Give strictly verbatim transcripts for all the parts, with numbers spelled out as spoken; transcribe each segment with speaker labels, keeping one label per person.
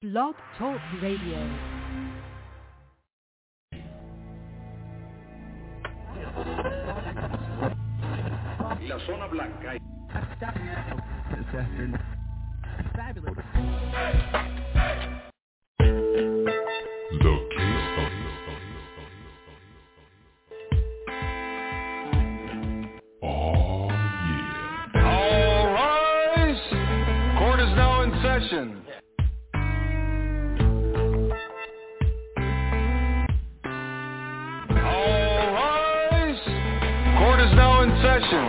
Speaker 1: Blog Talk Radio.
Speaker 2: La zona blanca.
Speaker 1: Fabulous.
Speaker 3: The case of Oh yeah.
Speaker 4: All rise. Court is now in session. All rise. Court is now in session.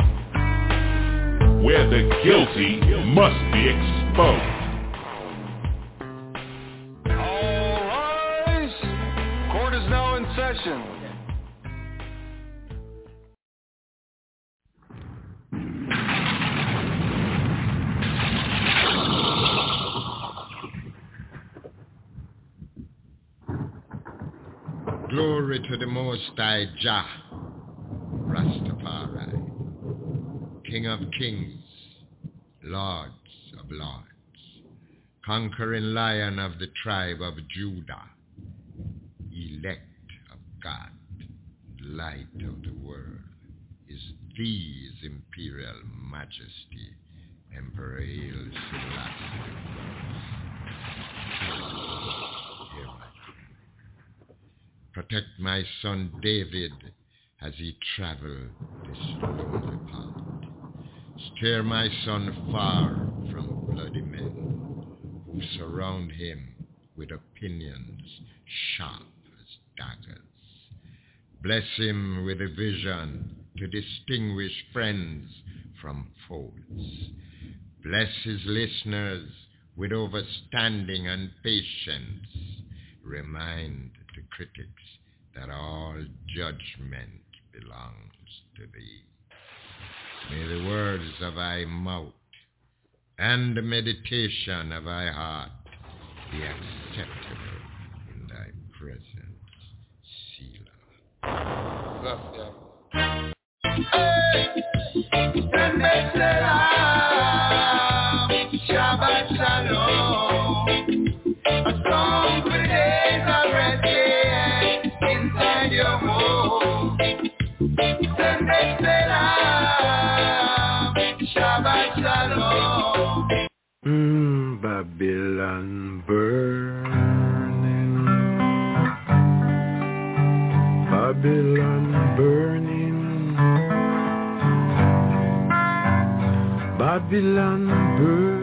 Speaker 3: Where the guilty must be exposed.
Speaker 4: All rise. Court is now in session.
Speaker 5: Glory to the Most High Jah, Rastafari, King of Kings, Lords of Lords, conquering Lion of the tribe of Judah, elect of God, light of the world, is His Imperial Majesty, Emperor Haile Selassie I. Hear my Protect my son David as he travel this lonely path. Steer my son far from bloody men who surround him with opinions sharp as daggers. Bless him with a vision to distinguish friends from foes. Bless his listeners with overstanding and patience. Remind the critics that all judgment belongs to thee. May the words of thy mouth and the meditation of thy heart be acceptable in thy presence, Selah.
Speaker 4: Gracias.
Speaker 6: Shabbat Shalom. A song for the days of resting inside your home. Sunday Selah, Shabbat Shalom.
Speaker 7: Mm, Babylon burning, Babylon burning, Babylon burning.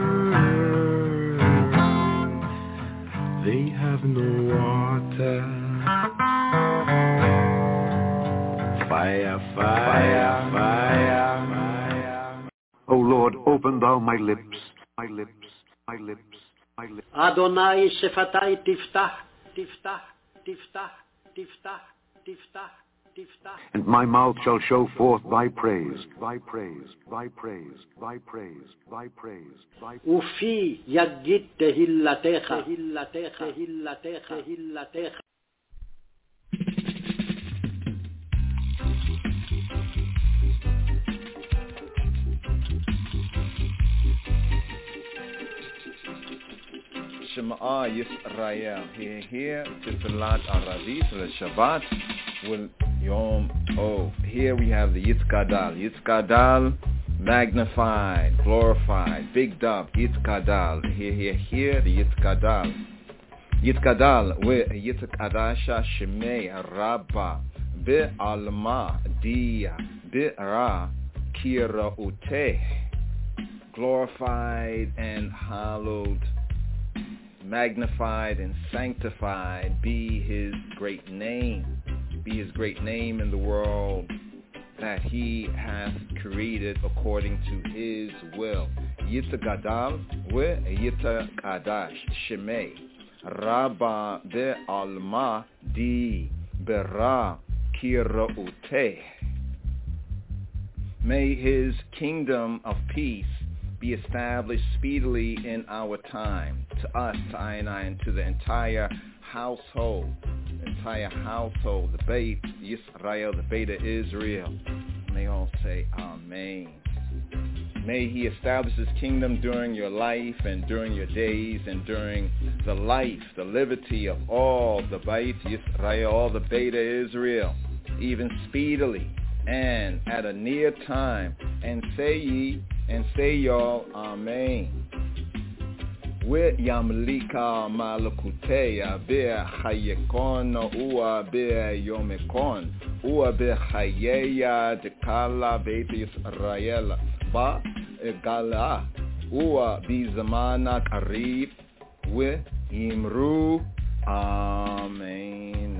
Speaker 7: They have no water. Fire, fire, fire, fire.
Speaker 8: O Lord, open thou my lips, my lips, my lips, my lips.
Speaker 9: Adonai shefatai tiftach, tiftach, tiftach, tiftach, tiftach, tiftach.
Speaker 8: And my mouth shall show forth thy praise, thy praise, thy praise, thy praise, thy praise, thy praise.
Speaker 9: Ufi yagid tehillatecha, tehillatecha, tehillatecha, tehillatecha.
Speaker 10: Shema Yisrael. Here, here, Tifilat Aravit, the Shabbat, will Yom Tov. Here we have the Yitzkadal. Yitzkadal, magnified, glorified, big dub, Yitzkadal. Here, here, here, the Yitzkadal. Yitzkadal, with Yitzkadasha Shemei Rabba, Be'alma Dia, Be'ra Kira Uteh. Glorified and hallowed, magnified and sanctified be his great name, be his great name in the world that he hath created according to his will. Yitzgadal we Yitzkadash Shemei Rabba Be'alma Di Bera Kirauteh. May his kingdom of peace be established speedily in our time, to us, to I and I, and to the entire household, the entire household, the Beit Yisrael, the Beit of Israel. And they all say, Amen. May he establish his kingdom during your life and during your days and during the life, the liberty of all the Beit Yisrael, all the Beta Israel, even speedily and at a near time. And say ye, and say y'all, Amen. With Yamlika Malakuteya Bea Hayekon Ua Bea Yomekon Ua Bea Hayeya Dekala Beit Yisrael Ba Egala Ua Bizamana Karib with Imru. Amen.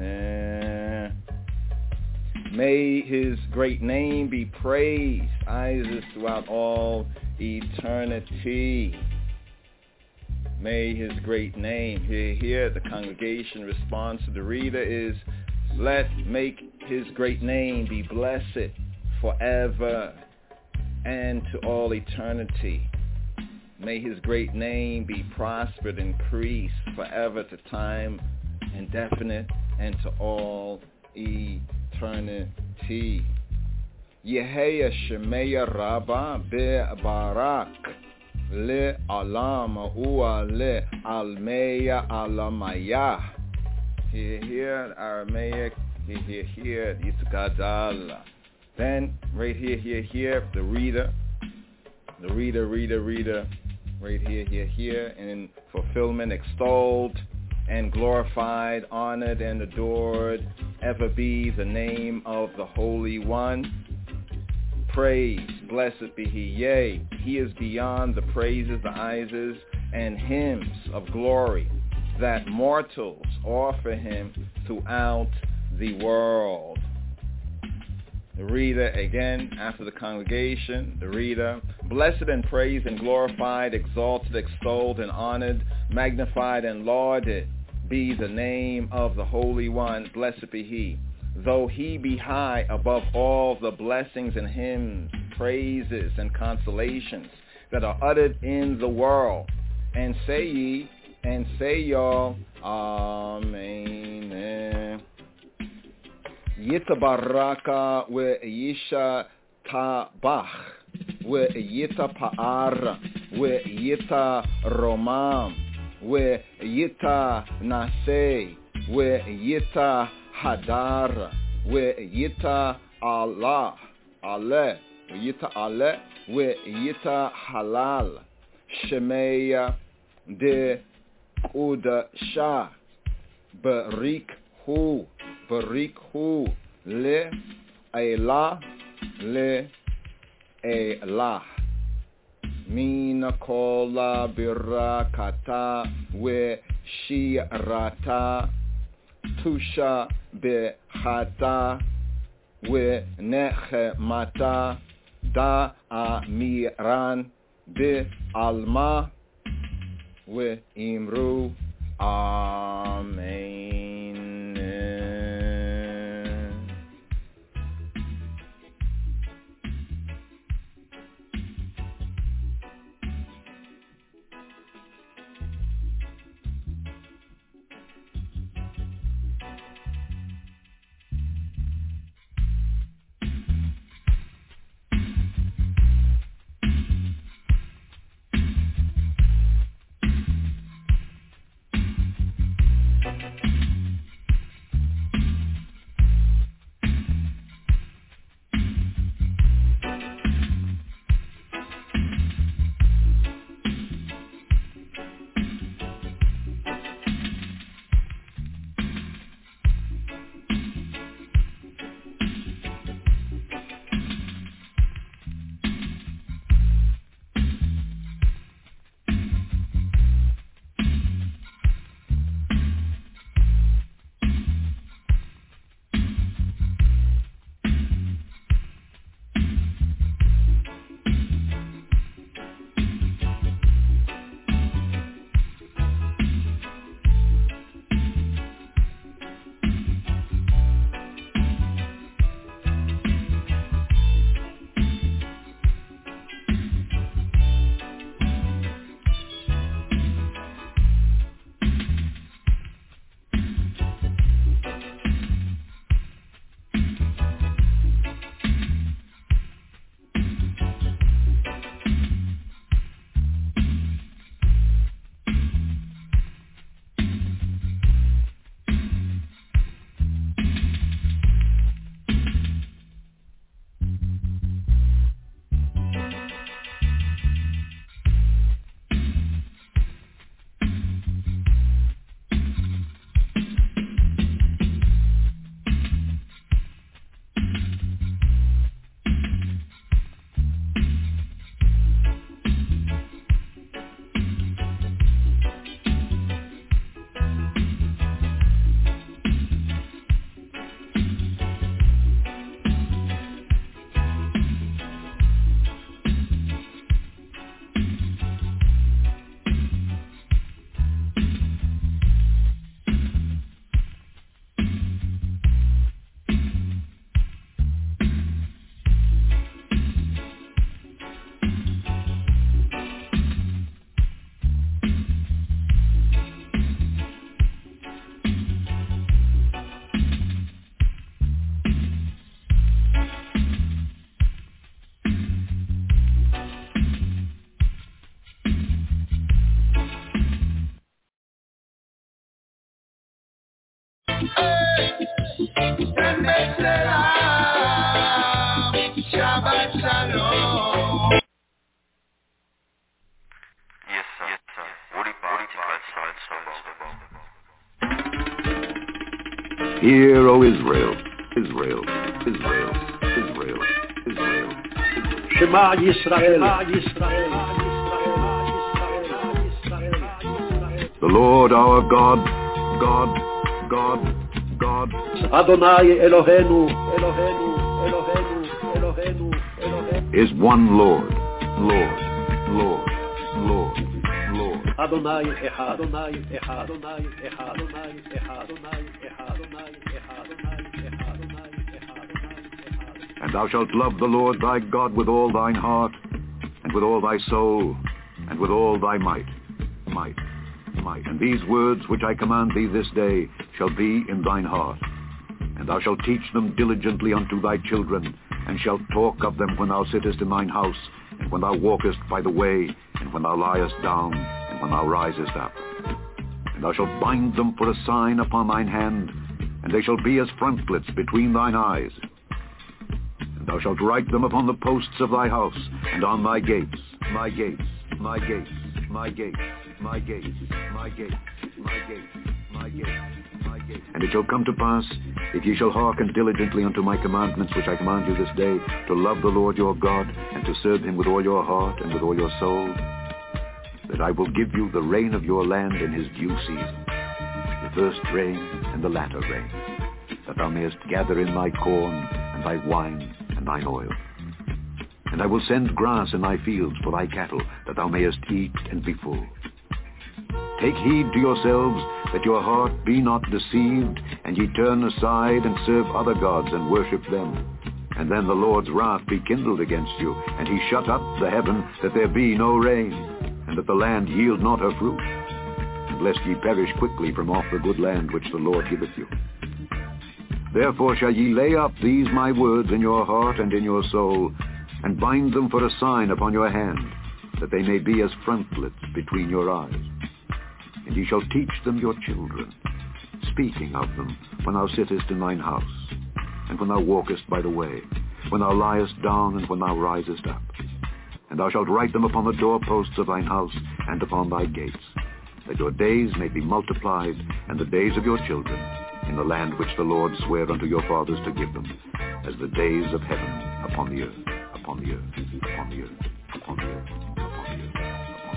Speaker 10: May his great name be praised, Isis, throughout all eternity. May his great name, here, here, the congregation response to the reader is, let make his great name be blessed forever and to all eternity. May his great name be prospered, increased forever to time indefinite and to all eternity. Yeheya Shemeya Rabba Be-Barak Le Alama Ua Le Almeya Alamaya. Here, here, Aramaic, here, here, here, Yitzgadal. Then, right here, here, here, the reader, the reader, reader, reader, right here, here, here, and in fulfillment, extolled and glorified, honored and adored, ever be the name of the Holy One. Praise, blessed be he, yea, he is beyond the praises, the ises, and hymns of glory that mortals offer him throughout the world. The reader, again, after the congregation, the reader, blessed and praised and glorified, exalted, extolled, and honored, magnified and lauded be the name of the Holy One, blessed be he. Though he be high above all the blessings and hymns, praises and consolations that are uttered in the world. And say ye, and say y'all, Amen. Yitabaraka we yisha tabach, we yita paar, we yita romam, we yita nase, we yita Hadar, we yita Allah, Ale, we yita Ale, we yita Halal, Shemeya de Uda Shah, Barik Hu, Barik Hu, Le Elah, Le Elah. Mina kola birakata, we shirata, Tusha Behata we Nechemata Da Amiran Be Alma we Imru. Amen.
Speaker 6: Emet Selam, Shabbat Shalom.
Speaker 11: Yes, sir. Yes, sir. forty-five,
Speaker 8: Hear, O Israel, Israel, Israel, Israel, Israel.
Speaker 9: Shema Yisrael.
Speaker 8: The Lord our God, God, God, God.
Speaker 9: Adonai Eloheinu, Eloheinu, Eloheinu, Eloheinu, Eloheinu.
Speaker 8: Is one Lord, Lord, Lord, Lord, Lord.
Speaker 9: Adonai Echad, Adonai Echad, Adonai Echad, Adonai Echad, Adonai Echad, Adonai Echad, Adonai Echad, Adonai Echad.
Speaker 8: And thou shalt love the Lord thy God with all thine heart, and with all thy soul, and with all thy might, might, might. And these words which I command thee this day shall be in thine heart. And thou shalt teach them diligently unto thy children, and shalt talk of them when thou sittest in thine house, and when thou walkest by the way, and when thou liest down, and when thou risest up. And thou shalt bind them for a sign upon thine hand, and they shall be as frontlets between thine eyes. And thou shalt write them upon the posts of thy house, and on thy gates, my gates, my gates, my gates, my gates, my gates, my gates, my gates, my gates. And it shall come to pass, if ye shall hearken diligently unto my commandments which I command you this day, to love the Lord your God, and to serve him with all your heart and with all your soul, that I will give you the rain of your land in his due season, the first rain and the latter rain, that thou mayest gather in thy corn and thy wine and thine oil. And I will send grass in thy fields for thy cattle, that thou mayest eat and be full. Take heed to yourselves, that your heart be not deceived, and ye turn aside and serve other gods and worship them. And then the Lord's wrath be kindled against you, and he shut up the heaven, that there be no rain, and that the land yield not her fruit, and lest ye perish quickly from off the good land which the Lord giveth you. Therefore shall ye lay up these my words in your heart and in your soul, and bind them for a sign upon your hand, that they may be as frontlets between your eyes. And ye shall teach them your children, speaking of them when thou sittest in thine house, and when thou walkest by the way, when thou liest down, and when thou risest up. And thou shalt write them upon the doorposts of thine house and upon thy gates, that your days may be multiplied, and the days of your children, in the land which the Lord sware unto your fathers to give them, as the days of heaven upon the earth, upon the earth, upon the earth, upon the earth, upon the earth, upon the earth, upon the earth, upon the earth.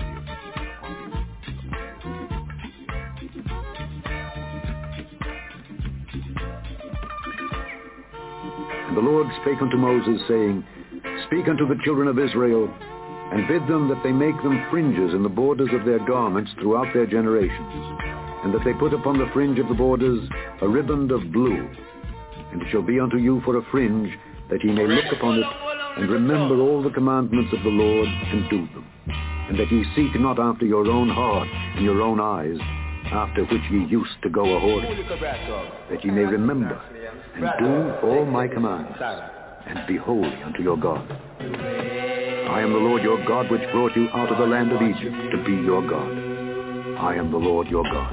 Speaker 8: And the Lord spake unto Moses, saying, Speak unto the children of Israel, and bid them that they make them fringes in the borders of their garments throughout their generations, and that they put upon the fringe of the borders a riband of blue. And it shall be unto you for a fringe, that ye may look upon it, and remember all the commandments of the Lord, and do them. And that ye seek not after your own heart and your own eyes, after which ye used to go a whoring, that ye may remember, and do all my commandments, and be holy unto your God. I am the Lord your God, which brought you out of the land of Egypt to be your God. I am the Lord your God.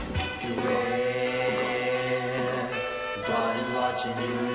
Speaker 6: God is watching you.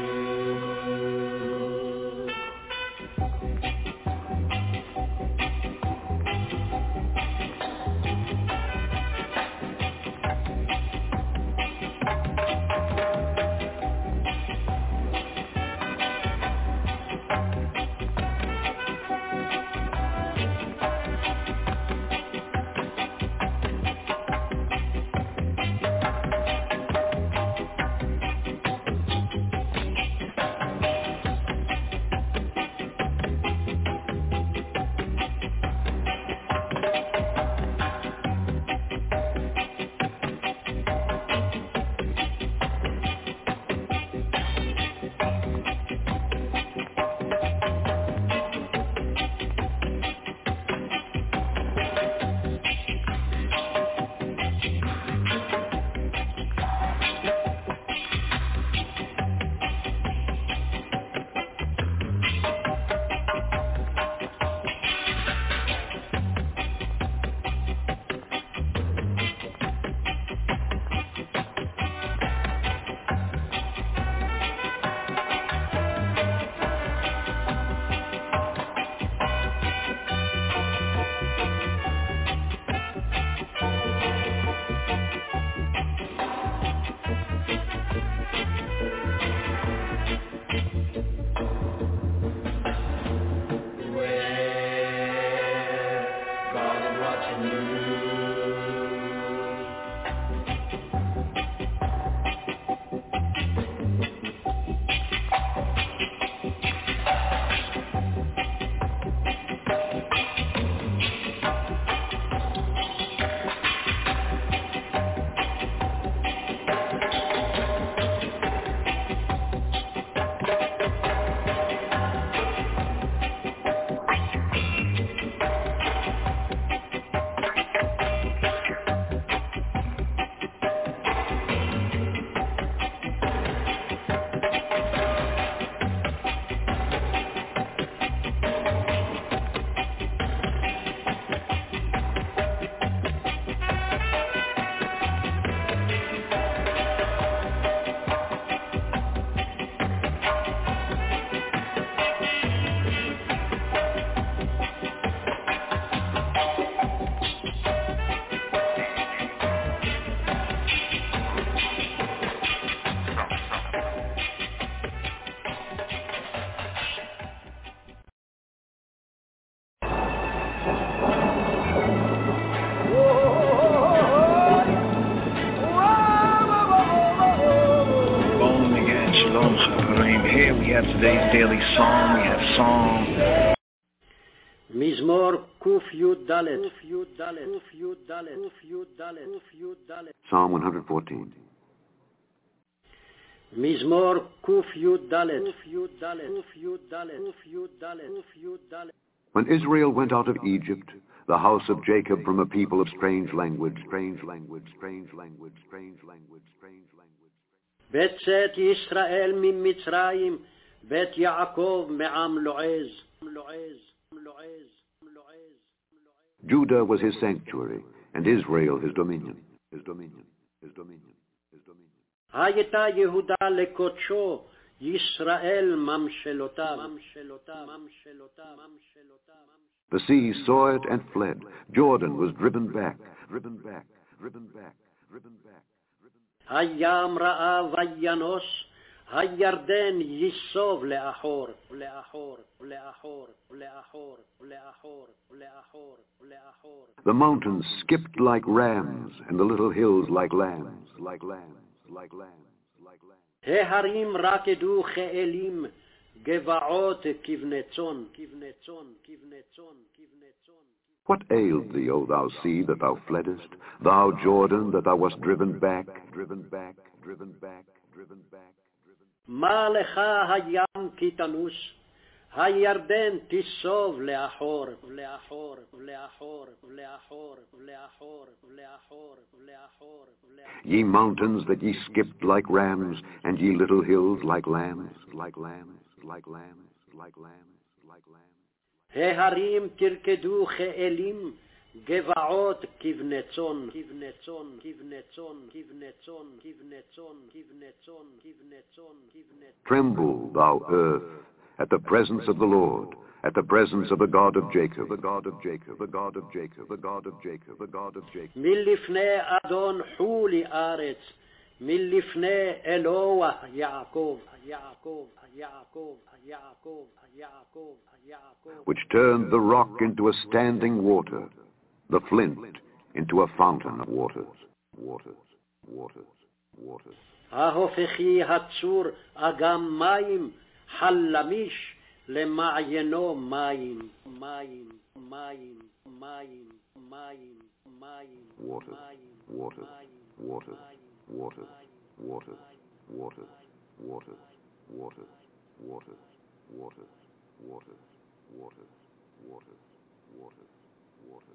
Speaker 12: here. We have today's daily psalm. We have Psalm
Speaker 9: מזמור קי"ד.
Speaker 8: Psalm one fourteen.
Speaker 9: מזמור קי"ד.
Speaker 8: When Israel went out of Egypt, the house of Jacob from a people of strange language, strange language, strange language, strange language, strange language.
Speaker 9: בצאת ישראל ממצרים, בית יעקב מעם לועז.
Speaker 8: Judah was his sanctuary, and Israel his dominion, his dominion, his dominion, his dominion.
Speaker 9: הייתה יהודה לקודשו, ישראל ממשלותיו.
Speaker 8: The sea saw it and fled. Jordan was driven back, driven back, driven back, driven back.
Speaker 9: הים ראה וינוס, הירדן ייסוב לאחור, לאחור, לאחור, לאחור, לאחור, לאחור, לאחור.
Speaker 8: The mountains skipped like rams, and the little hills like lambs, like lambs, like lambs, like lambs.
Speaker 9: ההרים רקדו כאלים, גבעות כבני צאן, כבני צאן, כבני צאן, כבני צאן.
Speaker 8: What ailed thee, O thou sea, that thou fleddest? Thou Jordan, that thou wast driven back, driven back, driven back, driven back, driven back.
Speaker 9: מה לך הים כי תנוס? הירדן תיסוב לאחור, לאחור, לאחור, לאחור, לאחור, לאחור, לאחור.
Speaker 8: Ye mountains that ye skipped like rams, and ye little hills like lambs, like lambs, like lambs, like lambs, like lambs.
Speaker 9: ההרים תרקדו כאלים, גבעות כבני צאן, כבני צאן, כבני צאן, כבני צאן, כבני צאן, כבני צאן, כבני צאן, כבני צאן.
Speaker 8: Tremble, thou earth, at the presence of the Lord, at the presence of the God of Jacob, the God of Jacob, the God of Jacob, the God of Jacob, the God of Jacob.
Speaker 9: מלפני אדון חולי ארץ, מלפני אלוה יעקב, יעקב, יעקב, יעקב, יעקב, יעקב.
Speaker 8: Which turned the rock into a standing water, the flint into a fountain of waters, waters, waters, waters.
Speaker 9: ההופכי הצור אגם מים, חלמיש למעיינו מים, מים, מים, מים, מים, מים.
Speaker 8: Waters, waters, waters, waters, waters, waters, waters, waters, waters, waters, waters, waters, waters, waters, waters.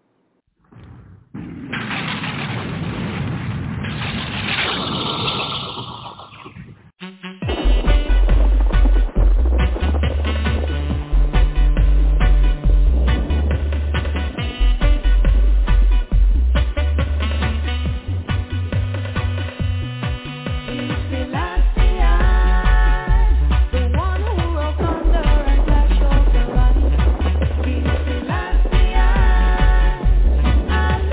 Speaker 13: I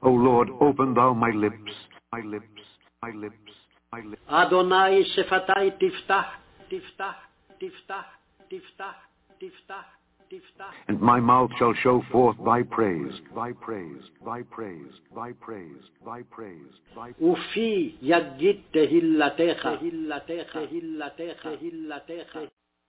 Speaker 8: O Lord, open thou my lips, my lips, my lips, my lips.
Speaker 9: Adonai shefatai tiftach, tiftach, tiftach, tiftach, tiftach, tiftach.
Speaker 8: And my mouth shall show forth thy praise, thy praise, thy praise, thy praise, thy praise, thy praise.
Speaker 9: Ufi yagid tehillatecha, tehillatecha, tehillatecha, tehillatecha.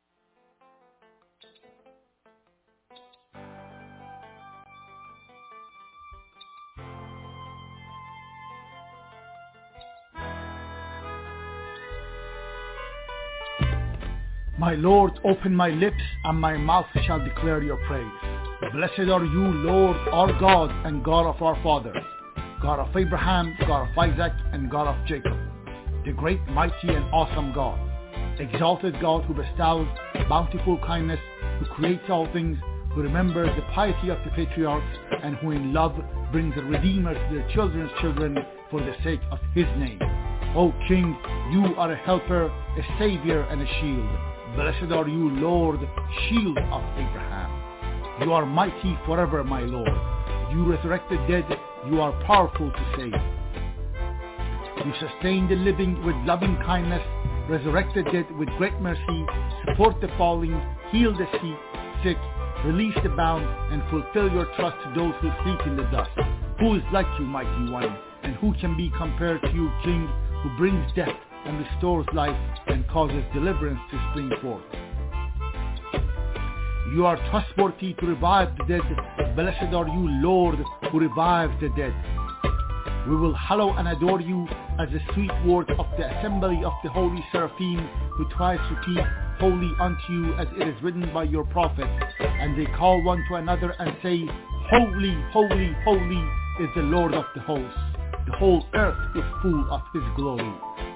Speaker 13: My Lord, open my lips, and my mouth shall declare your praise. Blessed are you, Lord, our God, and God of our fathers, God of Abraham, God of Isaac, and God of Jacob, the great, mighty, and awesome God, exalted God who bestows bountiful kindness, who creates all things, who remembers the piety of the patriarchs, and who in love brings a Redeemer to their children's children for the sake of his name. O King, you are a helper, a savior, and a shield. Blessed are you, Lord, shield of Abraham. You are mighty forever, my Lord. You resurrect the dead. You are powerful to save. You sustain the living with loving kindness, resurrect the dead with great mercy, support the falling, heal the sick, release the bound, and fulfill your trust to those who sleep in the dust. Who is like you, mighty one, and who can be compared to you, King, who brings death and restores life and causes deliverance to spring forth. You are trustworthy to revive the dead. Blessed are you, Lord, who revives the dead. We will hallow and adore you as the sweet word of the assembly of the holy seraphim, who twice repeat, Holy unto you, as it is written by your prophet. And they call one to another and say, Holy, holy, holy is the Lord of the hosts. The whole earth is full of his glory.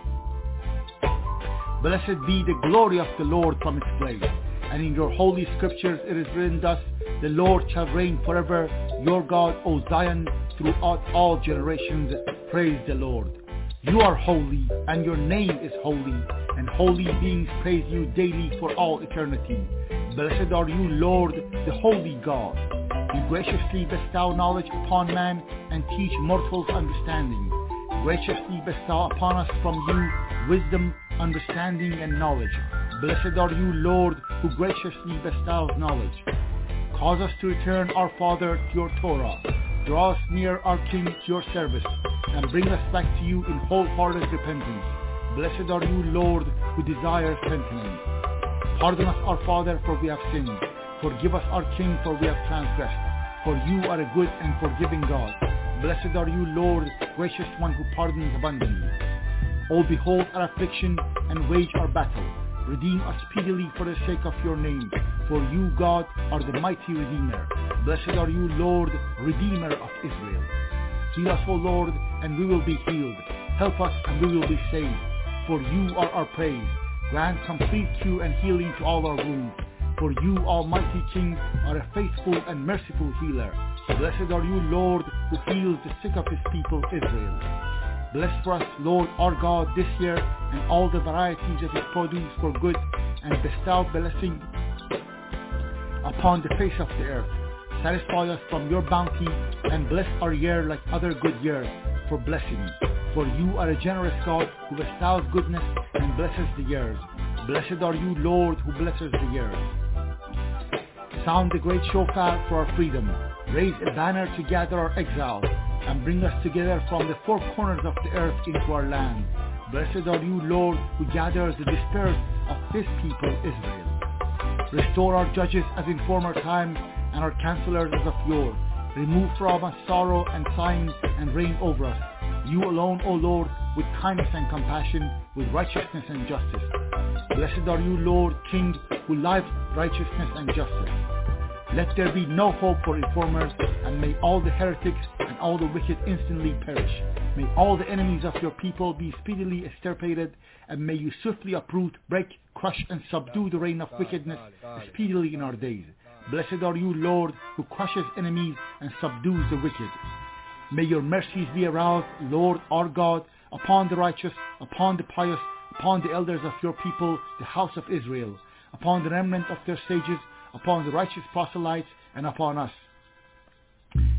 Speaker 13: Blessed be the glory of the Lord from its place. And in your holy scriptures it is written thus, the Lord shall reign forever, your God, O Zion, throughout all generations. Praise the Lord. You are holy, and your name is holy, and holy beings praise you daily for all eternity. Blessed are you, Lord, the holy God. You graciously bestow knowledge upon man, and teach mortals understanding. Graciously bestow upon us from you wisdom, understanding, and knowledge. Blessed are you, Lord, who graciously bestows knowledge. Cause us to return, our Father, to your Torah. Draw us near, our King, to your service, and bring us back to you in wholehearted repentance. Blessed are you, Lord, who desires repentance. Pardon us, our Father, for we have sinned. Forgive us, our King, for we have transgressed. For you are a good and forgiving God. Blessed are you, Lord, gracious one who pardons abundantly. O behold our affliction and wage our battle. Redeem us speedily for the sake of your name. For you, God, are the mighty Redeemer. Blessed are you, Lord, Redeemer of Israel. Heal us, O Lord, and we will be healed. Help us, and we will be saved. For you are our praise. Grant complete cure and healing to all our wounds. For you, Almighty King, are a faithful and merciful healer. Blessed are you, Lord, who heals the sick of his people, Israel. Bless for us, Lord our God, this year, and all the varieties of his produce for good, and bestow blessing upon the face of the earth. Satisfy us from your bounty, and bless our year like other good years, for blessing. For you are a generous God, who bestows goodness and blesses the years. Blessed are you, Lord, who blesses the years. Sound the great shofar for our freedom. Raise a banner to gather our exiles, and bring us together from the four corners of the earth into our land. Blessed are you, Lord, who gathers the dispersed of his people, Israel. Restore our judges as in former times, and our counselors as of yore. Remove from us sorrow and sighing, and reign over us. You alone, O Lord, with kindness and compassion, with righteousness and justice. Blessed are you, Lord, King, who lives righteousness and justice. Let there be no hope for reformers, and may all the heretics and all the wicked instantly perish. May all the enemies of your people be speedily extirpated, and may you swiftly uproot, break, crush, and subdue the reign of wickedness speedily in our days. Blessed are you, Lord, who crushes enemies and subdues the wicked. May your mercies be aroused, Lord our God, upon the righteous, upon the pious, upon the elders of your people, the house of Israel, upon the remnant of their sages, upon the righteous proselytes, and upon us.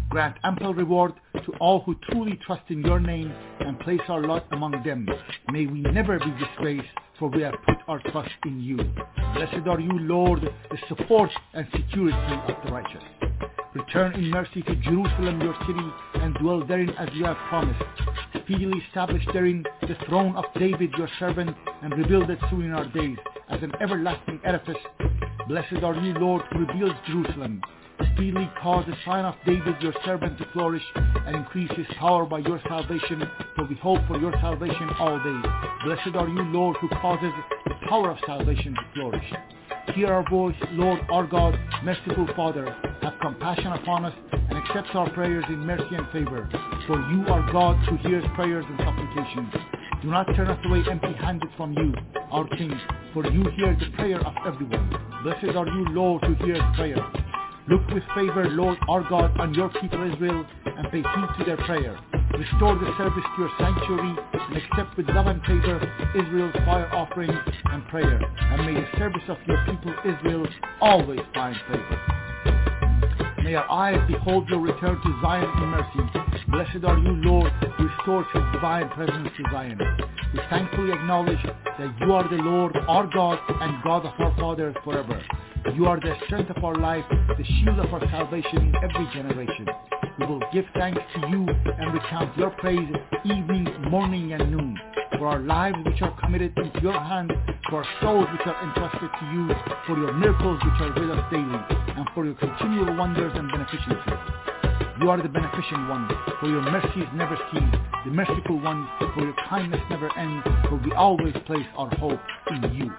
Speaker 13: Grant ample reward to all who truly trust in your name and place our lot among them. May we never be disgraced, for we have put our trust in you. Blessed are you, Lord, the support and security of the righteous. Return in mercy to Jerusalem, your city, and dwell therein as you have promised. Speedily establish therein the throne of David, your servant, and rebuild it soon in our days as an everlasting edifice. Blessed are you, Lord, who rebuilds Jerusalem. Speedily cause the sign of David, your servant, to flourish and increase his power by your salvation, for we hope for your salvation all days. Blessed are you, Lord, who causes the power of salvation to flourish. Hear our voice, Lord, our God, merciful Father. Have compassion upon us and accept our prayers in mercy and favor. For you are God who hears prayers and supplications. Do not turn us away empty-handed from you, our King, for you hear the prayer of everyone. Blessed are you, Lord, who hears prayer. Look with favor, Lord our God, on your people Israel, and pay heed to their prayer. Restore the service to your sanctuary, and accept with love and favor Israel's fire offerings and prayer. And may the service of your people Israel always find favor. May our eyes behold your return to Zion in mercy. Blessed are you, Lord, who restores his divine presence to Zion. We thankfully acknowledge that you are the Lord, our God, and God of our fathers forever. You are the strength of our life, the shield of our salvation in every generation. We will give thanks to you and recount your praise evening, morning, and noon. For our lives which are committed into your hand, for our souls which are entrusted to you, for your miracles which are with us daily, and for your continual wonders and beneficences. You are the beneficent one, for your mercies never cease, the merciful one, for your kindness never ends, for we always place our hope in you.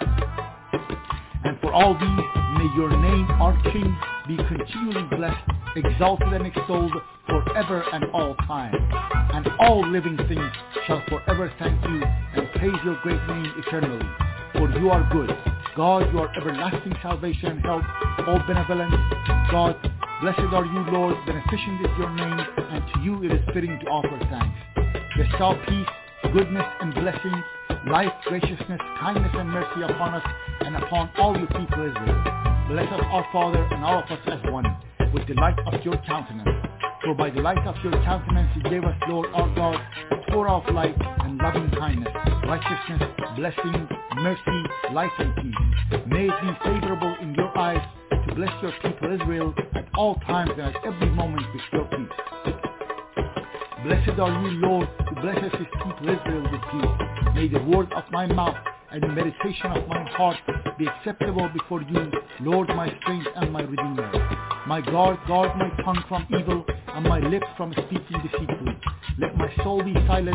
Speaker 13: And for all these, may your name, our King, be continually blessed, exalted and extolled forever and all time. And all living things shall forever thank you and praise your great name eternally. For you are good. God, you are everlasting salvation and help, all benevolent. God, blessed are you, Lord, beneficent is your name, and to you it is fitting to offer thanks. Bestow peace, goodness, and blessing, life, graciousness, kindness, and mercy upon us and upon all your people Israel. Bless us, our Father, and all of us as one, with the light of your countenance. For by the light of your countenance you gave us, Lord our God, the Torah of light and loving kindness, righteousness, blessing, mercy, life, and peace. May it be favorable in your eyes to bless your people Israel at all times and at every moment with your peace. Blessed are you, Lord, who blesses his people Israel with peace. May the word of my mouth and the meditation of my heart be acceptable before you, Lord, my strength and my Redeemer. My God, guard my tongue from evil and my lips from speaking deceitfully. Let my soul be silent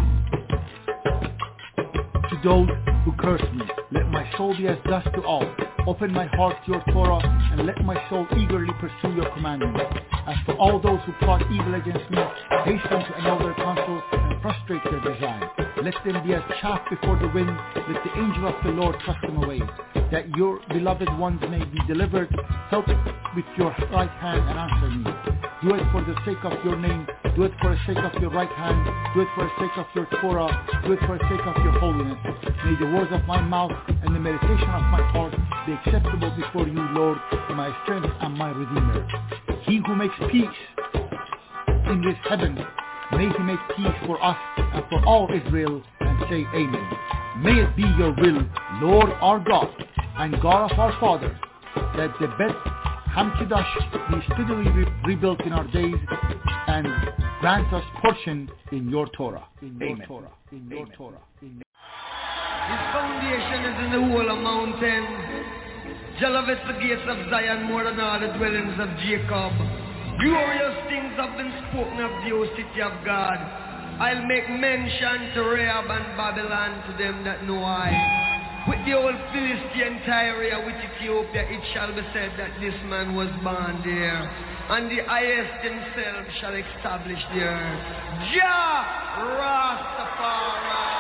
Speaker 13: to those who curse me. Let my soul be as dust to all. Open my heart to your Torah, and let my soul eagerly pursue your commandments. As for all those who plot evil against me, hasten to annul their counsel and frustrate their design. Let them be as chaff before the wind. Let the angel of the Lord thrust them away. That your beloved ones may be delivered. Help with your right hand and answer me. Do it for the sake of your name. Do it for the sake of your right hand. Do it for the sake of your Torah. Do it for the sake of your holiness. May the words of my mouth and the meditation of my heart be acceptable before you, Lord, my strength and my Redeemer. He who makes peace in this heaven, may he make peace for us and for all Israel, and say amen. May it be your will, Lord our God and God of our fathers, that the Beth Hamikdash be speedily re- rebuilt in our days, and grant us portion in your Torah. In your amen. Torah. In your amen. Torah. In
Speaker 14: His foundation is in the whole of mountain. Jah loveth the gates of Zion more than all the dwellings of Jacob. Glorious things have been spoken of the, O city of God. I'll make mention to Rahab and Babylon, to them that know I. With the old Philistine Tyre, with Ethiopia, it shall be said that this man was born there. And the highest himself shall establish the earth. Jah Rastafari.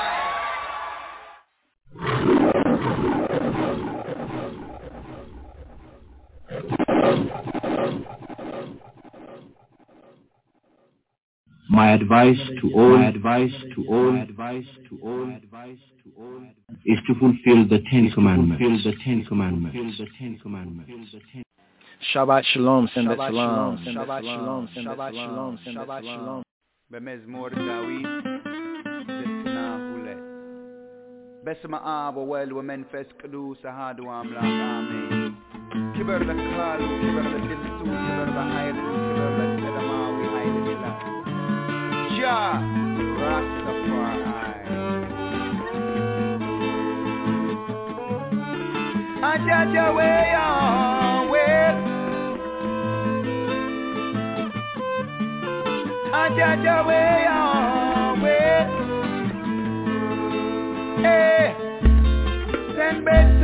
Speaker 15: My advice to all, my advice to all, my advice to all, my advice to all, is to fulfill the Ten Commandments. Fulfill the Ten Commandments. Fulfill the Ten Commandments.
Speaker 10: Shabbat Shalom, send it
Speaker 16: Shabbat
Speaker 10: Shalom,
Speaker 16: Shalom,
Speaker 10: Shabbat Shalom, send it
Speaker 16: Shabbat
Speaker 10: Shalom, send it
Speaker 16: Shabbat
Speaker 10: Shalom.
Speaker 16: Shalom. Bemezmor Dawid, Destina Hulet. Besma Abo, well, women fest Kadu, Sahadu Amla, Amen. Kiber the Kalu, Kiber the Dilsu, Kiber the Haydn, Kiber the Sedama, we hide in the land. Jah, Rastafari. Ajaja way on way. Ajaja way on way. Hey, send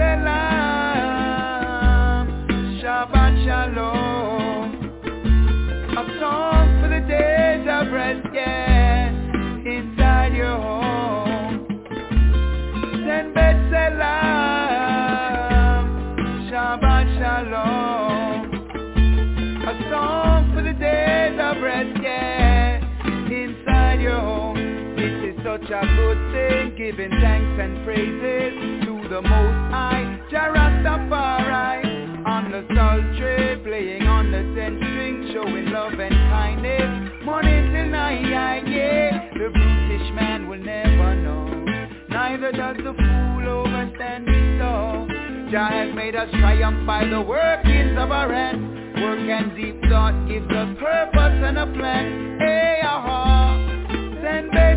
Speaker 16: Salam, Shabbat Shalom. A song for the days of rest, yeah, inside your home. Send Salam, Shabbat Shalom. A song for the days of rest, yeah, inside your home. This is such a good thing, giving thanks and praises to the Most High, Jah Rastafari. On the sultry, playing on the ten string, showing love and kindness, morning till night, yeah. The brutish man will never know, neither does the fool overstand his soul. Jah has made us triumph by the workings of our hands. Work and deep thought gives us purpose and a plan. Hey, aha, send back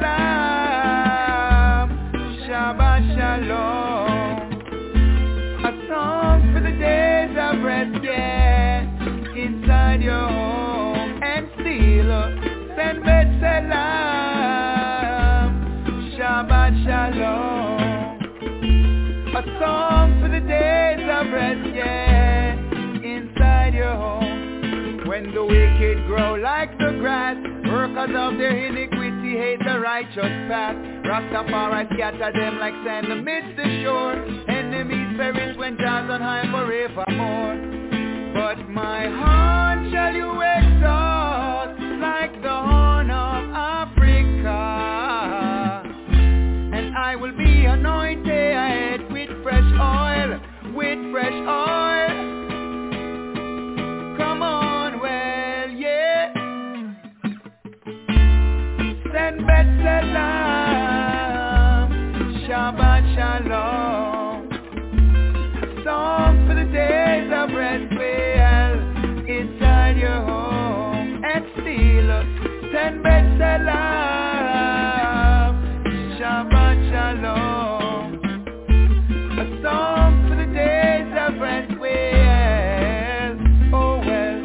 Speaker 16: salam, Shabbat Shalom. A song for the days of rest, yeah, inside your home. And still, send back salam, Shabbat Shalom. A song for the days of rest, yeah, inside your home. When the wicked grow like the grass, workers of their iniquity hate the righteous path. Rastafari scatter them like sand amidst the shore. Enemies perish when Jah's on high forevermore. But my heart shall you exalt like the horn of Africa, and I will be anointed with fresh oil, with fresh oil. Come on, well, yeah. Send back salam, Shabbat Shalom. A song for the days of rest, well, inside your home. And still, send back salam, Shabbat Shalom. A song for the days of rest, well, oh well.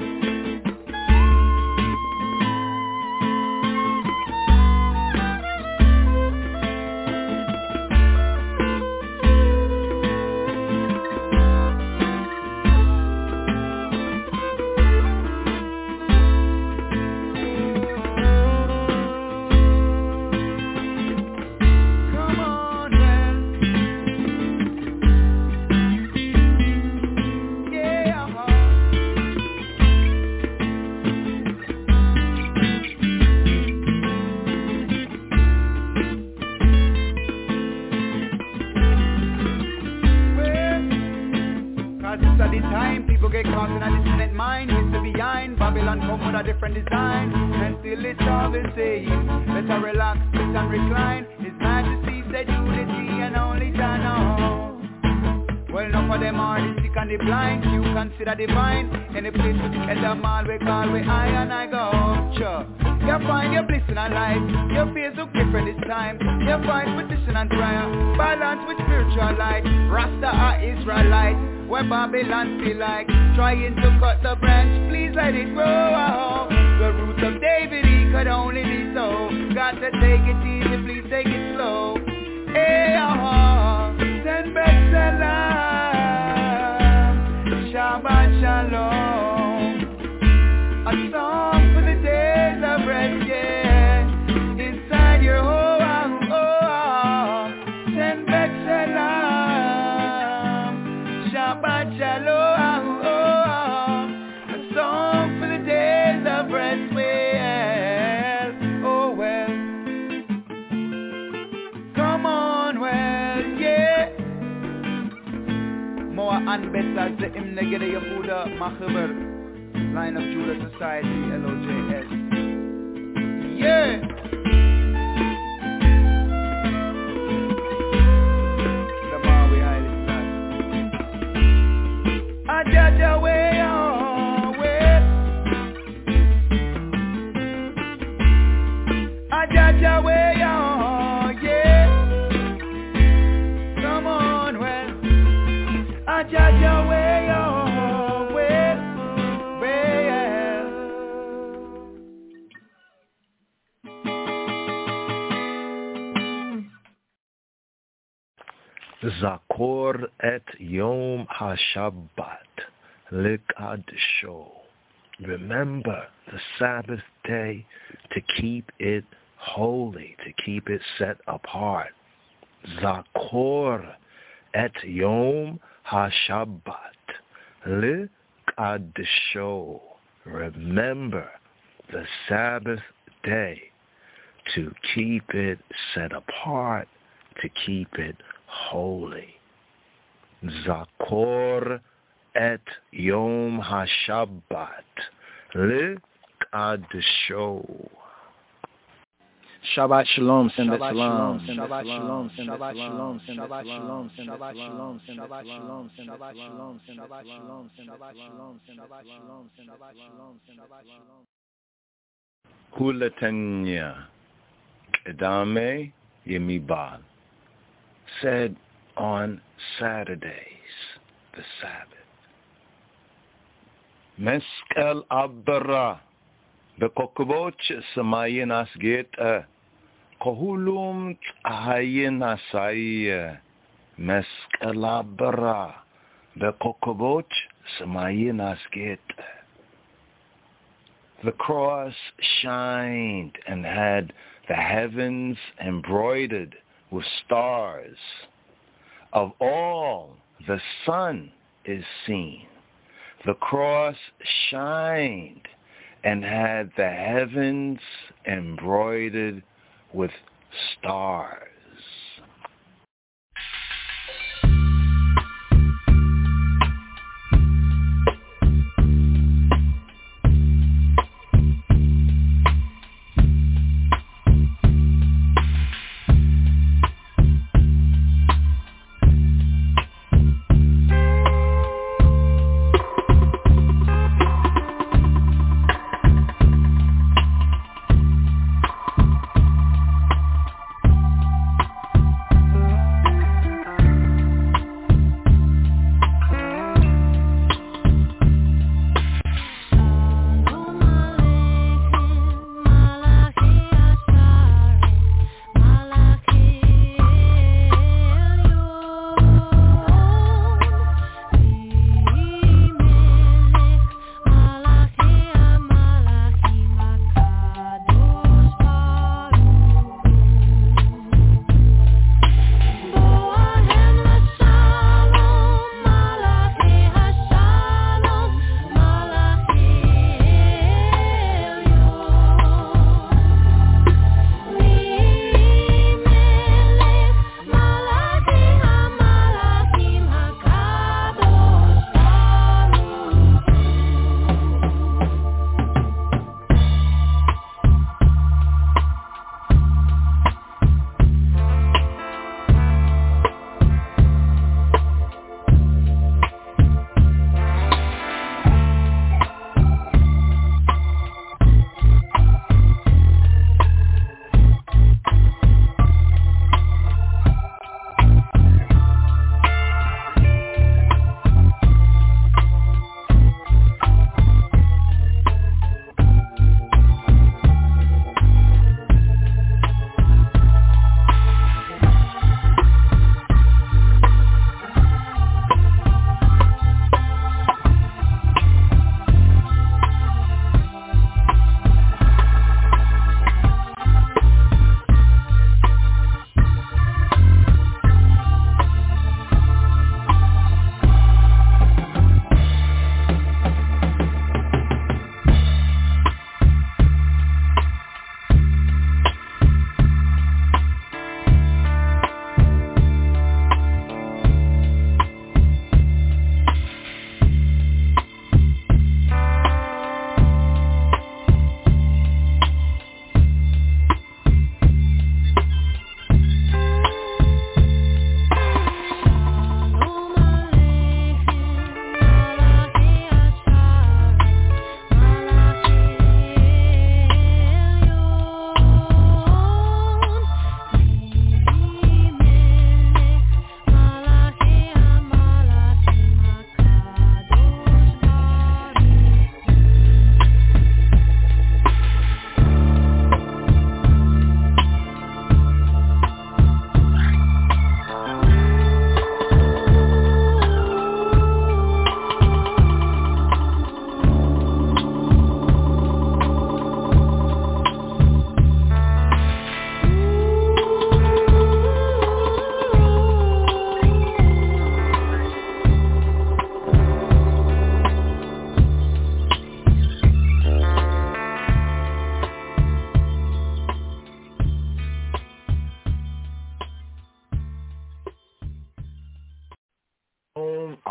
Speaker 16: At the time, people get caught in a distant mind. History behind, Babylon come with a different design, and still it's all the same. Better relax, sit and recline. His Majesty said unity and only Jah know. Well, enough of them are the sick and the blind. You consider divine. Any place with the head of mall, we call we I and I go. Sure. You find your bliss in a life. Your face look different this time. You find petition and prayer, balance with spiritual light. Rasta are Israelite, where Babylon feel like trying to cut the branch, please let it grow. The roots of David, he could only be so. Got to take it easy, please take it slow. Hey, oh, send back salam, Shabbat Shalom. A song for the days of rest, yeah, inside your home. Oh, oh, send back salam, Shabbat Shalom, oh, oh, a song for the days of rest, well, oh well. Come on, well. Negede Yehuda Machaber, Line of Judah Society, L O J S. Yeah! Damawi Haile Selassie. Ajaja way on way. Ajaja way on, yeah. Come on, well. Ajaja way on way, way, yeah.
Speaker 17: Zakor et Yom HaShabbat Likadisho. Remember the Sabbath day to keep it holy, to keep it set apart. Zakor et Yom HaShabbat Likadisho. Remember the Sabbath day to keep it set apart, to keep it holy. Zakor et Yom HaShabbat Likadisho.
Speaker 10: Shabbat Shalom, send it
Speaker 16: Shabbat
Speaker 10: salam.
Speaker 16: Shalom, Shabbat Shalom, Shabbat Shalom, Shabbat Shalom, Shabbat Shalom, Shabbat Shalom, Shabbat Shalom, Shabbat Shalom, Shabbat Shalom, Shabbat Shalom, Shabbat Shalom, Shabbat Shalom.
Speaker 17: Hulatanya Kedame Yemibal said on Saturdays, the Sabbath, Meskel Abra Bekokboch Samayin Asget Kohulum Ahayin Asai Meskel Abra Bekokboch Samayin Asget. The cross shined and had the heavens embroidered with stars. Of all, the sun is seen. The cross shined and had the heavens embroidered with stars.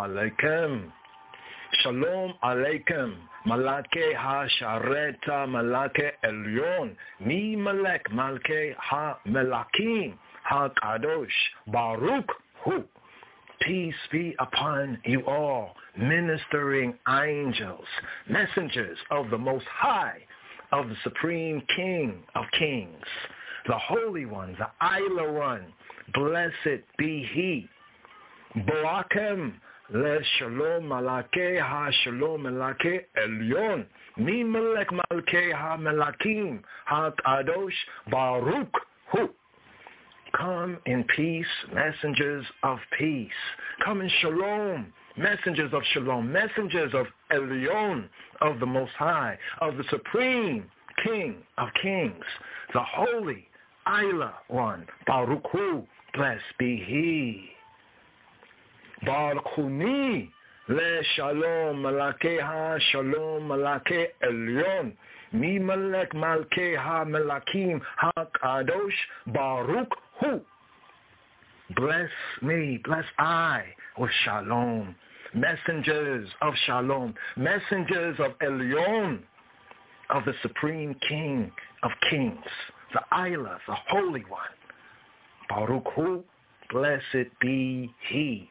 Speaker 18: Alaikum. Shalom Alaikum. Malake ha-shareta malake elyon. Mi malek malke ha-melakim. Ha-kadosh. Baruch hu. Peace be upon you all, ministering angels, messengers of the Most High, of the Supreme King of Kings, the Holy One, the Isla One. Blessed be He. Boakem le shalom malake ha shalom malake elyon. Mi melek malke ha melakim ha kadosh baruch hu. Come in peace, messengers of peace. Come in shalom, messengers of shalom, messengers of Elyon, of the Most High, of the Supreme King of Kings, the Holy Isla One. Baruch Hu, blessed be He. Baruch Huni, le shalom malake ha shalom malake Elyon. Mi malek malke ha melakim ha kadosh baruch hu. Bless me, bless I with shalom. Messengers of shalom, messengers of Elyon, of the Supreme King of Kings, the Isla, the Holy One. Baruch hu, blessed be He.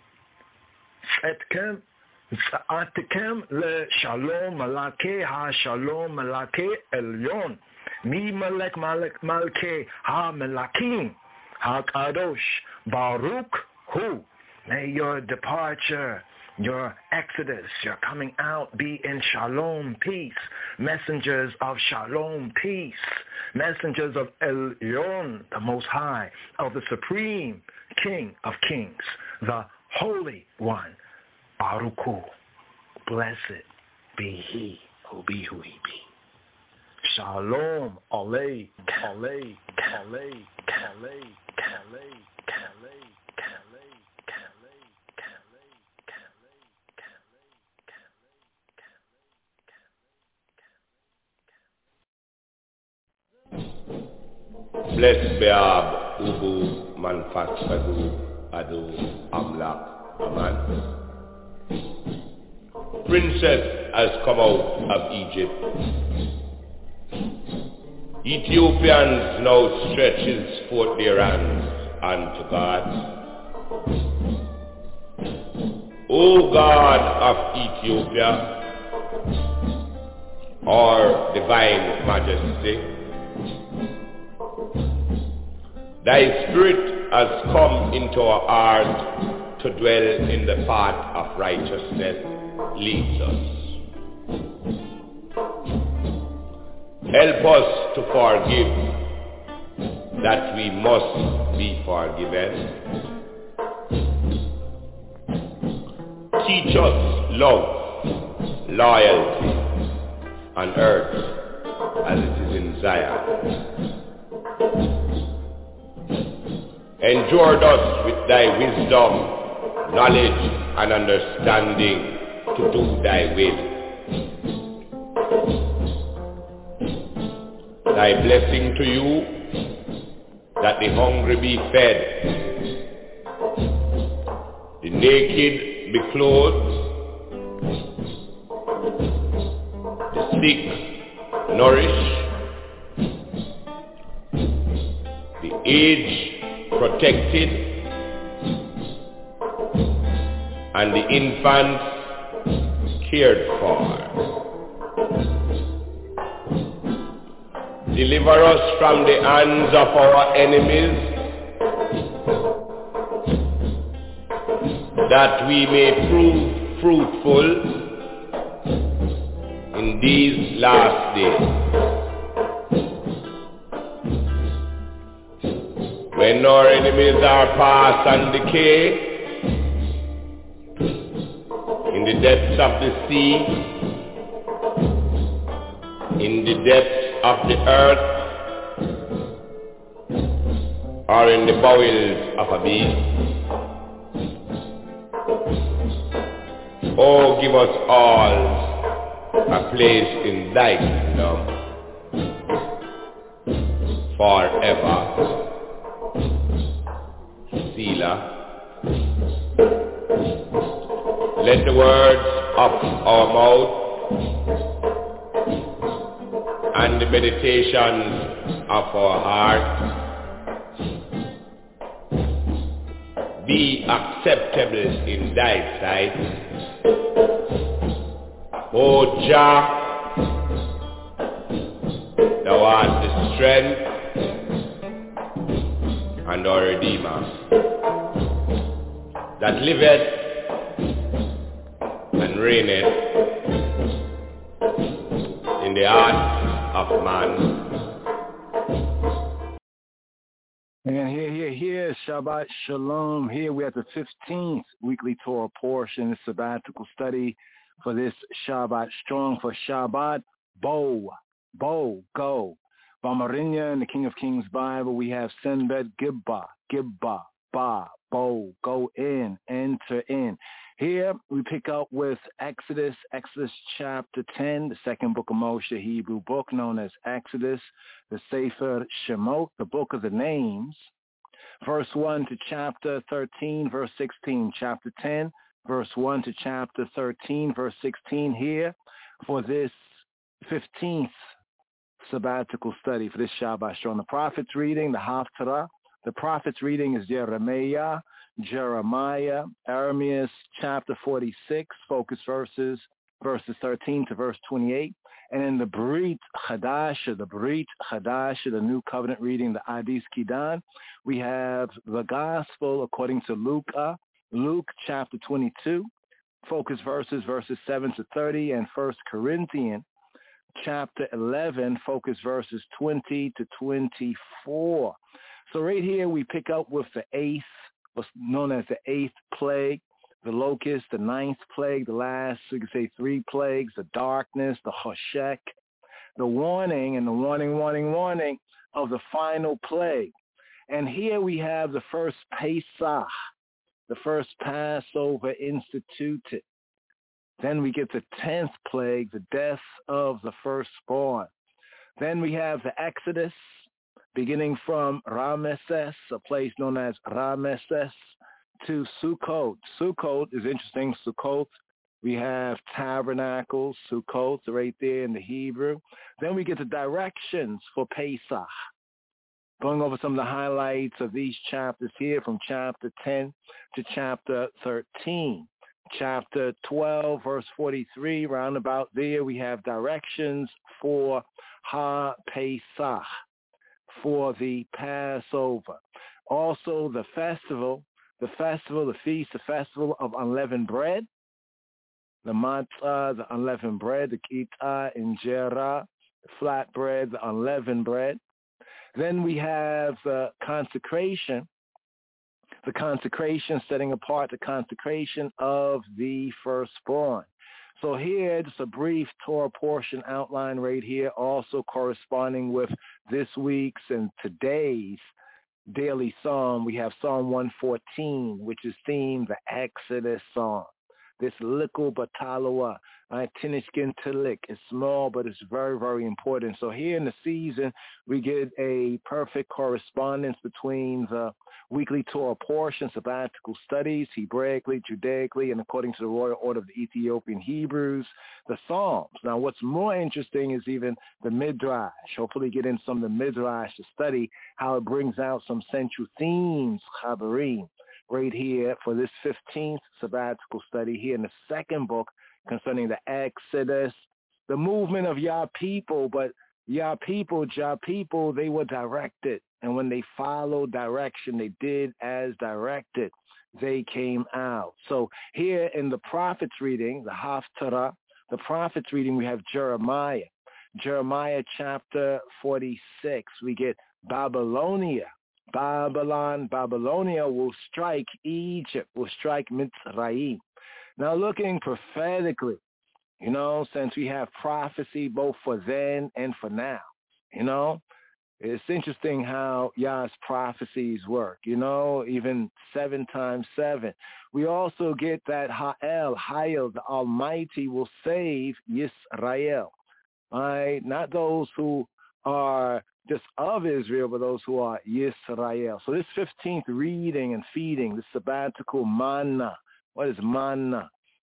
Speaker 18: Etkem Atikem le shalom malake ha shalom malake elyon. Mi malek malek malke ha melakim ha kadosh baruch hu. May your departure, your exodus, your coming out be in shalom, peace. Messengers of shalom, peace. Messengers of Elyon, the Most High, of the Supreme King of Kings, the Holy One. Baruch Hu, blessed be He who be who He be. Shalom, Alei, Kalei, Kalei, Kalei, Kalei, Kalei, Kalei, Kalei, Kalei,
Speaker 19: Kalei, Kalei, Kalei. Blessed be Ab, Ubu, Manfat, Sadu, Adu, Amlak, Aman. Princess has come out of Egypt. Ethiopians now stretches forth their hands unto God. O God of Ethiopia, our divine majesty, thy spirit has come into our heart to dwell in the path of righteousness. Leads us. Help us to forgive that we must be forgiven. Teach us love, loyalty on earth as it is in Zion. Endured us with thy wisdom, knowledge, and understanding to do thy will. Thy blessing to you, that the hungry be fed, the naked be clothed, the sick nourished, the aged protected, and the infants cared for. Deliver us from the hands of our enemies, that we may prove fruitful in these last days. When our enemies are past and decay, in the depths of the sea, in the depths of the earth, or in the bowels of a beast. Oh, give us all a place in thy kingdom forever. Selah. Let the words of our mouth and the meditations of our heart be acceptable in thy sight. O Jah, thou art the strength and our Redeemer, that liveth and reigneth in the heart of man.
Speaker 20: And here, here, here, Shabbat Shalom. Here we're at the fifteenth weekly Torah portion, sabbatical study for this Shabbat. Strong for Shabbat. Bo, Bo, go. Bamarinya in the King of Kings Bible, we have Senbet Gibba, Gibba, Ba, Bo, go in, enter in. Here we pick up with Exodus, Exodus chapter ten, the second book of Moshe, Hebrew book known as Exodus, the Sefer Shemot, the book of the names, verse one to chapter thirteen, verse sixteen, chapter ten, verse one to chapter thirteen, verse sixteen here for this fifteenth sabbatical study for this Shabbat. Showing the prophets reading, the Haftarah. The prophets reading is Jeremiah, Jeremiah, Arameus chapter forty-six, focus verses, verses thirteen to verse twenty-eight. And in the Brit Chadash, the Brit Chadash, the New Covenant reading, the Adis Kidan, we have the Gospel according to Luke, Luke chapter twenty-two, focus verses, verses seven to thirty, and First Corinthians chapter eleven, focus verses twenty to twenty-four. So right here we pick up with the eighth, what's known as the eighth plague, the locust, the ninth plague, the last, so you could say three plagues, the darkness, the hoshek, the warning, and the warning, warning, warning of the final plague. And here we have the first Pesach, the first Passover instituted. Then we get the tenth plague, the death of the firstborn. Then we have the Exodus, beginning from Ramesses, a place known as Ramesses, to Sukkot. Sukkot is interesting. Sukkot, we have tabernacles, Sukkot, right there in the Hebrew. Then we get the directions for Pesach. Going over some of the highlights of these chapters here from chapter ten to chapter thirteen. Chapter twelve, verse forty-three, roundabout there, we have directions for Ha-Pesach, for the Passover. Also the festival, the festival, the feast, the festival of unleavened bread, the matzah, the unleavened bread, the kitah, injera, the flat bread, the unleavened bread. Then we have the consecration, the consecration, setting apart the consecration of the firstborn. So here, just a brief Torah portion outline right here, also corresponding with this week's and today's daily psalm. We have Psalm one fourteen, which is themed the Exodus Psalm. This Likul Batalawa, Tinishkin Talik, is small, but it's very, very important. So here in the season, we get a perfect correspondence between the weekly Torah portion, sabbatical studies, Hebraically, Judaically, and according to the Royal Order of the Ethiopian Hebrews, the Psalms. Now, what's more interesting is even the Midrash. Hopefully get in some of the Midrash to study how it brings out some central themes, Chabarim, right here for this fifteenth sabbatical study here in the second book concerning the Exodus, the movement of Yah people, but Yah people, Jah people, they were directed. And when they followed direction, they did as directed. They came out. So here in the prophets reading, the Haftarah, the prophets reading, we have Jeremiah. Jeremiah chapter forty-six, we get Babylonia. Babylon, Babylonia will strike Egypt, will strike Mitzrayim. Now looking prophetically, you know, since we have prophecy both for then and for now, you know, it's interesting how Yah's prophecies work, you know, even seven times seven. We also get that Ha'el, Ha'el, the Almighty will save Yisrael, all right? Not those who are just of Israel, but those who are Yisrael. So this fifteenth reading and feeding, this sabbatical manna. What is manna?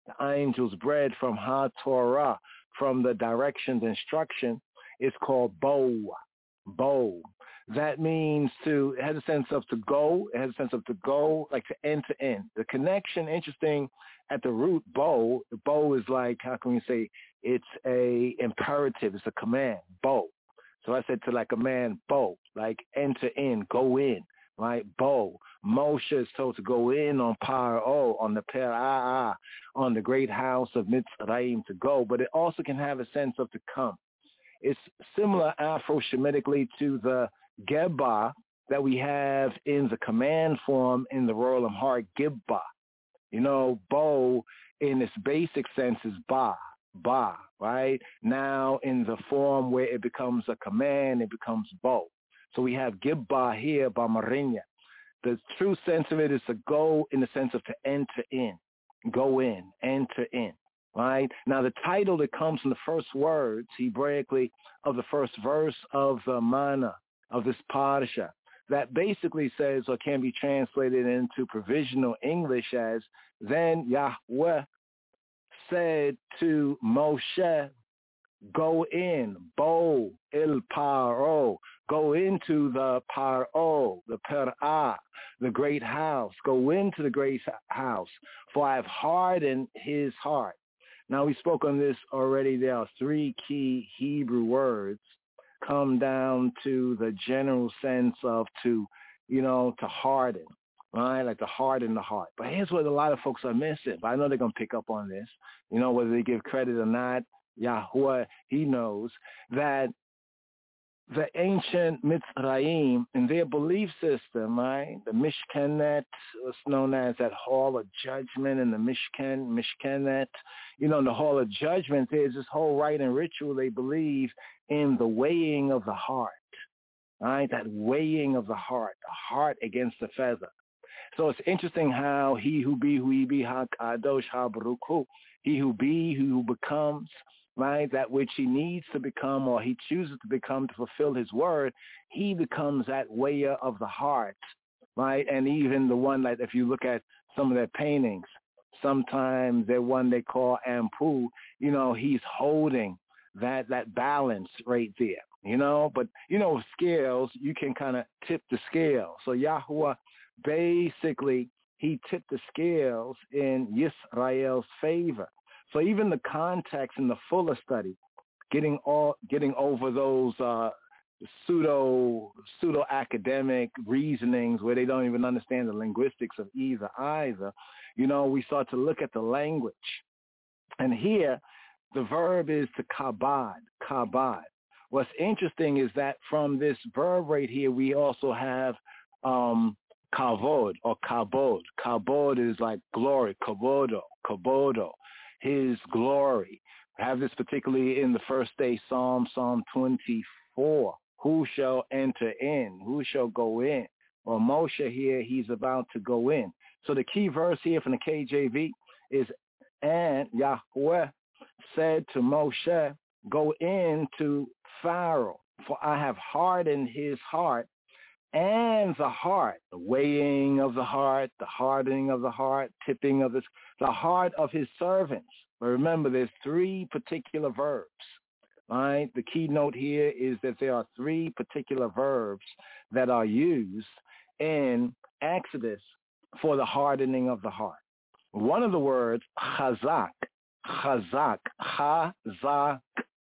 Speaker 20: the angel's bread from HaTorah, from the directions, instruction, is called bo, bo. That means to, it has a sense of to go, it has a sense of to go, like to enter in. The connection, interesting, at the root, bo, the bo is like, how can we say, it's a imperative, it's a command, bo. So I said to like a man, bo, like enter in, go in, right, bo. Moshe is told to go in on Paro, on the Pera'ah, on the great house of Mitzrayim to go, but it also can have a sense of to come. It's similar Afro-Shemitically to the Geba that we have in the command form in the Royal Amharic Gibba. You know, bo in its basic sense is ba, ba, right? Now in the form where it becomes a command, it becomes bo. So we have Gibba here, ba Marinya. The true sense of it is to go in the sense of to enter in, go in, enter in, right? Now the title that comes from the first words, Hebraically, of the first verse of the Mana, of this Parasha, that basically says, or can be translated into provisional English as, then Yahweh said to Moshe, go in, bo il paro, go into the paro, the per'ah, the great house, go into the great house, for I have hardened his heart. Now we spoke on this already. There are three key Hebrew words come down to the general sense of to, you know, to harden, right? Like to harden the heart. But here's what a lot of folks are missing. But I know they're going to pick up on this, you know, whether they give credit or not. Yahweh, he knows that the ancient Mitzrayim, in their belief system, right, the Mishkanet, what's known as that Hall of Judgment, and the Mishkan, Mishkanet, you know, in the Hall of Judgment, there's this whole rite and ritual they believe in the weighing of the heart, right, that weighing of the heart, the heart against the feather. So it's interesting how he who be, who he be, ha-kadosh, ha-baruch hu, he who be, who becomes, right, that which he needs to become or he chooses to become to fulfill his word, he becomes that weigher of the heart, right? And even the one, like if you look at some of their paintings, sometimes they're one they call Ampu, you know, he's holding that that balance right there, you know? But, you know, scales, you can kind of tip the scale. So Yahweh, basically, he tipped the scales in Yisrael's favor. So even the context in the fuller study, getting all getting over those uh, pseudo pseudo academic reasonings where they don't even understand the linguistics of either either, you know, we start to look at the language. And here, the verb is to kabad, kabad. What's interesting is that from this verb right here, we also have um, kavod or kabod. Kabod is like glory, kabodo, kabodo. His glory. I have this particularly in the first day Psalm, Psalm twenty-four. Who shall enter in? Who shall go in? Well, Moshe here, he's about to go in. So the key verse here from the K J V is, and Yahweh said to Moshe, go in to Pharaoh, for I have hardened his heart, and the heart, the weighing of the heart, the hardening of the heart, tipping of this, the heart of his servants. But remember, there's three particular verbs, right? The keynote here is that there are three particular verbs that are used in Exodus for the hardening of the heart. One of the words, chazak, chazak, chazak,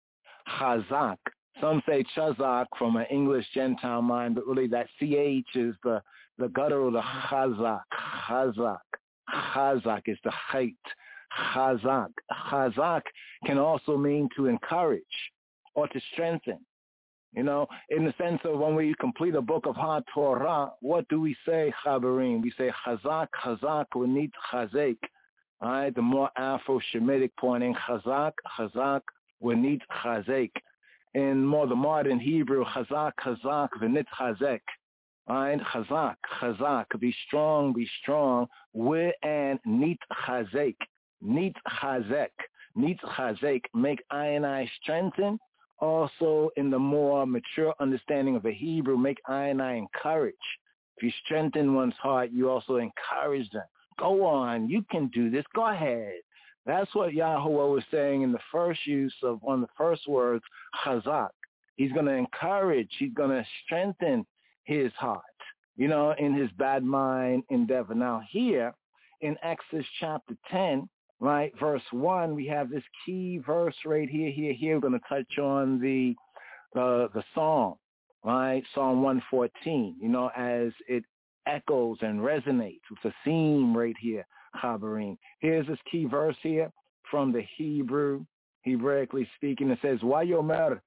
Speaker 20: chazak. Some say chazak from an English Gentile mind, but really that C H is the, the guttural, the chazak, chazak. Chazak is the chait. Chazak. Chazak can also mean to encourage or to strengthen. You know, in the sense of when we complete a book of HaTorah, what do we say, Chabarim? We say chazak, chazak, we need chazek. All right, the more Afro-Shemitic pointing, chazak, chazak, we need chazek. In more the modern Hebrew, chazak, chazak, v'nit chazek. All right, chazak, chazak, be strong, be strong, we and nit chazek, nit chazek, nit chazek, make I and I strengthen. Also, in the more mature understanding of the Hebrew, make I and I encourage. If you strengthen one's heart, you also encourage them. Go on, you can do this, go ahead. That's what Yahweh was saying in the first use of one of the first words, chazak. He's going to encourage, he's going to strengthen his heart, you know, in his bad mind endeavor. Now here in Exodus chapter ten, right, verse one, we have this key verse right here, here, here. We're going to touch on the, the, the Psalm, right, Psalm one fourteen, you know, as it echoes and resonates with the theme right here, Chabarim. Here's this key verse here from the Hebrew, Hebraically speaking. It says, Vayomer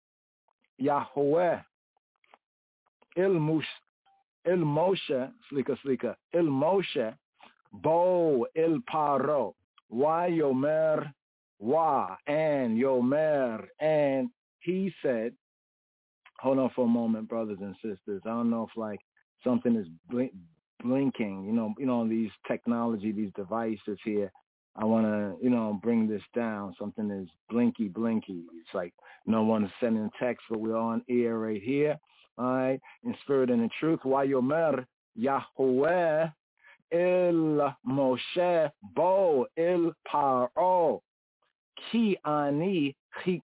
Speaker 20: Yahweh Il Moshe, Il Moshe, slika slika, Il Moshe, Bo Il Paro, Vayomer Wa, and Yomer, and he said, hold on for a moment, brothers and sisters. I don't know if like something is blink, blinking, you know, you know, these technology, these devices here. I want to, you know, bring this down. Something is blinky, blinky. It's like no one is sending text, but we're on air right here. All right, in spirit and in truth. Vayomer Yahweh El Moshe Bo El Paro Ki Ani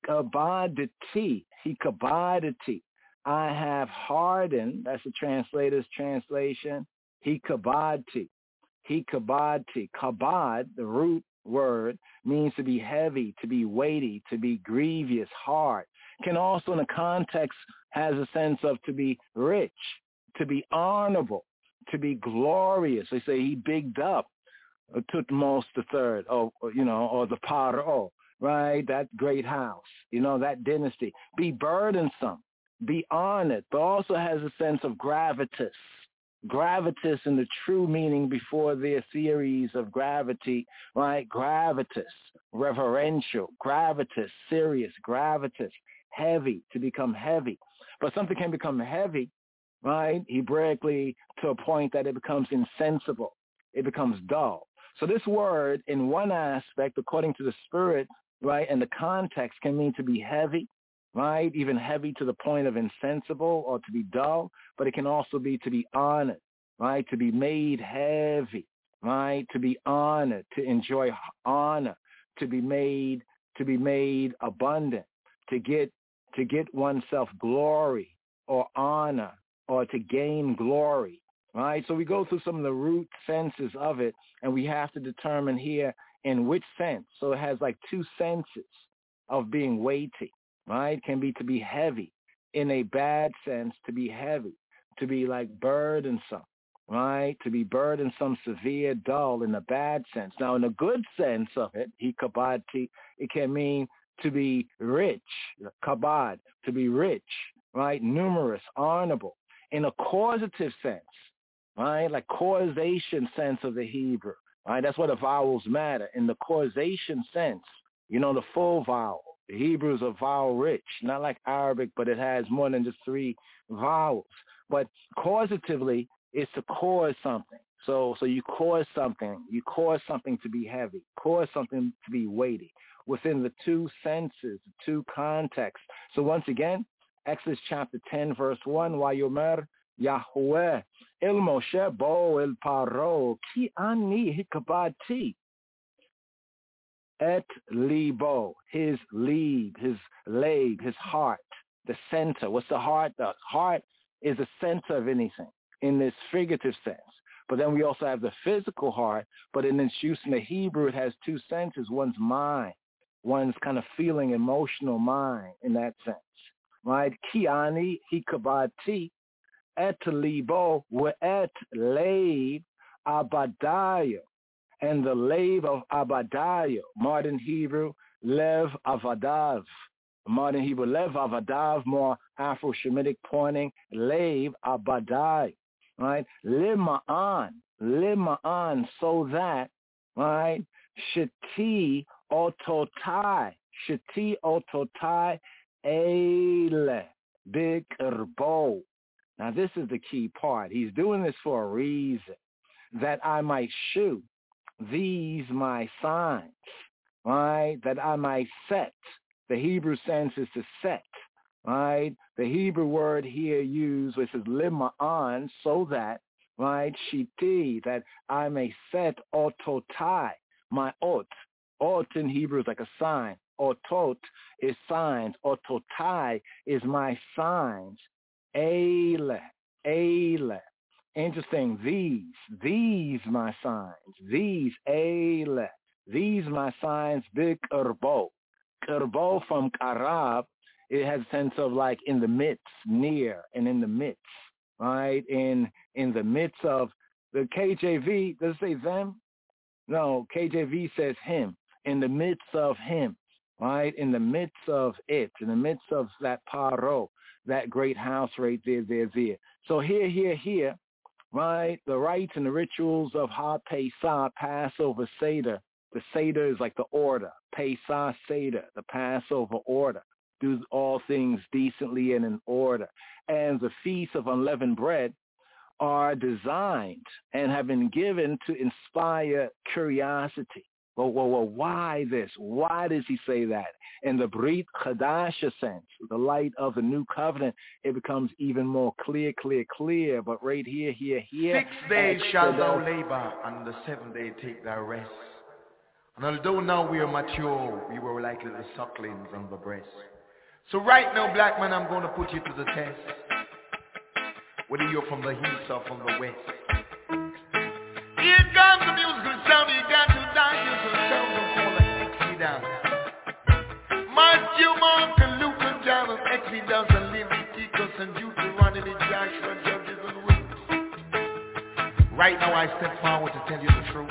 Speaker 20: Hikabaditi Hikabaditi. I have hardened. That's the translator's translation. Hikabadti. Hikabadti. Kabad, the root word, means to be heavy, to be weighty, to be grievous, hard. Can also in the context has a sense of to be rich, to be honorable, to be glorious. They say he bigged up Tutmos the third, or, you know, or the Paro, right? That great house, you know, that dynasty. Be burdensome, be honored, but also has a sense of gravitas. Gravitas in the true meaning before their theories of gravity, right? Gravitas, reverential, gravitas, serious, gravitas, heavy, to become heavy. But something can become heavy, right, Hebraically, to a point that it becomes insensible. It becomes dull. So this word, in one aspect, according to the spirit, right, and the context, can mean to be heavy, right, even heavy to the point of insensible or to be dull, but it can also be to be honored, right, to be made heavy, right, to be honored, to enjoy honor, to be made, to be made abundant, to get, to get oneself glory or honor or to gain glory, right? So we go through some of the root senses of it, and we have to determine here in which sense. So it has like two senses of being weighty, right? Can be to be heavy. In a bad sense, to be heavy, to be like burdensome, right? To be burdensome, severe, dull in a bad sense. Now, in a good sense of it, hikabati, it can mean to be rich, kabad, to be rich, right? Numerous, honorable. In a causative sense, right? Like causation sense of the Hebrew, right? That's what the vowels matter. In the causation sense, you know, the full vowel. The Hebrew is a vowel rich, not like Arabic, but it has more than just three vowels. But causatively, it's to cause something. So so you cause something. You cause something to be heavy. Cause something to be weighty within the two senses, the two contexts. So once again, Exodus chapter ten, verse one, Vayomer Yahweh El Moshe Bo El Paro Ki Ani Hikabati Et libo, his lead, his lab, his heart, the center. What's the heart? The heart is the center of anything in this figurative sense. But then we also have the physical heart, but in its use in the Hebrew, it has two senses. One's mind, one's kind of feeling, emotional mind in that sense, right? Kiani hikabati et libo et lab abadayo. And the lave of Abadayo, modern Hebrew, Lev Avadav. Modern Hebrew, Lev Avadav, more Afro-Shemitic pointing, Lave Abadai, right? Lima'an, Lima'an, so that, right? Sheti Ototai, Sheti Ototai Ele Bikirbo. Now this is the key part. He's doing this for a reason, that I might shew these my signs, right, that I might set. The Hebrew sense is to set, right? The Hebrew word here used, which is lima'an, so that, right, shiti, that I may set ototai, my ot, Ot in Hebrew is like a sign. Otot is signs. Ototai is my signs. Eile, eile. Interesting. These, these my signs. These, eile. These my signs. Big kerbo. Kerbo from karab. It has a sense of like in the midst, near, and in the midst, right? In in the midst of the K J V, does it say them? No, K J V says him. In the midst of him, right? In the midst of it, in the midst of that paro, that great house right there, there, there. So here, here, here, right? The rites and the rituals of Ha Pesach, Passover Seder. The Seder is like the order. Pesach Seder, the Passover order. Do all things decently and in order. And the Feast of Unleavened Bread are designed and have been given to inspire curiosity. Well, well, well, why this? Why does he say that? In the Brit Chadasha sense, the light of the new covenant, it becomes even more clear, clear, clear. But right here, here, here.
Speaker 21: Six days shall thou labor, and the seventh day take thy rest. And although now we are mature, we were like little sucklings on the breast. So right now, black man, I'm going to put you to the test. Whether you're from the east or from the west. Here comes the musical sound, you got to dance the sound of call it Exodus. Matthew, Mark, and Luke, and John, and Exodus, and Leviticus, and Deuteronomy, Joshua, Judges, and Ruth. Right now I step forward to tell you the truth.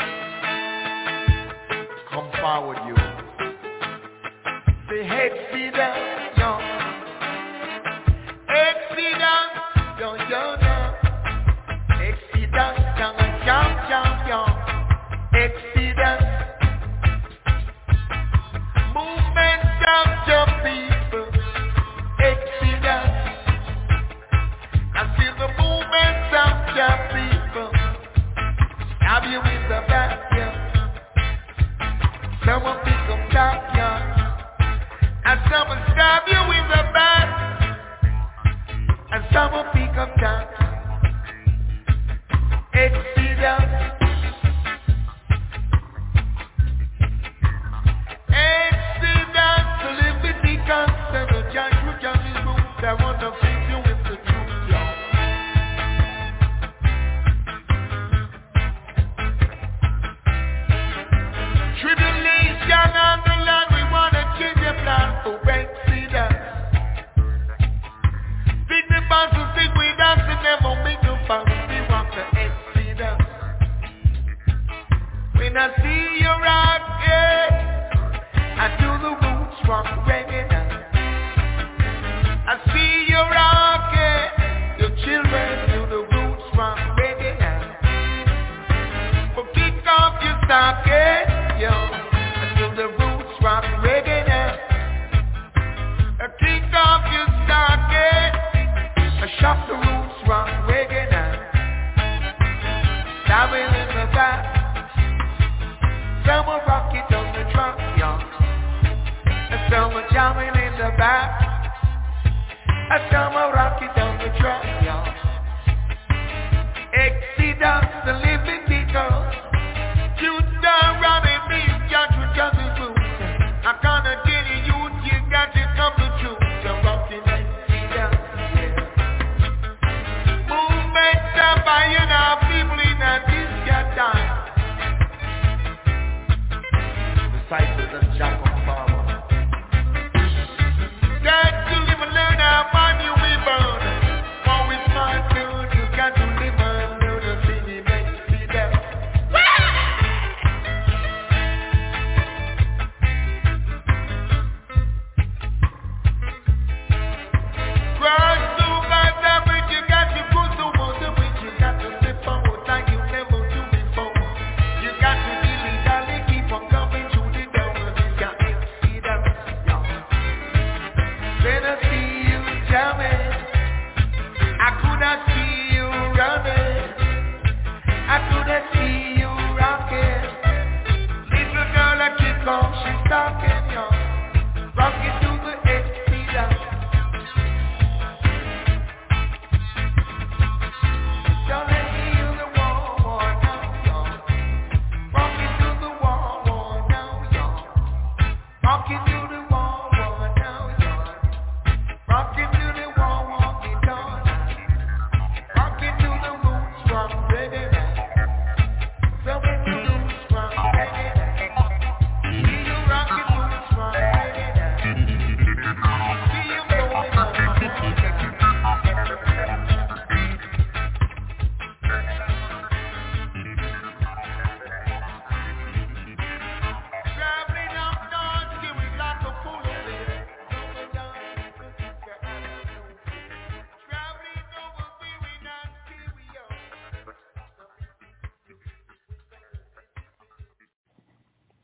Speaker 21: Come forward, you. Say Exodus, yo. Exodus, yo, yo, yo. Exodus, yo, yo, yo, yo. Exodus. Movement of the people. Exodus. I feel the movement of the people. Have you in the back, yeah. Someone pick up top, yeah. And someone stab you in the back. And someone pick up top. Exodus. Exodus. To live with the constant of Joshua, Johnny's boots. I want to fix you with the truth, y'all. Tribulation on the land, we want to change the plan for Exodus. Big the boss who stick with us and never make no fuss. We want the Exodus. When I see you rock, yeah, I do the roots rock reggae now. I see you rock, yeah, your children do the roots rock reggae now. But kick off your stocking. Yo, until the roots rock reggae now. I kick off your stocking. I shop the roots rock reggae now. Diving in the back. Someone rock it on the trunk, yo. And someone jamming in the back. And someone rock it on the trunk, yo. Exodus, the living details. You down running me, got to tell the truth. I can't get it, you, you got to come to truth. So rock the night, see down, yeah. Movement up by you now, people in a disco time. Disciples of Jacob Farmer. Got to live and learn how man you will burn.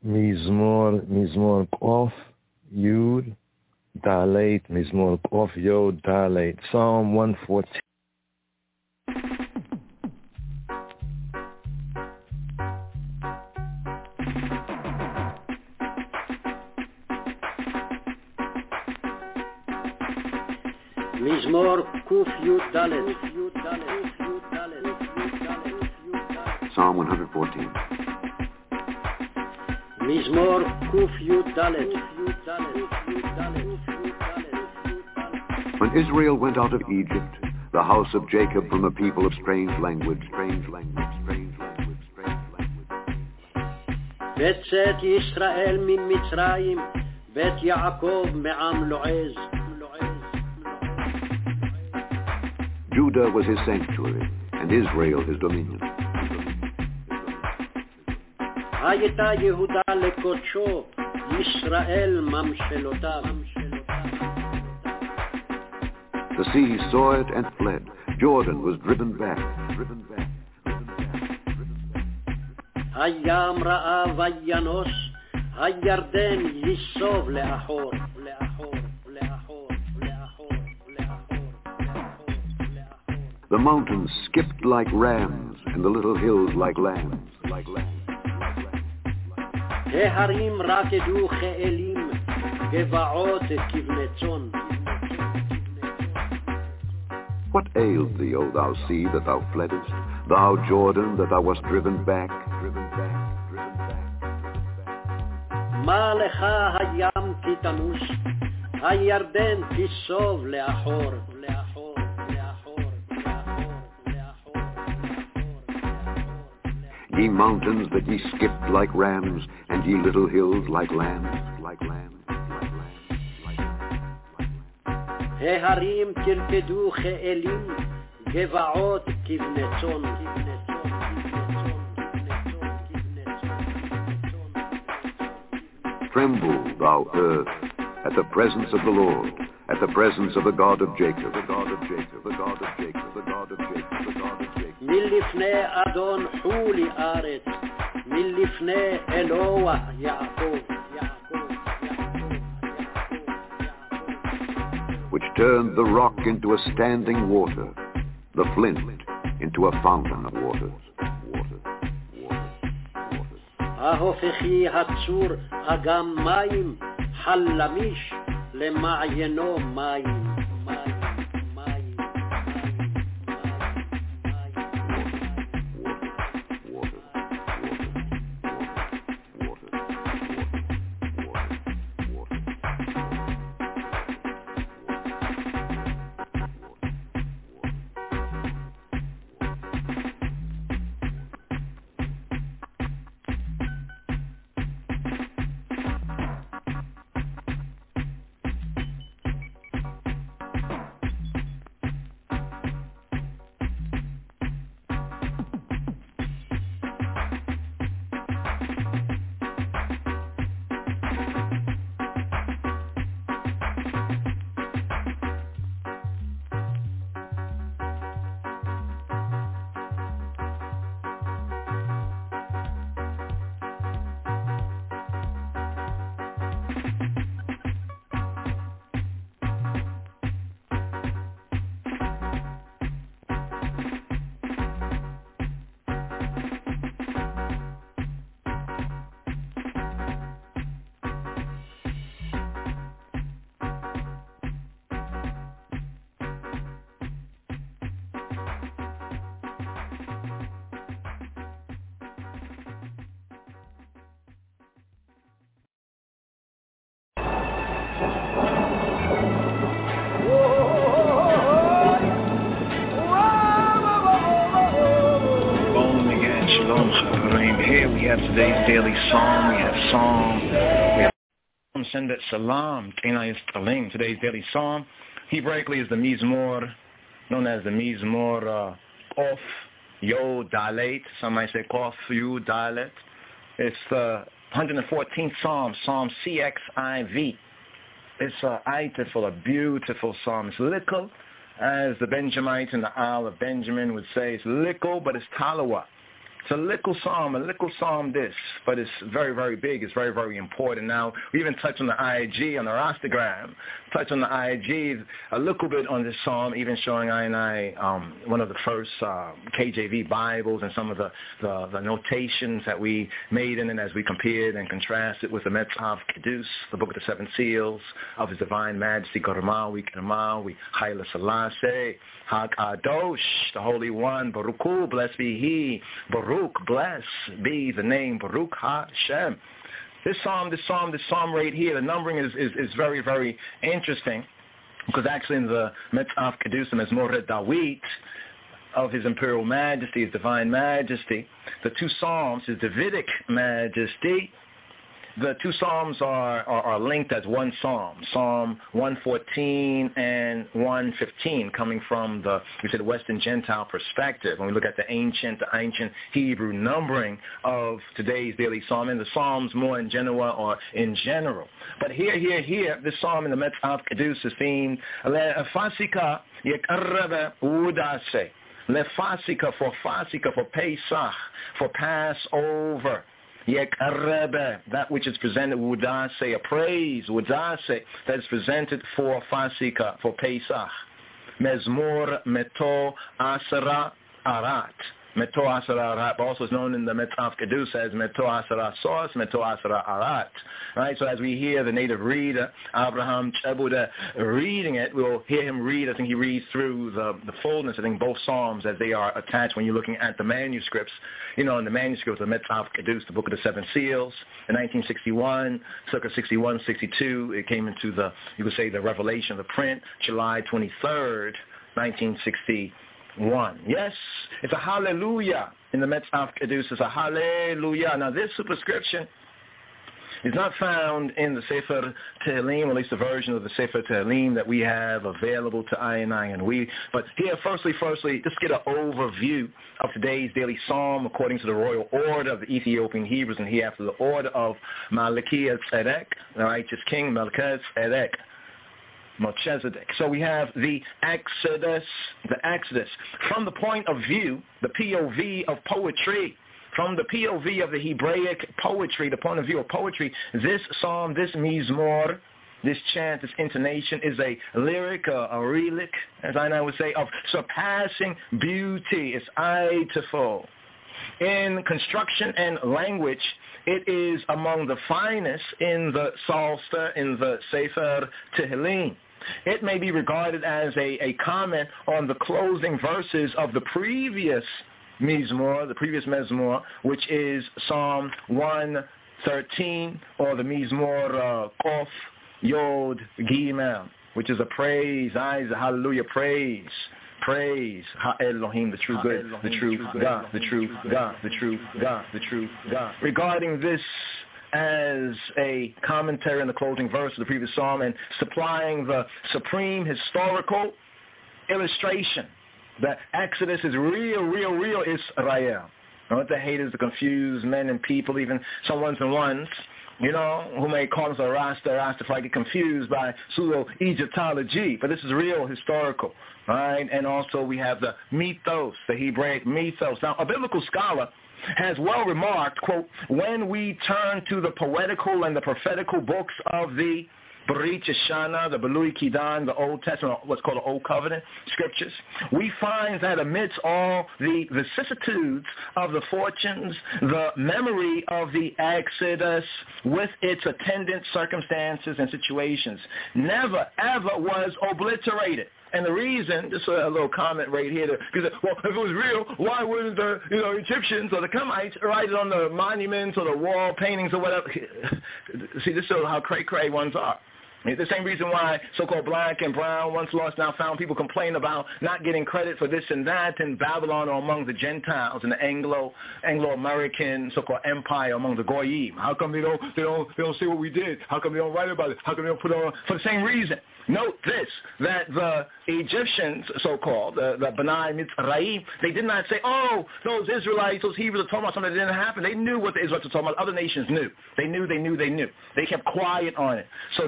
Speaker 17: Mizmor, Mizmor Kof, Yud, Dalet, Mizmor Kof, Yod, Dalet. Psalm one fourteen.
Speaker 9: מזמור ק"ד.
Speaker 8: Psalm one fourteen.
Speaker 9: מזמור ק"ד.
Speaker 8: When Israel went out of Egypt, the house of Jacob from a people of strange language, strange language, strange language, strange language.
Speaker 9: בצאת ישראל ממצרים, בית יעקב מעם לועז.
Speaker 8: Judah was his sanctuary, and Israel his dominion.
Speaker 9: הייתה יהודה לקודשו, ישראל ממשלותיו.
Speaker 8: The sea saw it and fled. Jordan was driven back, driven back, driven back, driven back.
Speaker 9: הים ראה וינוס, הירדן ייסוב לאחור, לאחור, לאחור, לאחור, לאחור, לאחור.
Speaker 8: The mountains skipped like rams, and the little hills like lambs, like lambs.
Speaker 9: ההרים רקדו כאלים, גבעות כבני צאן.
Speaker 8: What ailed thee, O thou sea, that thou fleddest? Thou Jordan, that thou wast driven back, driven back, driven back, driven back.
Speaker 9: מה לך הים כי תמוס, הירדן תיסוב לאחור, לאחור, לאחור, לאחור, לאחור, לאחור.
Speaker 8: Ye mountains that ye skipped like rams, and ye little hills like lambs, like lambs, like lambs, like lambs.
Speaker 9: ההרים תרקדו כאלים, גבעות כבני צאן.
Speaker 8: Tremble, thou earth, at the presence of the Lord, at the presence of the God of Jacob, the God of Jacob, the God of Jacob, the God of Jacob, the God of Jacob.
Speaker 9: מלפני אדון חולי ארץ, מלפני אלוה יעקב, יעקב,
Speaker 8: which turned the rock into a standing water, the flint into a fountain of waters. Water, water, water.
Speaker 9: ההופכי הצור אגם מים, חלמיש למעיינו מים.
Speaker 20: Today's daily psalm, we have psalm, we have Sendet Salam, Tena Yisraelim. Today's daily psalm, Hebraically is the Mizmor, known as the Mizmor uh, Kof, Yod, Dalet. Some might say Kof, Yod, Dalet. It's the one hundred fourteenth psalm, Psalm C X I V. It's a beautiful, a beautiful psalm. It's little, as the Benjamites in the Isle of Benjamin would say. It's little, but it's talawa.
Speaker 18: It's a little psalm, a little psalm this, but it's very, very big. It's very, very important. Now, we even touch on the I G, on the Rastagram, touch on the I G a little bit on this psalm, even showing I and I um, one of the first uh, K J V Bibles and some of the, the, the notations that we made in it as we compared and contrasted with the Metzhav Kedus, the Book of the Seven Seals of His Divine Majesty, Gormawi, Kermawi, Haile Selassie, HaKadosh, the Holy One, Baruch Hu, blessed be He, Baruch, blessed be the name, Baruch HaShem. This psalm, this psalm, this psalm right here, the numbering is, is, is very, very interesting, because actually in the Metzhav Kedus, Mezmor Dawit, of His Imperial Majesty, His Divine Majesty, the two psalms, His Davidic Majesty, the two psalms are, are, are linked as one psalm, Psalm one fourteen and one fifteen, coming from the, we say, the Western Gentile perspective. When we look at the ancient, the ancient Hebrew numbering of today's daily psalm, and the psalms more in Genoa or in general. But here, here, here, this psalm in the Metzhav Kedus is themed, Lefasika yekarrebe udase. Lefasika, for Fasika, for Pesach, for Passover. Yekarrebe, that which is presented, Wudase, a praise, Wudase, that is presented for Fasika, for Pesach. Mezmor Meto Asara Arat. Meto Asara Arat, also is known in the Metzhav Kedus as Meto Asara Sos, Meto Asara Arat. Right, so as we hear the native reader, Abraham Chebuda, reading it, we'll hear him read, I think he reads through the, the fullness, I think both psalms as they are attached when you're looking at the manuscripts. You know, in the manuscripts of Metzhav Kedus, the Book of the Seven Seals, in nineteen sixty-one, circa sixty-one, sixty-two, it came into the, you could say, the revelation of the print, July twenty-third, nineteen sixty-one. Yes, it's a hallelujah in the Metzhav Kedus. It's a hallelujah. Now, this superscription is not found in the Sefer Tehillim, or at least the version of the Sefer Tehillim that we have available to I and I and we. But here, firstly, firstly, just get an overview of today's daily psalm according to the royal order of the Ethiopian Hebrews, and here after the order of Malachi Tzedek, the righteous king, Melchizedek Tzedek. Melchizedek. So we have the Exodus, the Exodus. From the point of view, the P O V of poetry, from the P O V of the Hebraic poetry, the point of view of poetry, this psalm, this mizmor, this chant, this intonation is a lyric, a, a relic, as I now would say, of surpassing beauty. It's eiteful. In construction and language, it is among the finest in the Psalter, in the Sefer Tehillim. It may be regarded as a, a comment on the closing verses of the previous Mizmor, the previous Mezmor, which is Psalm one thirteen, or the Mizmor uh, Kof Yod Gimel, which is a praise, eyes, a hallelujah, praise. Praise Ha-Elohim, the true good, the true God, the true God, the true God, the true God. Regarding this as a commentary in the closing verse of the previous psalm and supplying the supreme historical illustration that Exodus is real, real, real Israel. I want the haters to confuse men and people, even some ones and ones, you know, who may call us a Rasta, Rastafari, get confused by pseudo-Egyptology. But this is real historical, right? And also we have the mythos, the Hebraic mythos. Now, a biblical scholar has well remarked, quote, when we turn to the poetical and the prophetical books of the Berit Yeshana, the Belui Kidan, the Old Testament, what's called the Old Covenant scriptures, we find that amidst all the vicissitudes of the fortunes, the memory of the Exodus with its attendant circumstances and situations never, ever was obliterated. And the reason, just a little comment right here, because, well, if it was real, why wouldn't the, you know, Egyptians or the Kemites write it on the monuments or the wall paintings or whatever? See, this shows how cray-cray ones are. It's the same reason why so-called black and brown, once lost, now found, people complain about not getting credit for this and that in Babylon or among the Gentiles in the Anglo, Anglo-American so-called empire among the Goyim. How come they don't, they don't, they don't say what we did? How come they don't write about it? How come they don't put it on? For the same reason. Note this, that the Egyptians, so-called, the, the B'nai Mitzrayim, they did not say, oh, those Israelites, those Hebrews are talking about something that didn't happen. They knew what the Israelites were talking about. Other nations knew. They knew, they knew, they knew. They kept quiet on it. So therefore,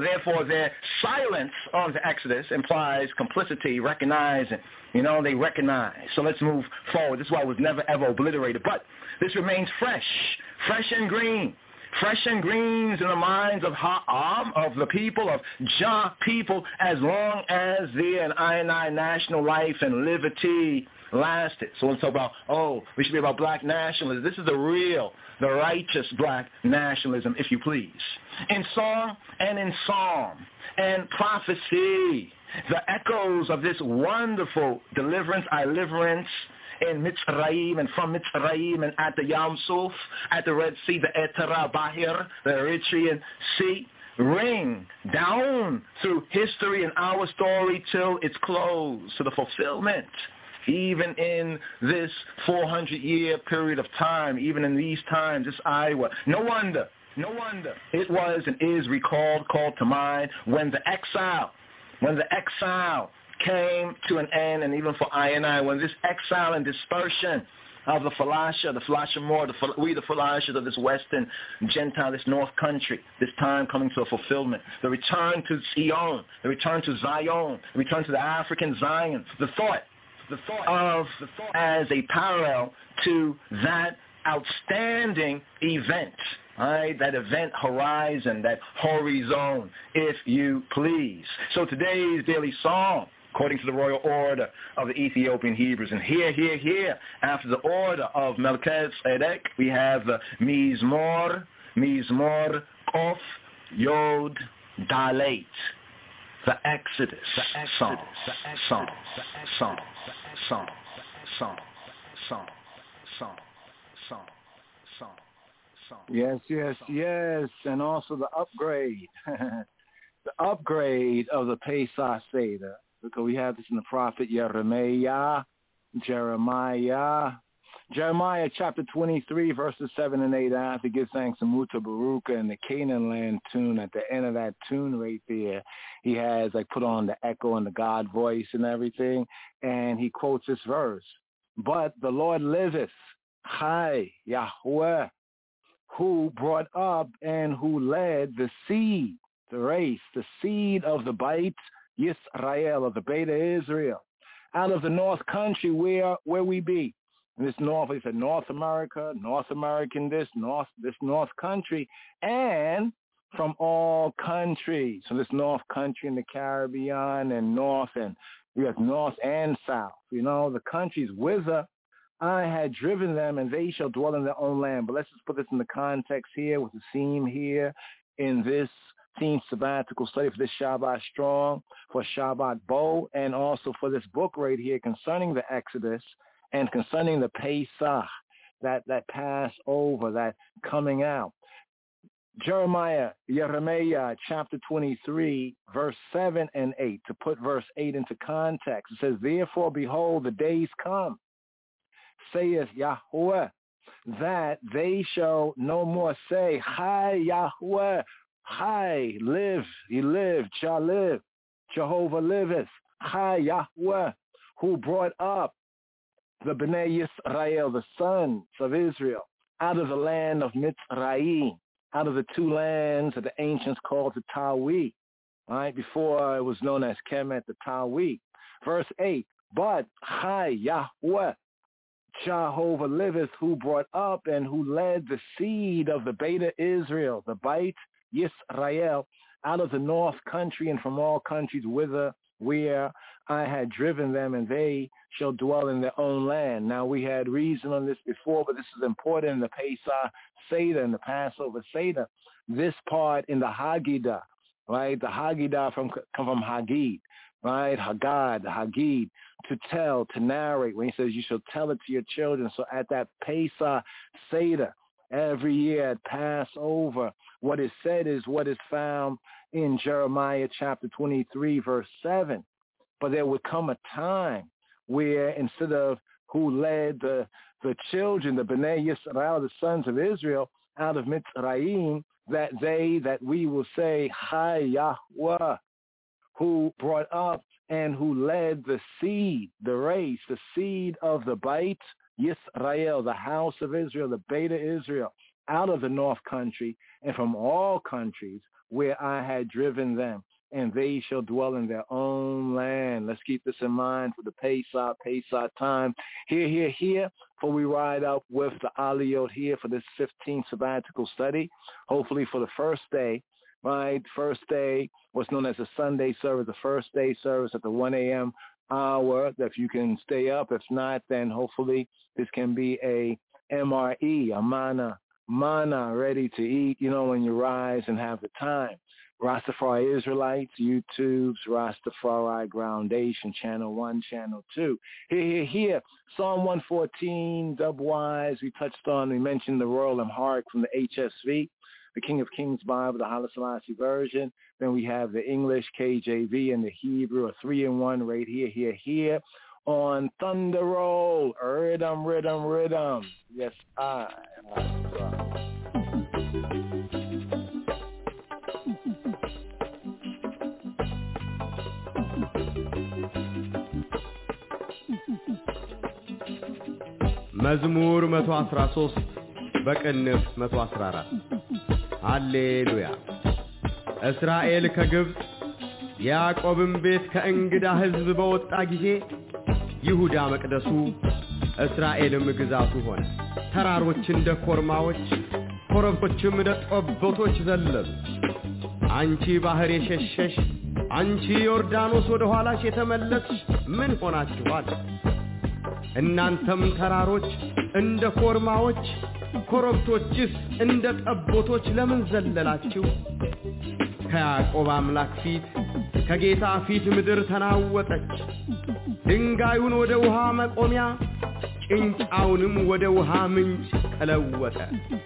Speaker 20: their silence on the Exodus implies complicity, recognizing, you know, they recognize. So let's move forward. This is why it was never, ever obliterated. But this remains fresh, fresh and green. Fresh and greens in the minds of Ha'am, of the people, of Jah people, as long as their and I and I national life and liberty lasted. So let's talk about, oh, we should be about black nationalism. This is the real, the righteous black nationalism, if you please. In song and in psalm and prophecy, the echoes of this wonderful deliverance, deliverance in Mitzrayim and from Mitzrayim and at the Yam Suf, at the Red Sea, the Etera Bahir, the Eritrean Sea, ring down through history and our story till its close, to the fulfillment. Even in this four hundred year period of time, even in these times, this Iowa, no wonder, no wonder it was and is recalled, called to mind when the exile, when the exile came to an end, and even for I and I, when this exile and dispersion of the Falasha, the Falasha more, the, we the Falashas of this Western Gentile, this North country, this time coming to a fulfillment. The return to Zion, the return to Zion, the return to the African Zion, the thought, the thought of the thought as a parallel to that outstanding event. All right, that event horizon, that horizon, if you please. So today's daily song, according to the royal order of the Ethiopian Hebrews. And here, here, here, after the order of Melchizedek, we have uh, Mizmor, Mizmor, Kof, Yod, Dalet. The Exodus, the Exodus, song, song, song, song, song, song, song, song, song, song. Yes, yes, yes, and also the upgrade, the upgrade of the Pesach Seder. Because we have this in the prophet Jeremiah, Jeremiah, Jeremiah chapter twenty-three, verses seven and eight. I have to give thanks to Muta Baruka and the Canaan land tune. At the end of that tune right there, he has like put on the echo and the God voice and everything, and he quotes this verse. But the Lord liveth, Chai, Yahweh, who brought up and who led the seed, the race, the seed of the Beit Yisrael, of the Beta Israel, out of the North country where where we be. And this North, he said North America, North American this, North this North country, and from all countries. So this North country in the Caribbean and North, and we have North and South. You know, the countries whither I had driven them, and they shall dwell in their own land. But let's just put this in the context here with the theme here in this Teen sabbatical study for this Shabbat Strong, for Shabbat Bo, and also for this book right here concerning the Exodus and concerning the Pesach, that, that Passover, that coming out. Jeremiah, Jeremiah chapter twenty-three, verse seven and eight, to put verse eight into context. It says, therefore, behold, the days come, saith Yahweh, that they shall no more say, Hi, Yahweh, Hi, live, he lived, Jah live, Jehovah liveth, Hi, Yahweh, who brought up the Bnei Yisrael, the sons of Israel, out of the land of Mitzrayim, out of the two lands that the ancients called the Tawi, right, before it was known as Kemet, the Tawi. Verse eight, but Hi, Yahweh, Jehovah liveth, who brought up and who led the seed of the Beta Israel, the Beit Yisrael, out of the north country and from all countries whither where I had driven them, and they shall dwell in their own land. Now, we had reason on this before, but this is important in the Pesach Seder, in the Passover Seder. This part in the Haggadah, right? The Haggadah from come from Haggid, right? Haggad, Haggid, to tell, to narrate. When he says you shall tell it to your children. So at that Pesach Seder, every year at Passover, what is said is what is found in Jeremiah chapter twenty-three, verse seven. But there would come a time where instead of who led the, the children, the Bnei Yisrael, the sons of Israel, out of Mitzrayim, that they, that we will say, Hi, Yahweh, who brought up and who led the seed, the race, the seed of the Beit Yisrael, the house of Israel, the Beta Israel, out of the north country and from all countries where I had driven them. and they shall dwell in their own land. Let's keep this in mind for the Pesach, Pesach time. Here, here, here, for we ride up with the Aliyot here for this fifteenth sabbatical study, hopefully for the first day. Right, first day, what's known as a Sunday service, the first day service at the one a.m. hour. If you can stay up, if not, then hopefully this can be a M R E, a mana, mana, ready to eat, you know, when you rise and have the time. Rastafari Israelites, YouTube's Rastafari Groundation, Channel one, Channel two. Here, here, here, Psalm one fourteen, Dubwise, we touched on, we mentioned the Royal Amharic from the H S V. The King of Kings Bible, the Haile Selassie version. Then we have the English K J V and the Hebrew, a three-in-one right here, here, here on Thunder Roll. Rhythm, rhythm, rhythm. Yes, I.
Speaker 2: መዝሙር መቶ አስራ ሶስት በቅንፍ መቶ አስራ አራት ሃሌሉያ እስራኤል ከግብጽ ያዕቆብም ቤት ከእንግዳ ሕዝብ በወጣ ጊዜ ይሁዳ መቅደሱ እስራኤልም ግዛቱ ሆነ ተራሮች እንደ ኮርማዎች ኮረብቶችም እንደ ጠቦቶች ዘለሉ አንቺ ባህር የሸሸሽ አንቺ ዮርዳኖስ ወደ ኋላሽ የተመለስሽ ምን ሆናችኋል እናንተም ተራሮች እንደ ኮርማዎች ኮረብቶችስ እንደ ጠቦቶች ለምን ዘለላችሁ ከያዕቆብ አምላክ ፊት ከጌታ ፊት ምድር ተናወጠች ድንጋዩን ወደ ውሃ መቆሚያ ጭንጫውንም ወደ ውሃ ምንጭ ቀለወጠ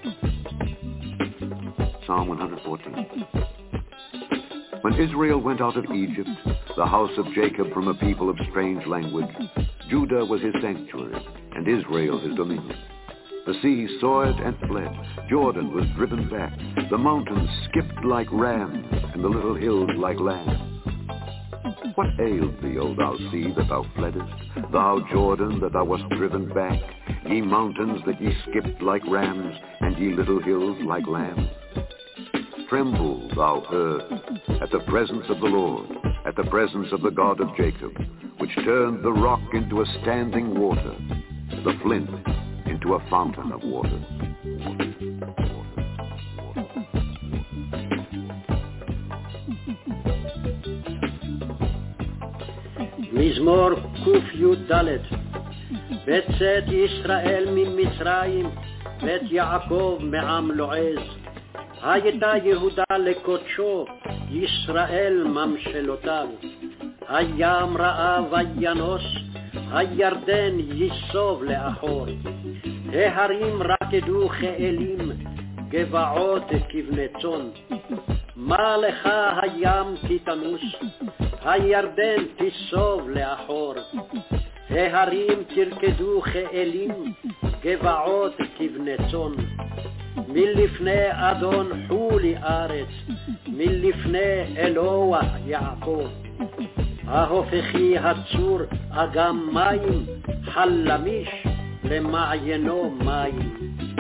Speaker 8: Psalm one fourteen. When Israel went out of Egypt, the house of Jacob from a people of strange language, Judah was his sanctuary, and Israel his dominion. The sea saw it and fled. Jordan was driven back. The mountains skipped like rams, and the little hills like lambs. What ailed thee, O thou sea, that thou fleddest? Thou Jordan, that thou wast driven back? Ye mountains, that ye skipped like rams, and ye little hills like lambs? Tremble, thou earth, at the presence of the Lord, at the presence of the God of Jacob, which turned the rock into a standing water, the flint into a fountain of water.
Speaker 9: מזמור ק"ד בצאת ישראל ממצרים בית יעקב מעם לועז הייתה יהודה לקודשו ישראל ממשלותיו הים ראה וינוס הירדן ייסוב לאחור ההרים רקדו כאלים גבעות כבני צאן מה לך הים תתנוס הירדן תיסוב לאחור ההרים תרקדו כאלים גבעות כבני צאן מלפני אדון חולי ארץ מלפני אלוה יעקב ההופכי הצור אגם מים חלמיש למעיינו מים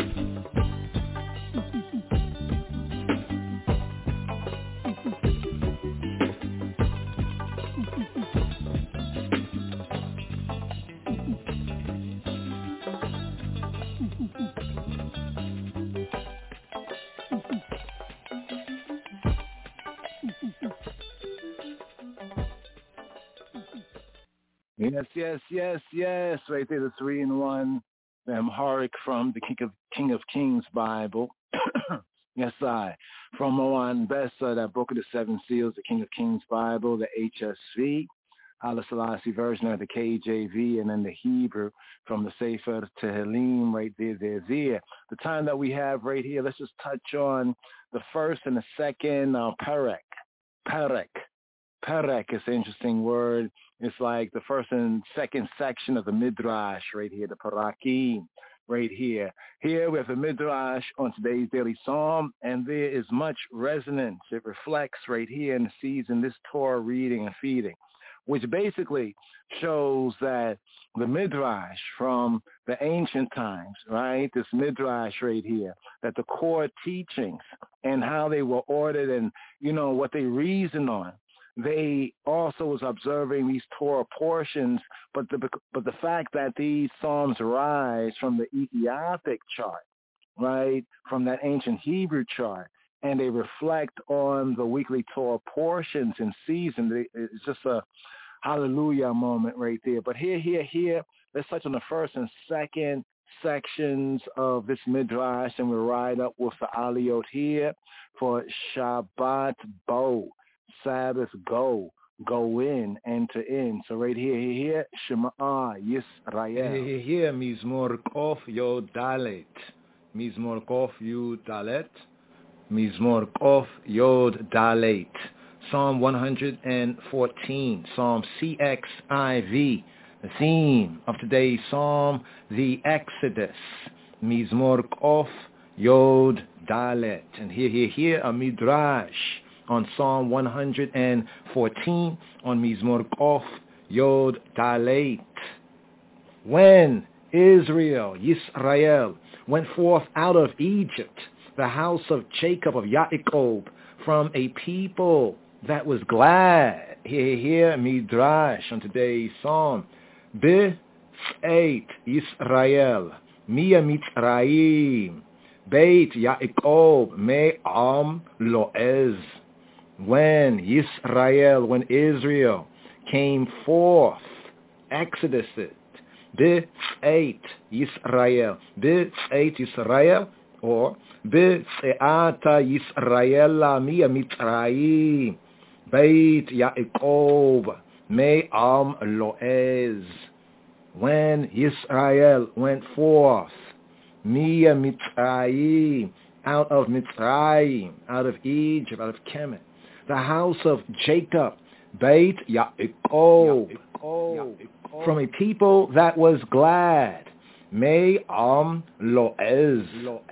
Speaker 20: Yes, yes, yes, yes. Right there, the three-in-one, the Amharic from the King of, King of Kings Bible. Yes, I. From Moan Bessa, that Book of the Seven Seals, the King of Kings Bible, the H S V, Haile Selassie version of the K J V, and then the Hebrew from the Sefer Tehillim right there, there, there. The time that we have right here, let's just touch on the first and the second uh, Perek. Perek. Perek is an interesting word. It's like the first and second section of the Midrash right here, the Parakim right here. Here we have the Midrash on today's daily psalm, and there is much resonance. It reflects right here in the season, this Torah reading and feeding, which basically shows that the Midrash from the ancient times, right, this Midrash right here, that the core teachings and how they were ordered and, you know, what they reason on, they also was observing these Torah portions, but the but the fact that these psalms arise from the Ethiopic chart, right, from that ancient Hebrew chart, and they reflect on the weekly Torah portions in season, it's just a hallelujah moment right there. But here, here, here, let's touch on the first and second sections of this midrash, and we'll ride up with the aliyot here for Shabbat Bo, Sabbath go, go in, enter in. So right here, here, here, Shema Yisrael.
Speaker 10: Here, here, here, Mizmor Kof Yod Dalet, Mizmor Kof Yod Dalet, Mizmor Kof Yod Dalet. Psalm one hundred fourteen, Psalm C X I V. The theme of today's psalm, the Exodus, Mizmor Kof Yod Dalet. And here, here, here, a midrash on Psalm one hundred fourteen, on Mizmor Kof Yod Dalet. When Israel, Yisrael, went forth out of Egypt, the house of Jacob, of Yaakov, from a people that was glad. Here, here, midrash on today's psalm. Be-eit Yisrael, Mia Mitzrayim, Beit Yaakov, Me'am Lo'ez. When Yisrael, when Israel came forth, Exodus it. Be-eit Yisrael, Be-eit Yisrael, or Be-ata Yisrael, Mia Mitzrayim, Beit Yaakov, Me'am Lo'ez. When Yisrael went forth, Mia Mitzrayim, out of Mitzrayim, out of Egypt, out of Kemet, the house of Jacob, Beit Yaakov, from a people that was glad. Me'am Lo'ez.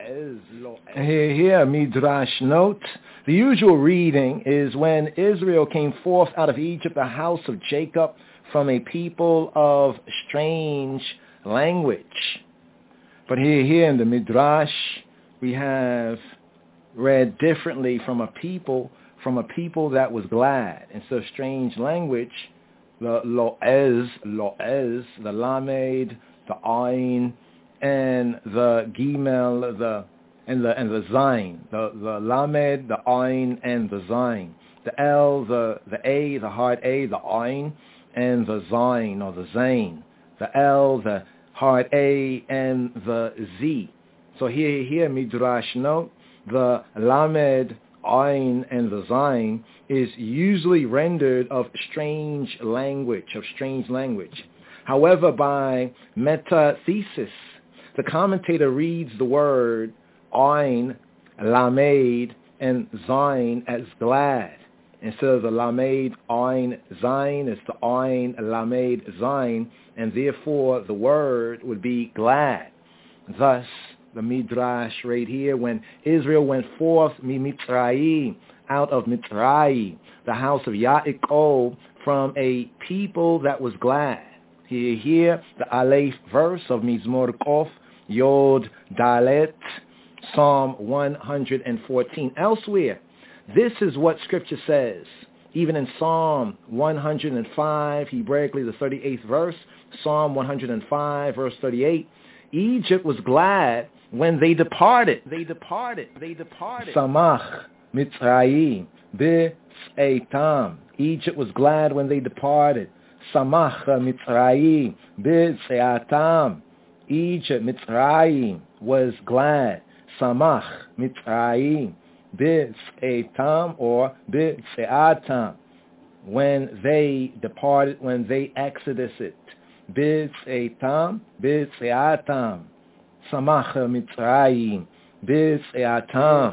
Speaker 10: Here, here, midrash note. The usual reading is when Israel came forth out of Egypt, the house of Jacob, from a people of strange language. But here, here in the midrash, we have read differently from a people, from a people that was glad. And so strange language, the Lo'ez, Lo'ez, the Lamed, the Ayin, and the Gimel, the and the and the Zayin, the the Lamed, the Ayin, and the Zayin, the L, the the A, the hard A, the Ayin, and the Zayin or the Zain, the L, the hard A, and the Z. So here, here, midrash note, the Lamed, Ayin, and the Zayin is usually rendered of strange language, of strange language. However, by metathesis, the commentator reads the word Ayin, Lamed, and Zayin as glad. Instead of the Lamed, Ayin, Zayin, it's the Ayin, Lamed, Zayin, and therefore the word would be glad. Thus, the midrash right here, when Israel went forth, Mitzrayim, out of Mitzrayim, the house of Yaakov, from a people that was glad. Here, here, the Aleph verse of Mizmor Kof Yod Dalet, Psalm one hundred fourteen. Elsewhere, this is what Scripture says. Even in Psalm one hundred five, Hebraically the thirty-eighth verse, Psalm one hundred five, verse thirty-eight, Egypt was glad when they departed. They departed. They departed. Samach Mitzrayim Be'etam. Egypt was glad when they departed. Samach Mitzrayim Be'etam. Egypt, Mitzrayim, was glad. Samach Mitzrayim Be'etam, or Be'etam, when they departed, when they exodused. Be'etam, Be'etam. Samach Mitzrayim Be'etam.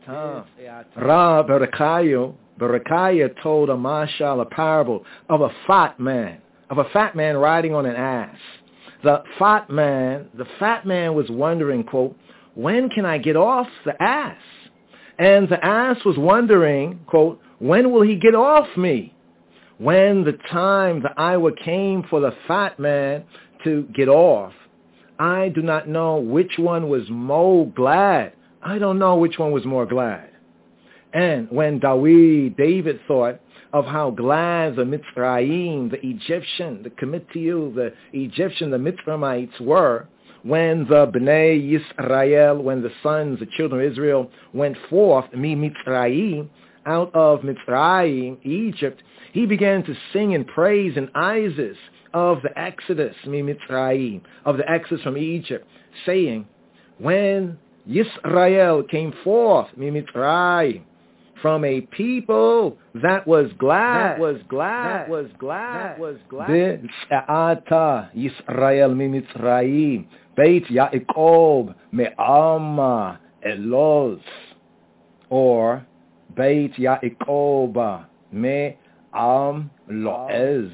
Speaker 10: Ra Berechiah, Berechiah told a mashal, a parable of a fat man, of a fat man riding on an ass. The fat man, the fat man was wondering, quote, when can I get off the ass? And the ass was wondering, quote, when will he get off me? When the time, the hour came for the fat man to get off, I do not know which one was more glad. I don't know which one was more glad. And when David, David thought,
Speaker 1: of how glad the Mitzrayim, the Egyptian, the Kemittiu, the Egyptian, the Mitzrayimites were when the Bnei Yisrael, when the sons, the children of Israel went forth, mi Mitzrayim, out of Mitzrayim, Egypt, he began to sing and praise in Isis of the Exodus, mi Mitzrayim, of the Exodus from Egypt, saying, when Yisrael came forth, mi Mitzrayim, from a people that was glad, that was glad, that was glad, that was glad. B'tz'ata Yisrael mi Mitzrayim, Beit Yaakov me'ama Elos, or Beit Yaakov me'am Lo'ez.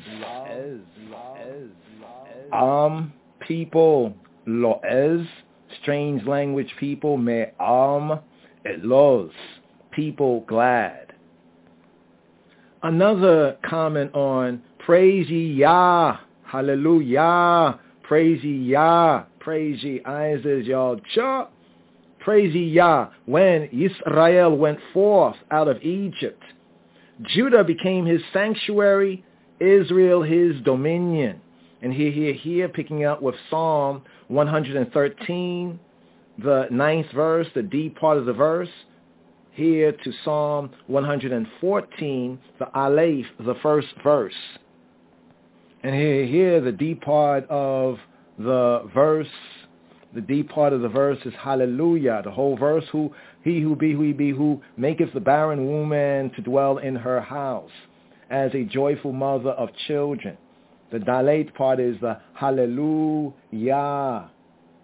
Speaker 1: Am people, Lo'ez, strange language people, me'am Elos, people glad. Another comment on praise ye Yah, hallelujah, praise ye Yah, praise ye Isis, y'all cha, praise ye Yah. When Israel went forth out of Egypt, Judah became his sanctuary, Israel his dominion. And here, here, here, picking up with Psalm one hundred thirteen, the ninth verse, the D part of the verse, here to Psalm one hundred fourteen, the Aleph, the first verse. And here, here, the D part of the verse, the D part of the verse is hallelujah. The whole verse, who he who be, who he be, who maketh the barren woman to dwell in her house, as a joyful mother of children. The Dalet part is the hallelujah.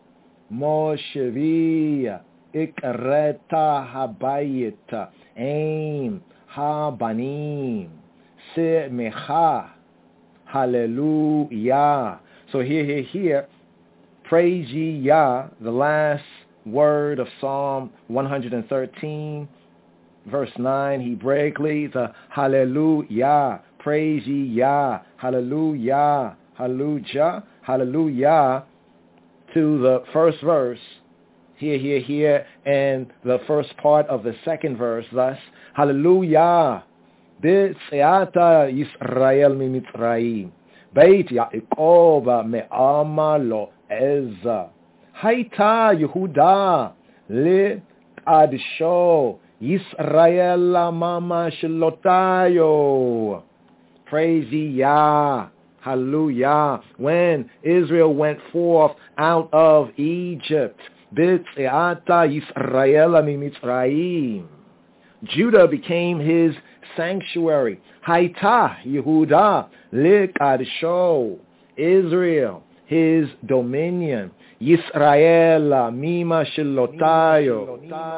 Speaker 1: Moshevi ikreta habayit aim habanim semecha hallelujah. So here, here, here, praise ye Yah, the last word of Psalm one hundred thirteen, verse nine, Hebraically, the hallelujah. Praise ye Yah, hallelujah, hallelujah, hallelujah, to the first verse, here, here, here, and the first part of the second verse, thus, hallelujah, b'tzeata Yisrael mi Mitzrayim, Beit Yaakov me'ama Lo'ez, Haita Yehuda le'adsho, Yisrael mama shlotayo. Praise ye Yah, hallelujah. When Israel went forth out of Egypt, B'tzeata Yisrael mi Mitzrayim, Judah became his sanctuary. Haita Yehuda le'kadsho, Israel, his dominion. Yisrael mima shelotayo.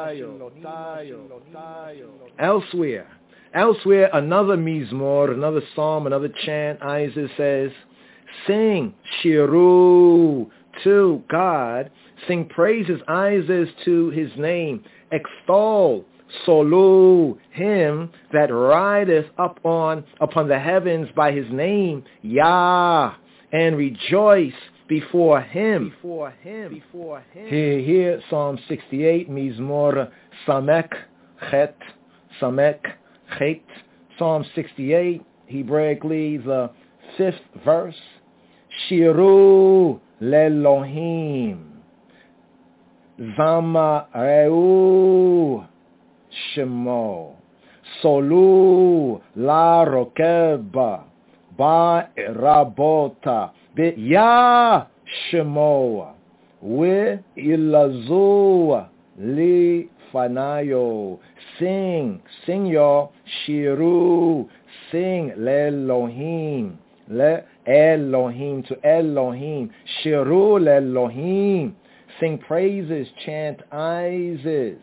Speaker 1: Elsewhere, Elsewhere, another mizmor, another psalm, another chant, Isaiah says, sing shiru to God, sing praises, Isaiah, to his name, extol, solu, him that rideth up on, upon the heavens by his name, Yah, and rejoice before him. Before him. Before him. Here, here, Psalm sixty-eight, mizmor samek chet, samek chet, Psalm sixty-eight, Hebraically the fifth verse, shiru lelohim, zamareu shemo, solu la rokeba, ba rabota, ya shemo, we ilazu li fanayo. Sing, sing your shiru, sing le'Elohim, le'Elohim, to Elohim, shiru le'Elohim, sing praises, chant Isis,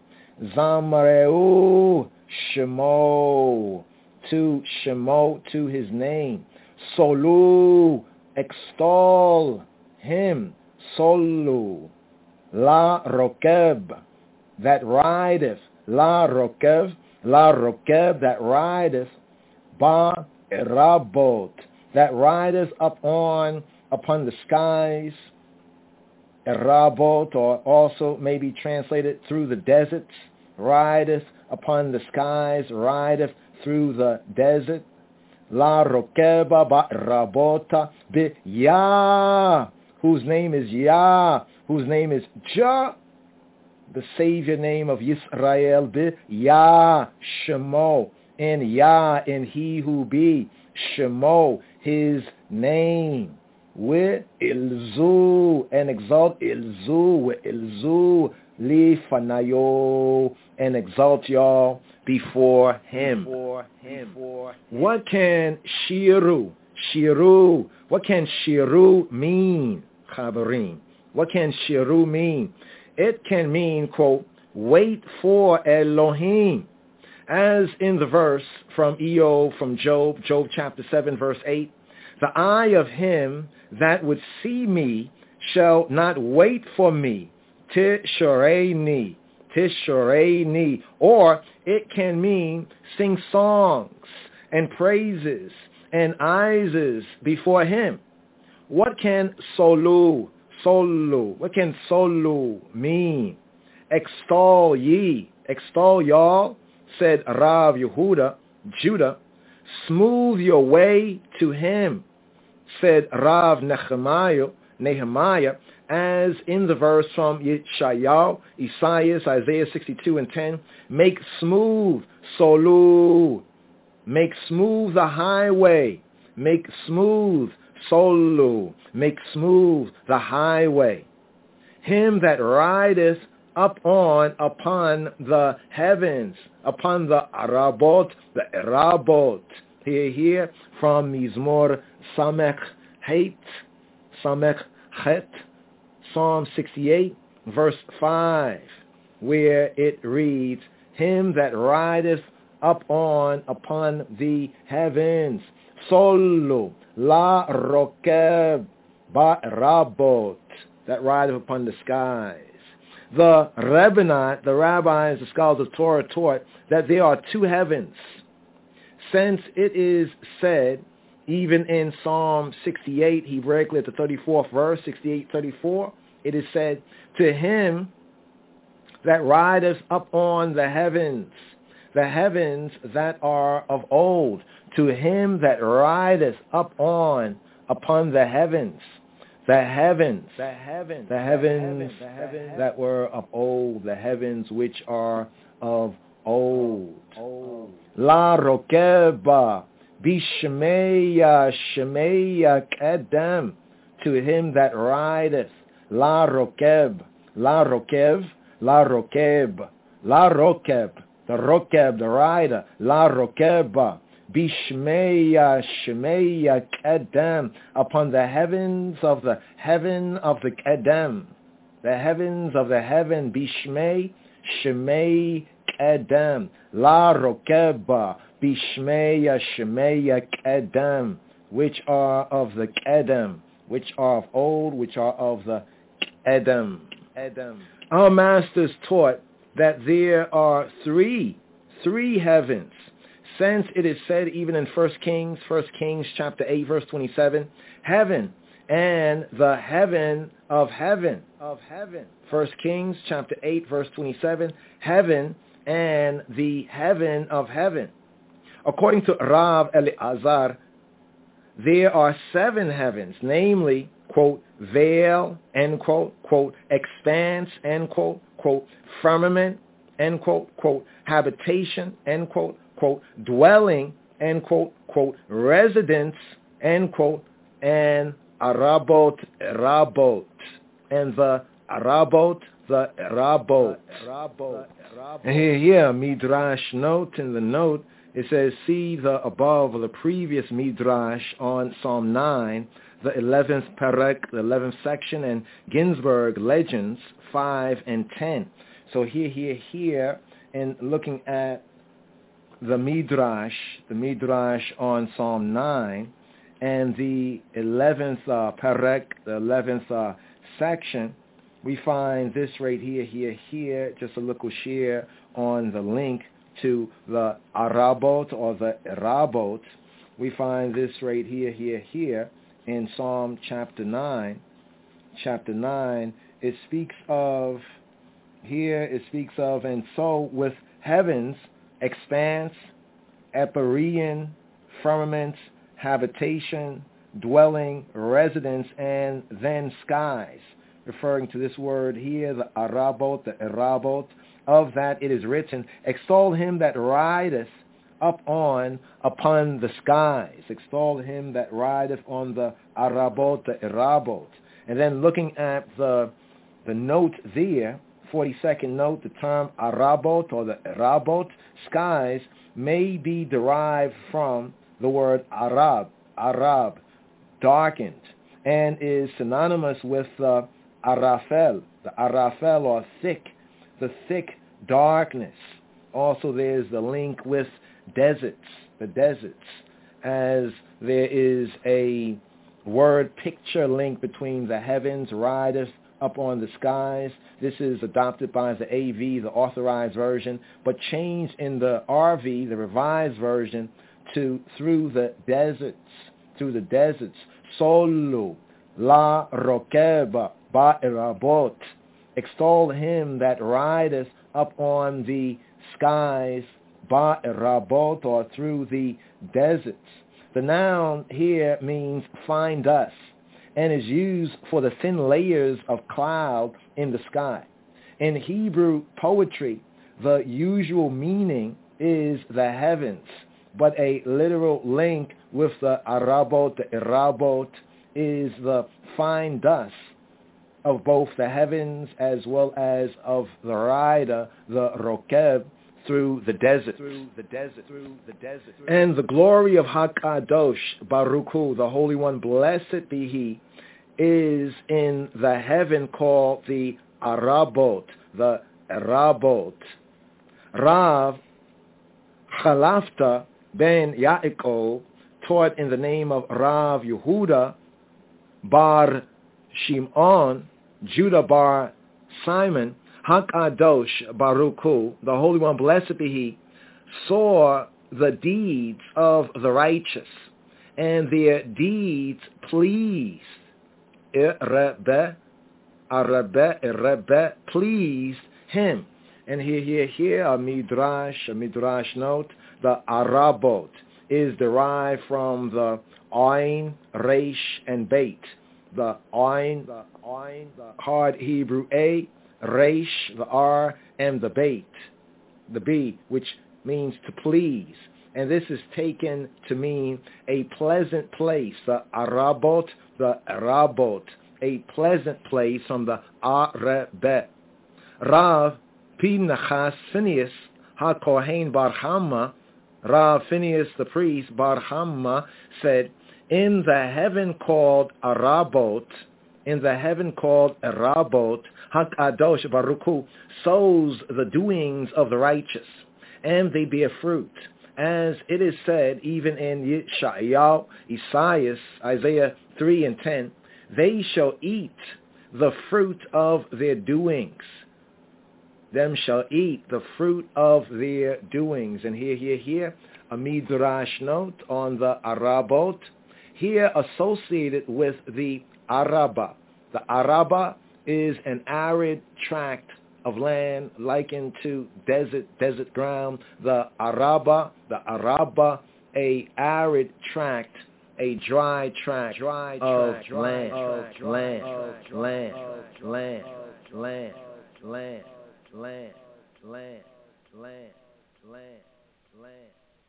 Speaker 1: zamareu shemo, to shemo, to his name, solu, extol him, solu, la rokeb, that rideth, La Rokev, La Rokev, that rideth, Ba Erabot, that rideth up on, upon the skies, Erabot, or also maybe translated through the deserts, rideth upon the skies, rideth through the desert. La rokeba ba'rabota bi Yah, whose name is Yah, whose name is Jah, the Savior name of Yisrael, bi Yah Shemo, in Yah, in He who be, Shemo, His name. We ilzu, and exalt ilzu, we ilzu li fanayo, and exalt y'all before Him. Before Him. What can shiru, shiru, what can shiru mean, Chaverim? What can shiru mean? It can mean, quote, wait for Elohim. As in the verse from Eov, from Job, Job chapter seven, verse eight, the eye of him that would see me shall not wait for me, tishoreini, tishoreini. Or it can mean sing songs and praises and ises before him. What can solu, solu, what can solu mean? Extol ye, extol y'all, said Rav Yehuda, Judah. Smooth your way to him, said Rav Nehemiah, Nehemiah, as in the verse from Yeshayahu, Isaiah, Isaiah sixty-two and ten. Make smooth, solu, make smooth the highway, make smooth, solu, make smooth the highway. Him that rideth up on, upon the heavens, upon the Arabot, the Arabot. Here, here, from Mizmor Samech Het, Samech Het, Psalm sixty-eight, verse five, where it reads, him that rideth up on, upon the heavens, Solo, La Rokeb, Ba Rabot, that rideth upon the skies. The Rebbeinu, the rabbis, the scholars of Torah taught that there are two heavens, since it is said, even in Psalm sixty-eight, Hebraically at the thirty-fourth verse, sixty-eight thirty-four, it is said, to him that rideth up on the heavens, the heavens that are of old, to him that rideth up on, upon the heavens, the heavens, the heavens, the heavens, the heavens that were of old, the heavens which are of old. old. La rokeba, bishmeya, shemeya kedem, to him that rideth. La rokeb, la rokev, la rokeb, la rokeb, the rokeb, the rider. La rokeba, bishmeya, shemeya kedem, upon the heavens of the heaven of the kedem, the heavens of the heaven, bishmei, shemei kedem, la rokeba, bishmeya, shemeya kedem, which are of the kedem, which are of old, which are of the Edom. Edom. Our masters taught that there are three, three heavens, since it is said even in First Kings, First Kings chapter eight, verse twenty-seven, heaven and the heaven of heaven, of heaven. First Kings chapter eight, verse twenty-seven, heaven and the heaven of heaven. According to Rav Eleazar, there are seven heavens, namely, quote, veil, end quote, quote, expanse, end quote, quote, firmament, end quote, quote, habitation, end quote, quote, dwelling, end quote, quote, residence, end quote, and arabot, rabot, and the arabot, the rabot. And here, here, Midrash note, in the note, it says, see the above, or the previous Midrash on Psalm nine, the eleventh Perek, the eleventh section, and Ginsburg Legends five and ten. So here, here, here, and looking at the Midrash, the Midrash on Psalm nine, and the eleventh uh, Perek, the eleventh uh, section, we find this right here, here, here, just a little share on the link to the Arabot or the Rabot. We find this right here, here, here in Psalm chapter nine. Chapter nine, it speaks of, here it speaks of, and so with heavens, expanse, Empyrean, firmament, habitation, dwelling, residence, and then skies. Referring to this word here, the arabot, the erabot, of that it is written, extol him that rideth up on upon the skies. Extol him that rideth on the arabot, the erabot. And then looking at the the note there, forty-second note, the term arabot or the erabot, skies, may be derived from the word arab, arab, darkened, and is synonymous with uh, arafel, the arafel or thick, the thick darkness. Also there's the link with deserts, the deserts, as there is a word picture link between the heavens, rideth up on the skies. This is adopted by the A V, the authorized version, but changed in the R V, the revised version, to through the deserts, through the deserts. Solo, la rokeba, ba'erabot. Extol him that rideth up on the skies, ba'erabot, or through the deserts. The noun here means fine dust and is used for the thin layers of cloud in the sky. In Hebrew poetry, the usual meaning is the heavens, but a literal link with the arabot, the erabot, is the fine dust of both the heavens as well as of the rider, the rokeb, through the desert, through the desert, through the desert. And the glory of HaKadosh, Baruch Hu, the Holy One, blessed be He, is in the heaven called the Arabot, the Arabot. Rav Chalafta ben Yaakov taught in the name of Rav Yehuda bar Shimon, Judah bar Simon, HaKadosh Baruch Hu, the Holy One, blessed be He, saw the deeds of the righteous, and their deeds pleased, Irebe, Arebe, Irebe, pleased Him. And here, here, here, a midrash, a midrash note, the Arabot is derived from the Ain, Resh, and Beit. The Ain, the Ain, the hard Hebrew A, Resh, the R, and the Beit, the B, which means to please. And this is taken to mean a pleasant place, the Arabot, the Arabot, a pleasant place from the Arebe. Rav Pinchas Phineas HaKohen Bar Hamma, Rav Phineas the priest Bar Hamma, said, in the heaven called Arabot, in the heaven called Arabot, HaKadosh Baruch Hu sows the doings of the righteous, and they bear fruit. As it is said, even in Yeshayahu, Isaiah, Isaiah three and ten, they shall eat the fruit of their doings. Them shall eat the fruit of their doings. And here, here, here, a midrash note on the Arabot, here associated with the Araba. The Araba is an arid tract of land likened to desert, desert ground. The Araba, the Araba, a arid tract, a dry tract dry of tract, land, of land, land, land, land, land, land, land, land, land, land, land.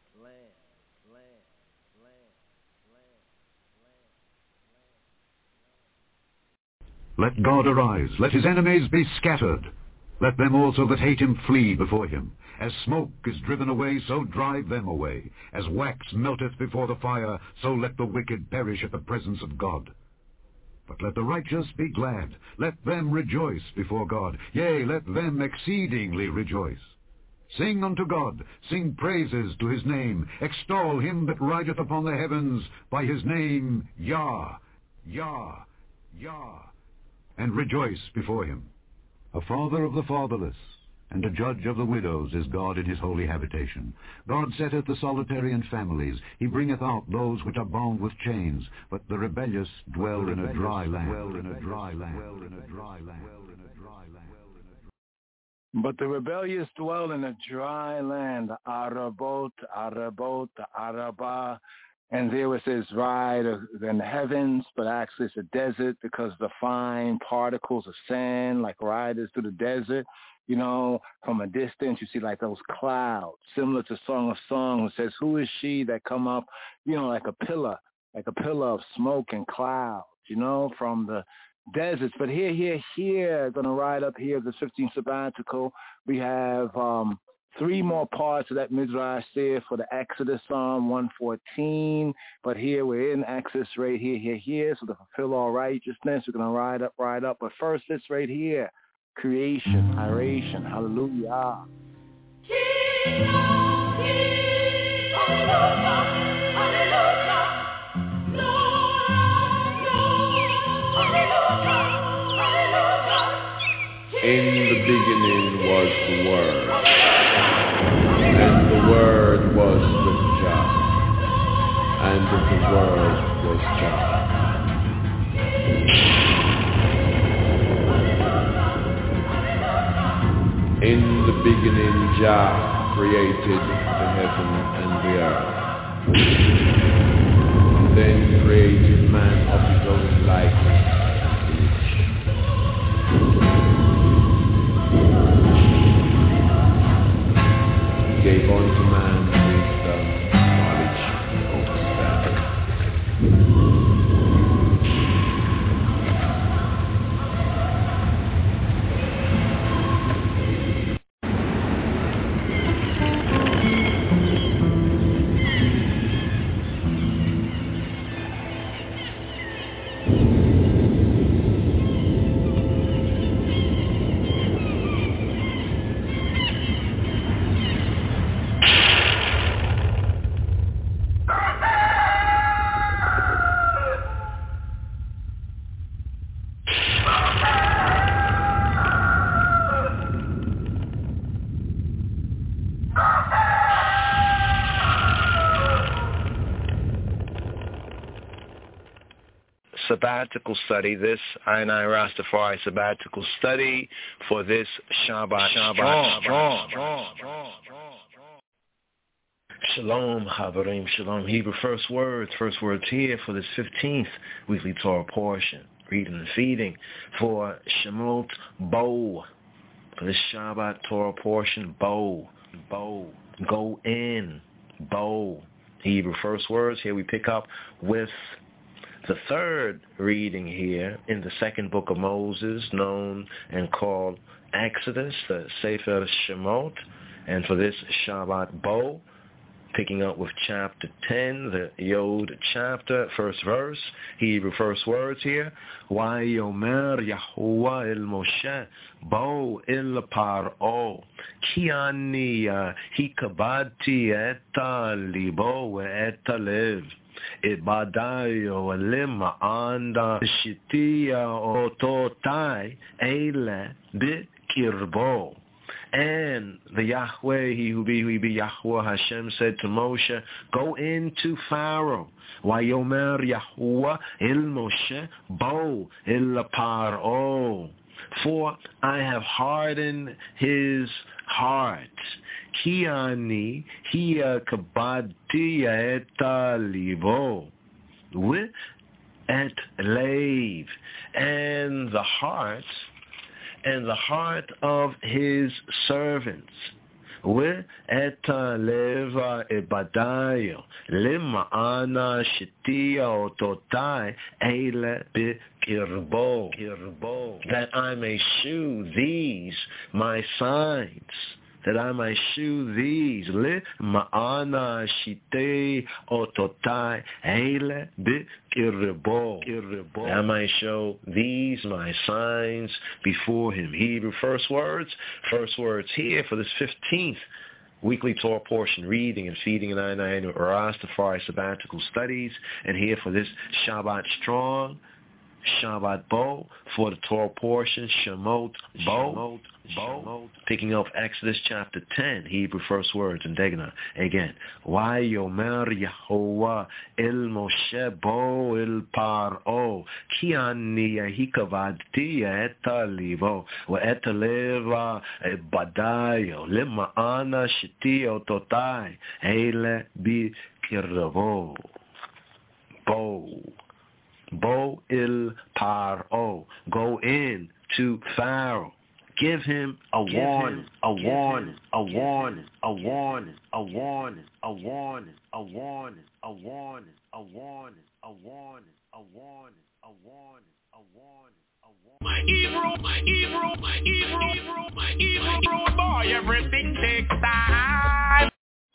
Speaker 3: Let God arise, let his enemies be scattered. Let them also that hate him flee before him. As smoke is driven away, so drive them away. As wax melteth before the fire, so let the wicked perish at the presence of God. But let the righteous be glad, let them rejoice before God. Yea, let them exceedingly rejoice. Sing unto God, sing praises to his name. Extol him that rideth upon the heavens by his name, Yah, Yah, Yah. And rejoice before him. A father of the fatherless, and a judge of the widows is God in his holy habitation. God setteth the solitary in families. He bringeth out those which are bound with chains, but the rebellious dwell in a dry land.
Speaker 20: But the rebellious dwell in a dry land, Arabot, Arabot, Araba, and there it says ride in the heavens, but actually it's a desert because the fine particles of sand like riders through the desert. You know, from a distance you see like those clouds, similar to Song of Songs. It says, who is she that come up, you know, like a pillar, like a pillar of smoke and clouds, you know, from the deserts. But here, here, here, going to ride up here, the fifteenth sabbatical, we have um, three more parts of that Midrash there for the Exodus Psalm one fourteen. But here we're in Exodus right here, here, here. So to fulfill all righteousness, we're going to ride up, ride up. But first, it's right here. Creation, adoration, hallelujah.
Speaker 19: In the beginning was the Word, and the Word was with God, and the Word was God. In the beginning, Jah created the heaven and the earth, then created man of his own likeness. Gave unto man wisdom, knowledge, understanding.
Speaker 18: Sabbatical study, this I and I Rastafari sabbatical study for this Shabbat, Shabbat, Shabbat, Shabbat. Shalom, Habarim, Shalom. Hebrew first words, first words here for this fifteenth weekly Torah portion, reading and feeding for Shemot Bo, for this Shabbat Torah portion, Bo, Bo, go in, Bo. Hebrew first words, here we pick up with the third reading here in the second book of Moses, known and called Exodus, the Sefer Shemot, and for this Shabbat Bo, picking up with chapter ten, the Yod chapter, first verse, Hebrew first words here, Vayomer Yahuwah el Moshe, Bo el Paro, Ki ani hikabadti eta libo eta lev, Ibadayo lima anda shitia ototai ele bikirbo. And the Yahweh, he who be, who be Yahweh Hashem, said to Moshe, go into Pharaoh. Vayomer Yahuwah el Moshe, bo el Paro. For I have hardened his heart. Ki ani hiya kabadi eta libo. With et lave. And the heart, and the heart of his servants. With eta leva ebadayo. Lima ana shitia ototai ele bikirbo. That I may shew these my signs. That I might shew these, li ma'ana shite ototai ele bikirbo. That I might show these my signs before him. Hebrew first words, first words here for this fifteenth weekly Torah portion, reading and feeding and I and I Rastafari sabbatical studies, and here for this Shabbat strong
Speaker 5: Shabbat Bo. For the Torah portion, Shemot Bo. Bo. Picking up Exodus chapter ten, Hebrew first words in Degna. Again, Why Yomer Yehovah El Moshe Bo El Paro Ki Ani Hikavadti Et Livo Wa Et Leva Badayo Lema'ana Shiti Ototai Ele Bi Kiravo Bo Bo Il Paro. Go in to Pharaoh. Give him a
Speaker 9: Give
Speaker 5: warning,
Speaker 9: him,
Speaker 5: a
Speaker 9: give
Speaker 5: warning,
Speaker 9: him,
Speaker 5: a
Speaker 9: give
Speaker 5: warning,
Speaker 9: him,
Speaker 5: a
Speaker 9: give
Speaker 5: warning,
Speaker 9: him,
Speaker 5: a
Speaker 9: give
Speaker 5: warning,
Speaker 9: him,
Speaker 5: a
Speaker 9: give
Speaker 5: warning,
Speaker 9: him.
Speaker 5: a warning, a warning, a warning, a warning, a warning, a warning, a warning, a warning.
Speaker 22: My Hebrew, my Hebrew, my Hebrew, my Hebrew boy, everything takes time.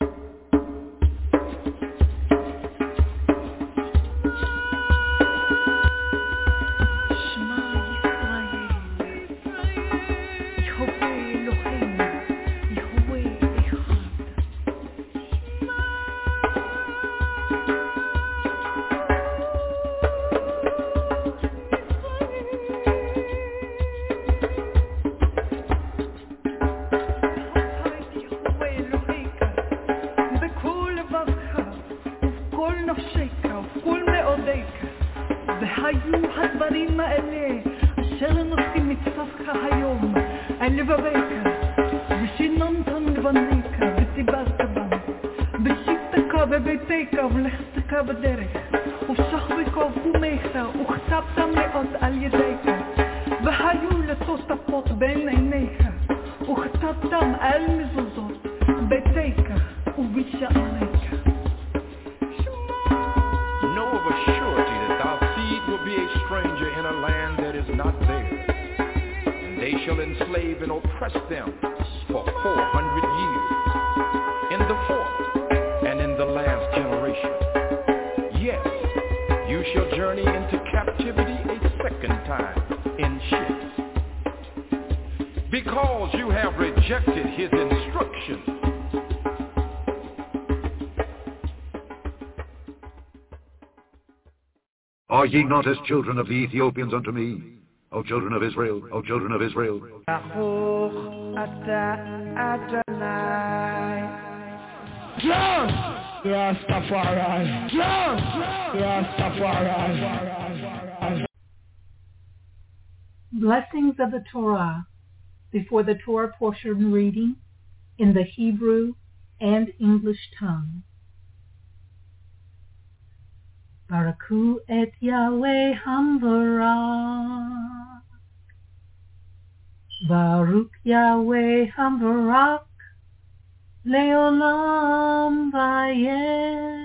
Speaker 8: Are ye not as children of the Ethiopians unto me, O children of Israel, O children of Israel?
Speaker 22: Rastafari, Rastafari.
Speaker 23: Blessings of the Torah before the Torah portion reading in the Hebrew and English tongue. Baraku et Yahweh Hamvarak. Baruch Yahweh Hamvarak. Leolam Vayet.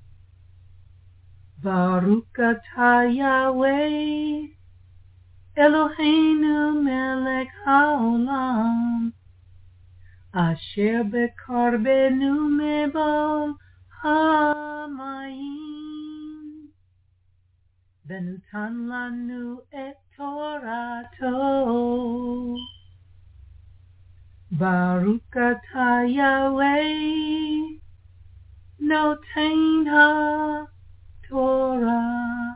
Speaker 23: Baruch atah Yahweh Eloheinu melech haolam. Asher bekarbenu mebal hamayim. Venutan lanu et Torato. Baruch atah Yahweh noten ha-Torah.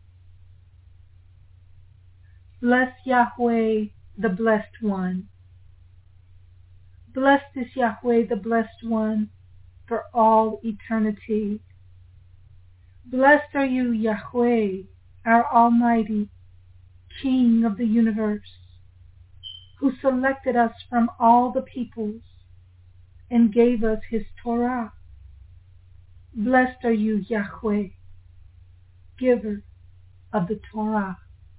Speaker 23: Bless Yahweh, the Blessed One. Blessed is Yahweh, the Blessed One, for all eternity. Blessed are you, Yahweh, our Almighty, King of the universe, who selected us from all the peoples and gave us his Torah. Blessed are you, Yahweh, giver of the Torah.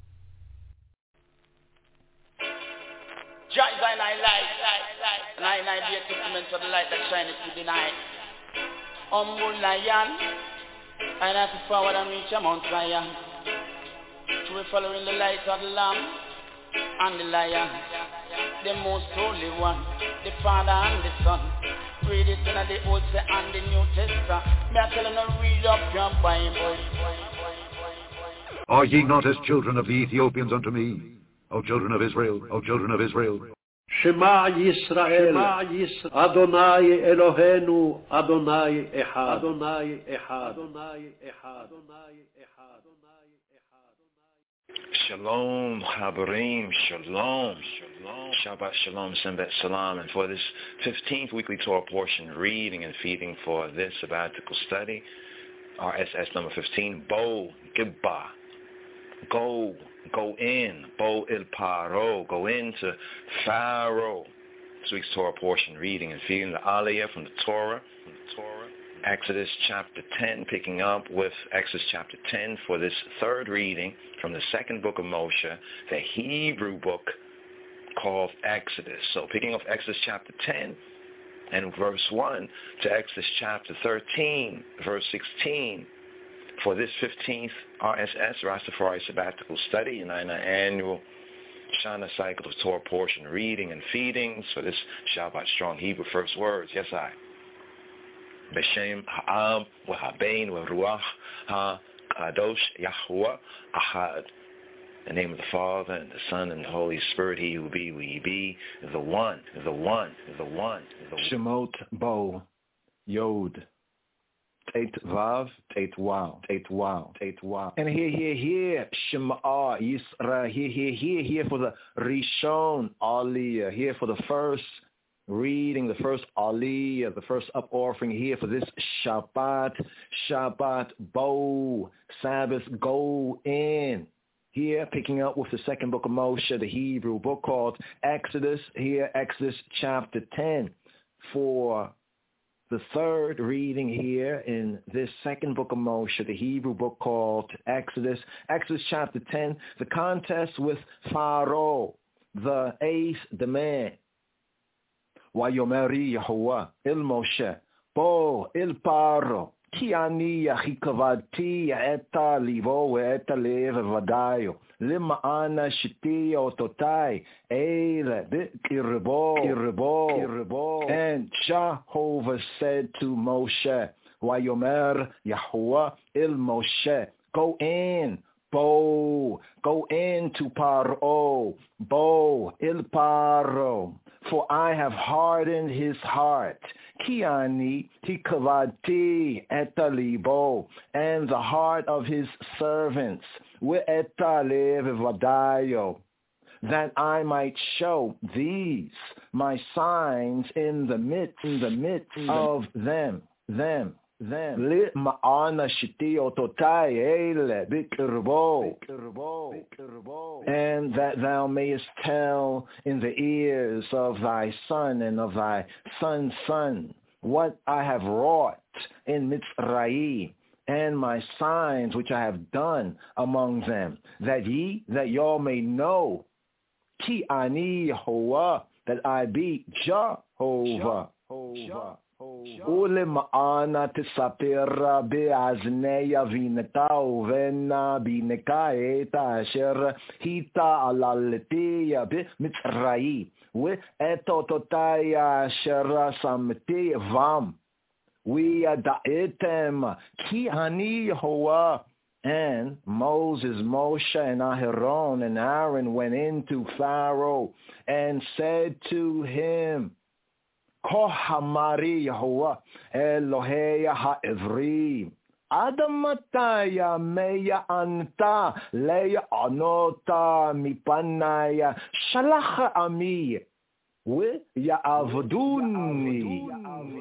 Speaker 24: Joy is thy light, and I and I be a testament of the light that shineth through the night. Humble lion, and I have to forward and reach a Mount Zion. Through following the light of the Lamb and the Lion, the most holy one, the Father and the Son. Read it in the Old and the New Testament. May I tell you to read up your Bible.
Speaker 8: Are ye not as children of the Ethiopians unto me, O children of Israel, O children of Israel?
Speaker 9: Shema Yisrael, Adonai Eloheinu, Adonai Echad, Adonai Echad, Adonai Echad, Adonai Echad.
Speaker 18: Shalom, Habarim, Shalom, Shalom, Shabbat Shalom, Sembet Salam. And for this fifteenth weekly Torah portion, reading and feeding for this sabbatical study, R S S number fifteen, Bo Gibba, go, go in, Bo Il Paro, go into Pharaoh. This week's Torah portion, reading and feeding the Aliyah from the Torah, from the Torah. Exodus chapter ten, picking up with Exodus chapter ten for this third reading from the second book of Moshe, the Hebrew book called Exodus. So picking up Exodus chapter ten and verse one to Exodus chapter thirteen, verse sixteen, for this fifteenth R S S, Rastafari Sabbatical Study, and our annual Shana cycle of Torah portion reading and feedings for this Shabbat Strong Hebrew First Words. Yes, I. B'Shem Ha'am V'Habein V'Ruach HaKadosh Yahuwah Ahad. In the name of the Father, and the Son, and the Holy Spirit, he who be, we be, the one, the one, the one, the one.
Speaker 1: Shemot Bo Yod Tet Vav Tet Wow Tet Wow Tet Wow. And here, here, here, Shema Yisra, here, here, here, here for the Rishon Aliyah, here for the first reading, the first Aliyah, the first up offering here for this Shabbat, Shabbat Bo, Sabbath, go in. Here, picking up with the second book of Moshe, the Hebrew book called Exodus, here, Exodus chapter ten, for the third reading here in this second book of Moshe, the Hebrew book called Exodus, Exodus chapter ten, the contest with Pharaoh, the eighth demand. Wayomeri Yahuwah il Moshe, Bo il Paro, Ki ani yachikavati eta livo eta lev vadayo, lima'ana shiti ototai, eile bikirbo, kirbo, kirbo. And Jehovah said to Moshe, Wayomer Yahuwah il Moshe, go in, Bo, go into Paro, Bo il Paro. For I have hardened his heart, Kiani hikavati etalibo, and the heart of his servants, we'etalev vadayo, that I might show these my signs in the midst, in the midst of them, them. Them. And that thou mayest tell in the ears of thy son and of thy son's son what I have wrought in Mitzrayim, and my signs which I have done among them, that ye, that y'all may know, Ki ani Yehovah, that I be Jehovah. Jehovah. Ulema'ana tisapira be'azneya vinetau vena bineka eta asher hita alaleteya be'mitzrayi we etototaya asher samte vam we adaetem ki ani Yehovah. And Moses, Moshe, and Aharon and Aaron went into Pharaoh and said to him, Kohamari Yahuwah Eloheya ha'evrim Adamataya meya anta leya anota mipanaya shalach ami we ya'avduni.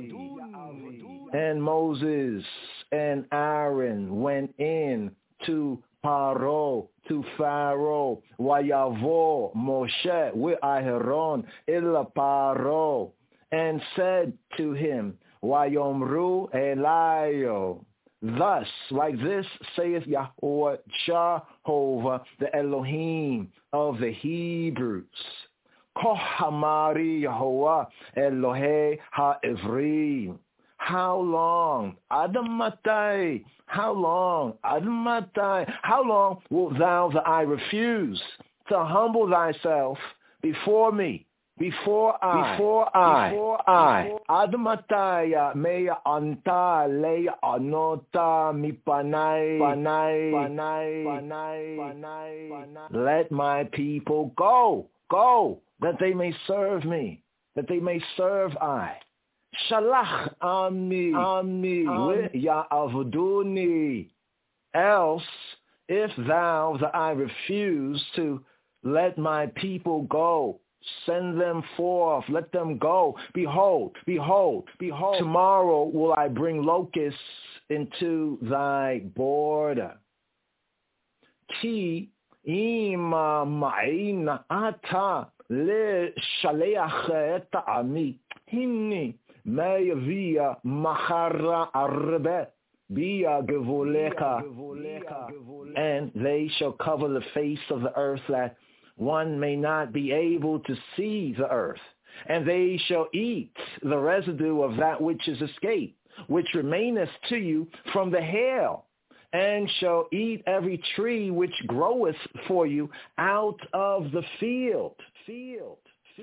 Speaker 1: And Moses and Aaron went in to Paro, to Pharaoh, Wayavo Moshe we Aharon ila Paro, and said to him, Wayomru Elayo. Thus, like this saith Yahweh Jehovah, the Elohim of the Hebrews. Kohamari Yahweh Elohe ha'evrim. How long? Adamatai. How long? Adamatai. How long wilt thou that I refuse to humble thyself before me? Before I, before I, before I, Admataya meya anta leya anota mipanai, panai, panai, panai, panai. Let my people go, go, that they may serve me, that they may serve I. Shalach ami, ami, ya avduni. Else, if thou, that I refuse to let my people go, send them forth, let them go. Behold, behold, behold, tomorrow will I bring locusts into thy border. Ki ima ma'ina ata le shaleach et ami hinni me'yavia machara arbe bia gevuleka, and they shall cover the face of the earth, that one may not be able to see the earth, and they shall eat the residue of that which is escaped, which remaineth to you from the hail, and shall eat every tree which groweth for you out of the field. Field.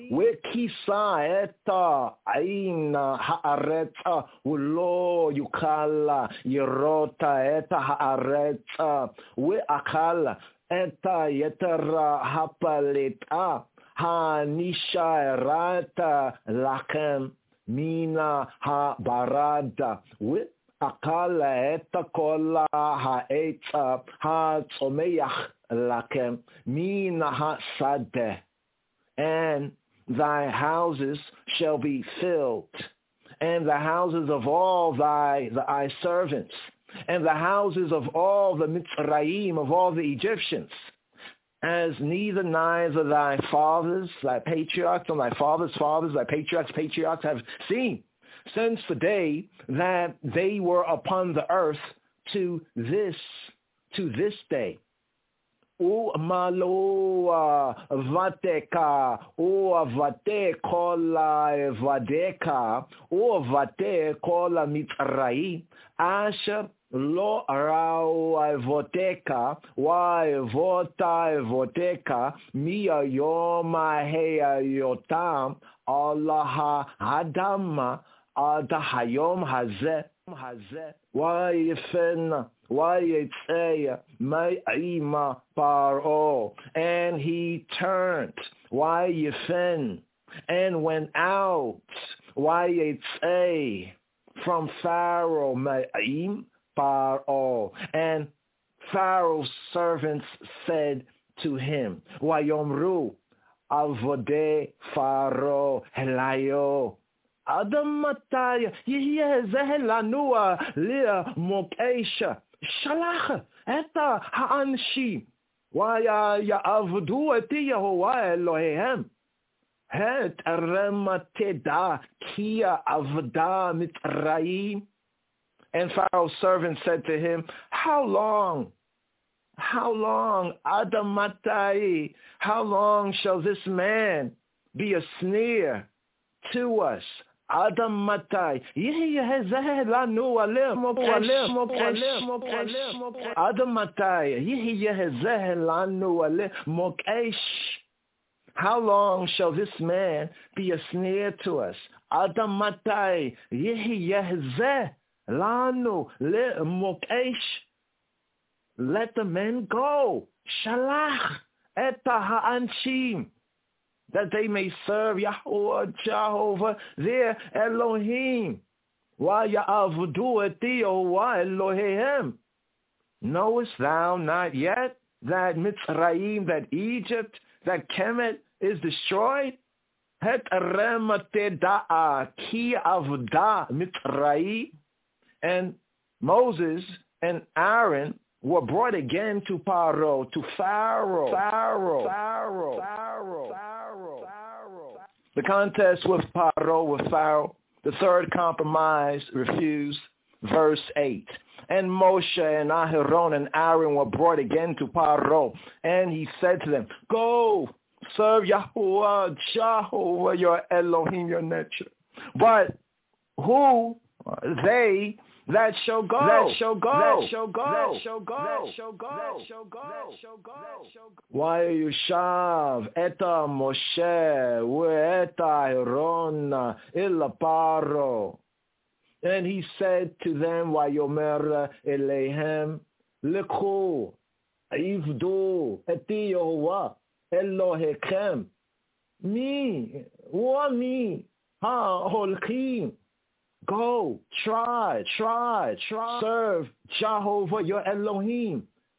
Speaker 1: Wekisa eta aina haaretza ulo yukala yerota eta haaretza weakala eta yetera hapaleta hanisha erata lakem mina habarada we akala eta kola haetza hatzomeach lakem mina hasade, and thy houses shall be filled, and the houses of all thy thy servants, and the houses of all the Mitzrayim, of all the Egyptians, as neither neither thy fathers, thy patriarchs, or thy fathers' fathers, thy patriarchs, patriarchs have seen, since the day that they were upon the earth to this, to this day. U maloa vateka, u vate kola vadeka, u vate kola mitrai, asher lo rau voteka, wa vota voteka, mia yoma heya yotam, Allah hadama, adahayom hazeh, hazeh, wa yifena. Wayetzeya ma'ima paro, and he turned Wayefen and went out Wayetzei from Pharaoh ma'im paro, and Pharaoh's servants said to him, Wayomru avode Pharaoh helayo Adam mataya yeh zehelanua lia mokesha Shalach eta ha'anshim waya ya'avdu et Yehovah Elohehem het remateda kia avda mitzrayim. And Pharaoh's servant said to him, how long, how long, Adam matai, how long shall this man be a snare to us? Adam matai lanu alem Adam matai lanu alem mokesh. How long shall this man be a snare to us? Adam matai lanu le mokesh. Let the men go. Shalach et ha'anshim, that they may serve Yahweh, Jehovah, their Elohim. Why ya'avdu et Yehovah Elohehem? Knowest thou not yet that Mitzrayim, that Egypt, that Kemet is destroyed? Het remateda ki avda Mitzrayim. And Moses and Aaron were brought again to Paro, to Pharaoh, Pharaoh, Pharaoh, Pharaoh, Pharaoh, Pharaoh. The contest with Paro, with Pharaoh, the third compromise refused. Verse eight. And Moshe and Aharon and Aaron were brought again to Paro, and he said to them, go, serve Yahuwah, Jehovah, your Elohim, your nature. But who they that shall go, that shall go, that shall go, that shall go, that shall go, that shall go, that shall go, that shall go. Why Yushav eta Moshe ve'eta Aaron ila Paro? And he said to them, Vayomer Eleihem Lekhu Ivdu et Yehovah Elohechem Mi wa mi ha holkim. Go, try, try, try, serve Jehovah your Elohim.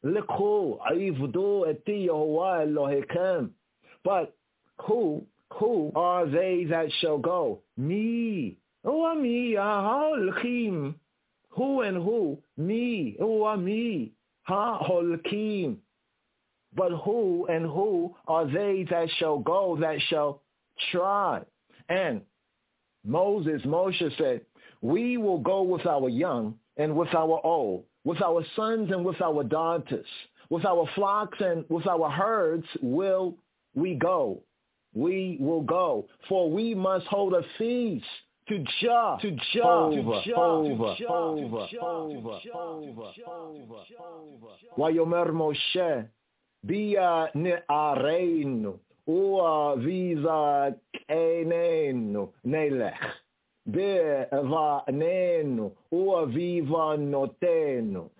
Speaker 1: Likhu ivdu eti Yehovah Elohechem. But who, who are they that shall go? Me. Oh, me, ha-holkim. Who and who? Me. Oh, me, ha-holkim. But who and who are they that shall go, that shall try? And Moses, Moshe said, we will go with our young and with our old, with our sons and with our daughters, with our flocks and with our herds will we go. We will go, for we must hold a feast to Jah, to Jah, to Jah, to Jah. Vayomer Moshe, Bia ne'areinu, ua viza kenenu nelech. Be'vanenu, ua viva notenu.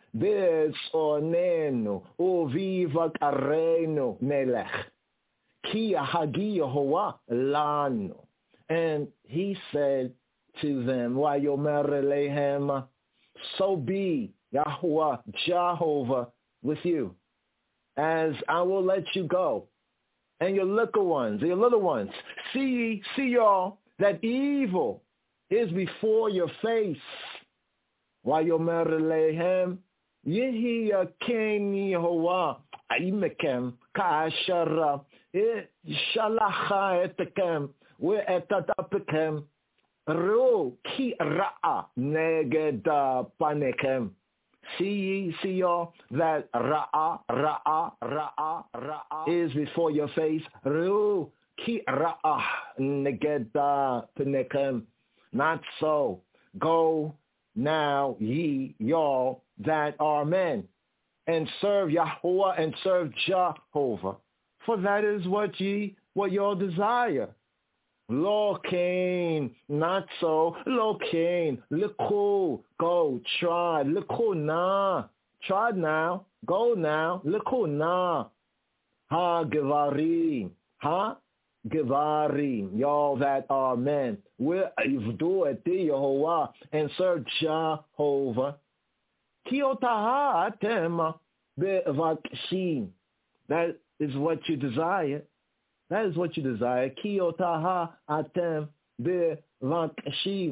Speaker 1: Be'sonenu, ua viva karenu nelech. Ki hagi Yehovah lanu. And he said to them, Vayomer Eleihem, so be Yahweh, Jehovah, with you, as I will let you go. And your little ones, your little ones, see, see y'all, that evil is before your face. Vayomer Eleihem, Yehi Yaken Yehovah, Aimekem, Ka'ashara, Shalacha Etekem, We'etatapekem, Ru Ki Ra'a Neged Panekem. See ye, see y'all, that Ra'a, Ra'a, Ra'a, Ra'a is before your face. Ru Ki Ra'a Neged Panekem. Not so. Go now, ye, y'all, that are men, and serve Yahweh and serve Jehovah. For that is what ye, what y'all desire. Lo Cain, not so. Lo Cain, Liku, go, try. Liku na, try now. Go now. Liku na. Ha Gevarim, ha Gevarim, y'all that are men. Will do it to Yehovah and serve Jehovah. Kiotaha atema be'vakshim. That is what you desire. That is what you desire. Kiotaha atem be'vakshim.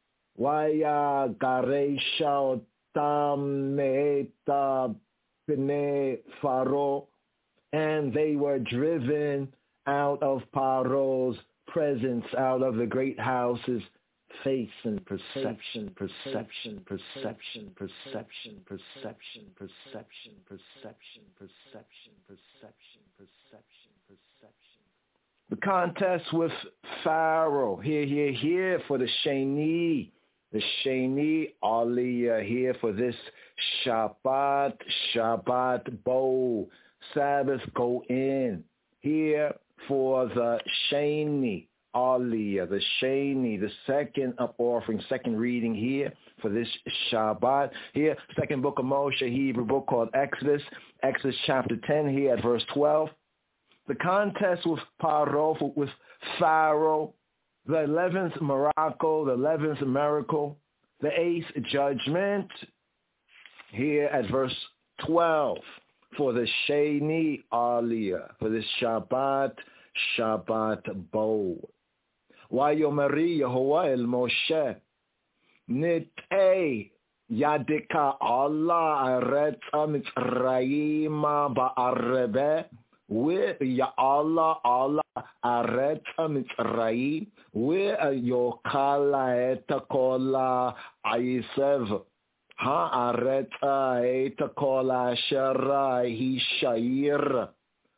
Speaker 1: Waya garesha otam me'eta b'nei Pharaoh. And they were driven out of Paro's presence, out of the great houses. Face and perception, perception, perception, perception, perception, perception, perception, perception, perception, perception, perception. The contest with Pharaoh, here, here, here for the Sheni, the Sheni Aliyah here for this Shabbat, Shabbat bowl, Sabbath go in, here for the Sheni Aliyah, the Sheni, the second up offering, second reading here for this Shabbat. Here, second book of Moshe, Hebrew book called Exodus, Exodus chapter ten here at verse twelve. The contest with Paro, with Pharaoh, the eleventh miracle, the eleventh miracle, the eighth judgment here at verse twelve for the Sheni Aliyah, for this Shabbat, Shabbat bowl. Vayomeri Yehovah el Moshe, Nit'ei yadika Allah aretza Mitzrayim ba'arebe, we ya Allah Allah aretza Mitzrayim, we yokala eta kola aisev, ha aretza eta kola shara hishair.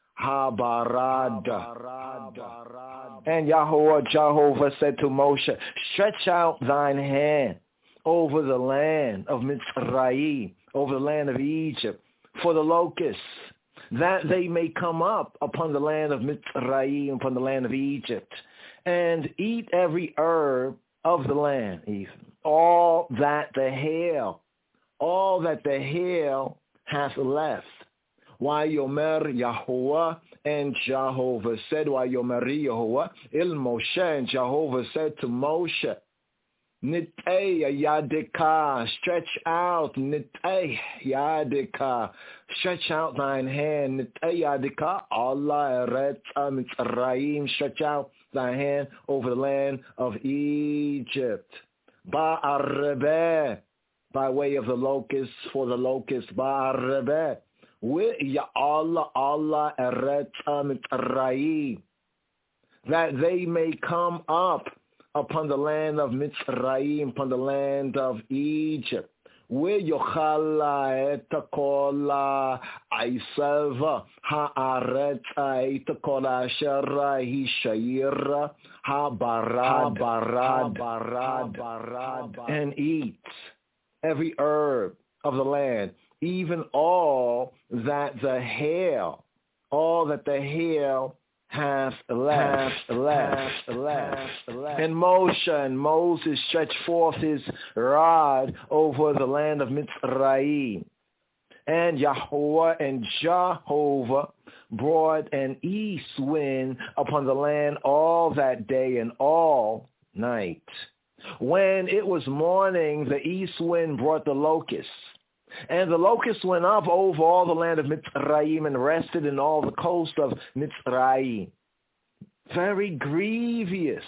Speaker 1: Habarad. And Yahweh, Jehovah said to Moshe, stretch out thine hand over the land of Mitzrayim, over the land of Egypt, for the locusts, that they may come up upon the land of Mitzrayim, upon the land of Egypt, and eat every herb of the land, even all that the hail, all that the hail hath left. Vayomer Yahweh, and Jehovah said, Vayomeri Yehovah il Moshe, and Jehovah said to Moshe, Nitei yadika, stretch out, nitei yadika, stretch out thine hand, nitei yadika, Allah eretza mitzrayim, stretch out thy hand over the land of Egypt. Ba'arebe, by way of the locusts, for the locusts, ba'arebe, with ya Allah, Allah eretza mitzrayim, that they may come up upon the land of Mitzrayim, upon the land of Egypt. Where yochala etakola aiselva haaret etakola shara hishayira habarad barad barad barad and eat every herb of the land, even all that the hail, all that the hail hath left, left, left, left. And Moshe and Moses stretched forth his rod over the land of Mitzrayim. And Yahweh and Jehovah brought an east wind upon the land all that day and all night. When it was morning, the east wind brought the locusts. And the locusts went up over all the land of Mitzrayim and rested in all the coast of Mitzrayim. Very grievous.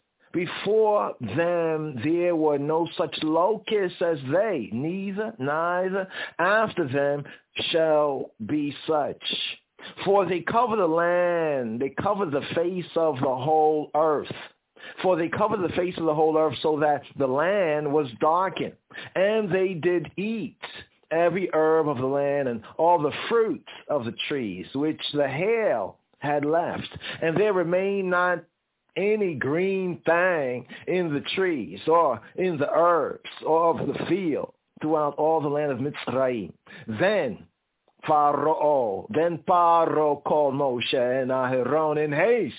Speaker 1: Before them there were no such locusts as they, neither, neither after them shall be such. For they cover the land, they cover the face of the whole earth. For they covered the face of the whole earth so that the land was darkened. And they did eat every herb of the land and all the fruits of the trees which the hail had left. And there remained not any green thing in the trees or in the herbs or of the field throughout all the land of Mitzrayim. Then Pharaoh, then Pharaoh called Moshe and Aharon in haste.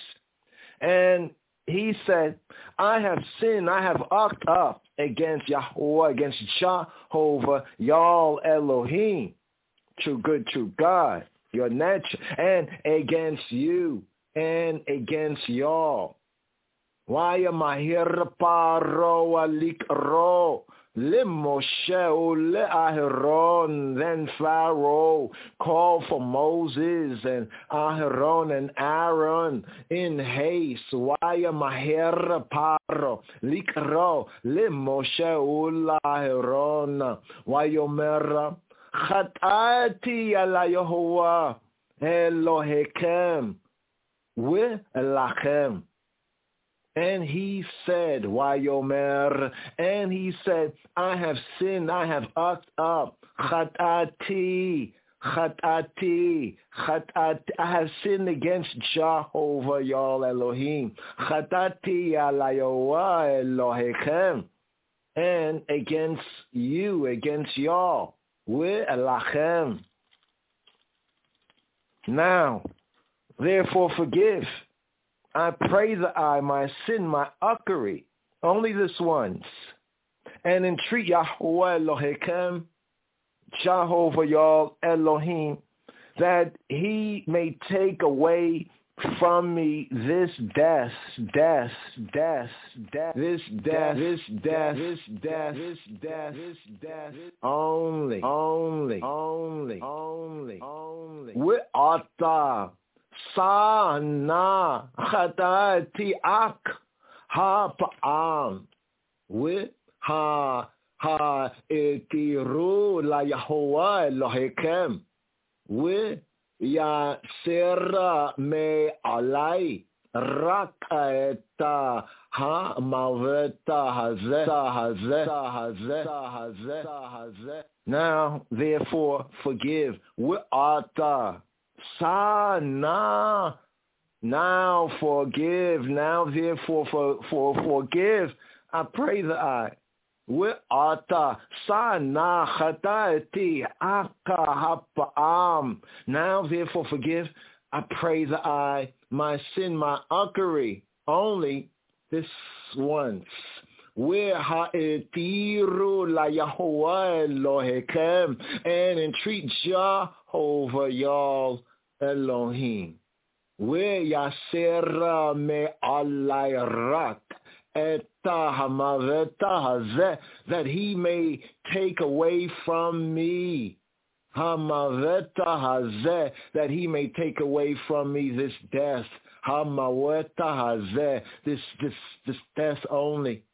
Speaker 1: And he said, I have sinned, I have ucked up against Yahweh, against Jehovah, Yal Elohim, true good, true God, your nature, and against you, and against y'all. Why am I here? Paro alikro. Le Moshe le Aharon, then Pharaoh called for Moses and Aharon and Aaron in haste. Why maher paro likro le Moshe le Aharon. Why yomer chatati ala Yehovah Elohechem we lachem. And he said, Wayomer, and he said, I have sinned, I have ucked up, chatati, chatati, chatati, I have sinned against Jehovah, Yal Elohim, chatati alayoah Elohechem, and against you, against y'all, we elachem. Now, therefore forgive. I pray that I, my sin, my uckery, only this once, and entreat Yahweh Elohechem, Jehovah Yal Elohim, that he may take away from me this death, death, death, death, this death, this death, this death, this death, this death, only, only, only, only, only, We'ata. Sana chatati ak ha pa'am we ha ha etiru la Yahweh Elohechem we ya sera me alai rak eta ha maveta hazeh hazeh hazeh hazeh. Now therefore forgive we ata. Sana, now forgive, now therefore for, for forgive, I pray that I, We'ata, sana chatati aka hapa'am, now therefore forgive, I pray that I, my sin, my uckery, only this once. Where ha'etiru la Yahweh Elohechem, and entreat Jehovah Yal Elohim. Where yasera me alay rak Eta hamaveta hazeh, that he may take away from me. Hamaveta hazeh, that he may take away from me this death. Hamaweta hazeh, this this this death only.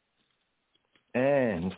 Speaker 1: And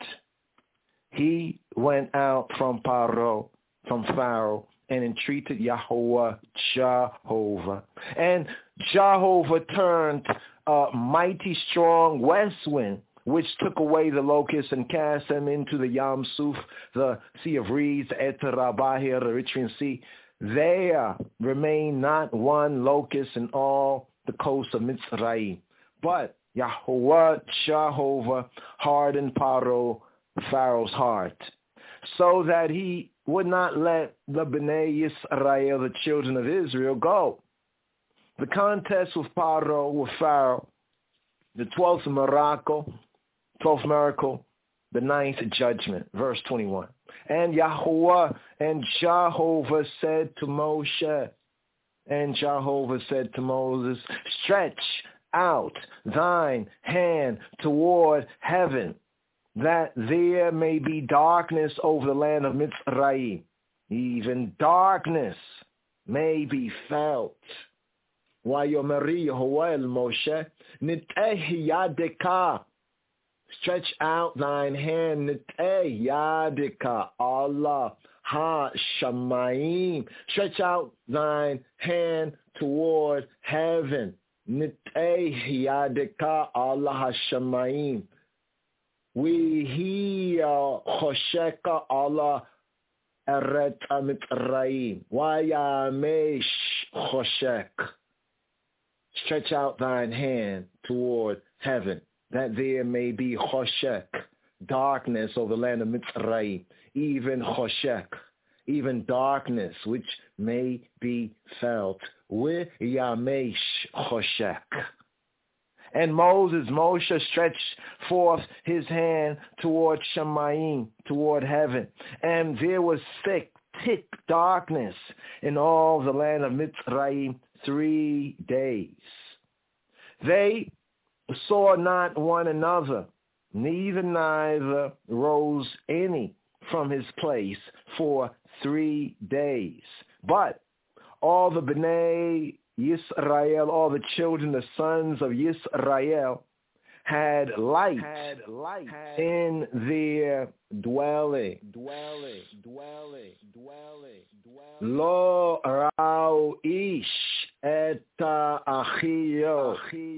Speaker 1: he went out from Paro, from Pharaoh, and entreated Yahweh, Jehovah. And Jehovah turned a mighty strong west wind, which took away the locusts and cast them into the Yam Suf, the Sea of Reeds, the Eterabahir, the Eritrean Sea. There remained not one locust in all the coast of Mitzrayim. But Yahweh, Jehovah, hardened Paro, Pharaoh's heart, so that he would not let the Bnei Yisrael, the children of Israel, go. The contest with Paro, with Pharaoh, the twelfth miracle, twelfth miracle, the ninth judgment, verse twenty-one. And Yahweh and Jehovah said to Moshe, and Jehovah said to Moses, stretch out thine hand toward heaven, that there may be darkness over the land of Mitzrayim, even darkness may be felt. Vayomeri Yehovah el Moshe, niteh yadeka, stretch out thine hand, niteh yadeka, Allah ha-shamayim, stretch out thine hand toward heaven, niteh yadeka, Allah ha-shamayim. We hear Chosheka Allah Eret Mitzrayim. Wayamesh Choshek. Stretch out thine hand toward heaven, that there may be Choshek, darkness over the land of Mitzrayim, even Choshek, even darkness which may be felt. Wayamesh Choshek. And Moses, Moshe stretched forth his hand toward Shamayim, toward heaven. And there was thick, thick darkness in all the land of Mitzrayim three days. They saw not one another, neither neither rose any from his place for three days. But all the Bnei Yisrael, all the children, the sons of Yisrael, had light, had light in their dwelling. Dwelling, dwelling, dwelling, dwelling. Lo ra'u ish et achio.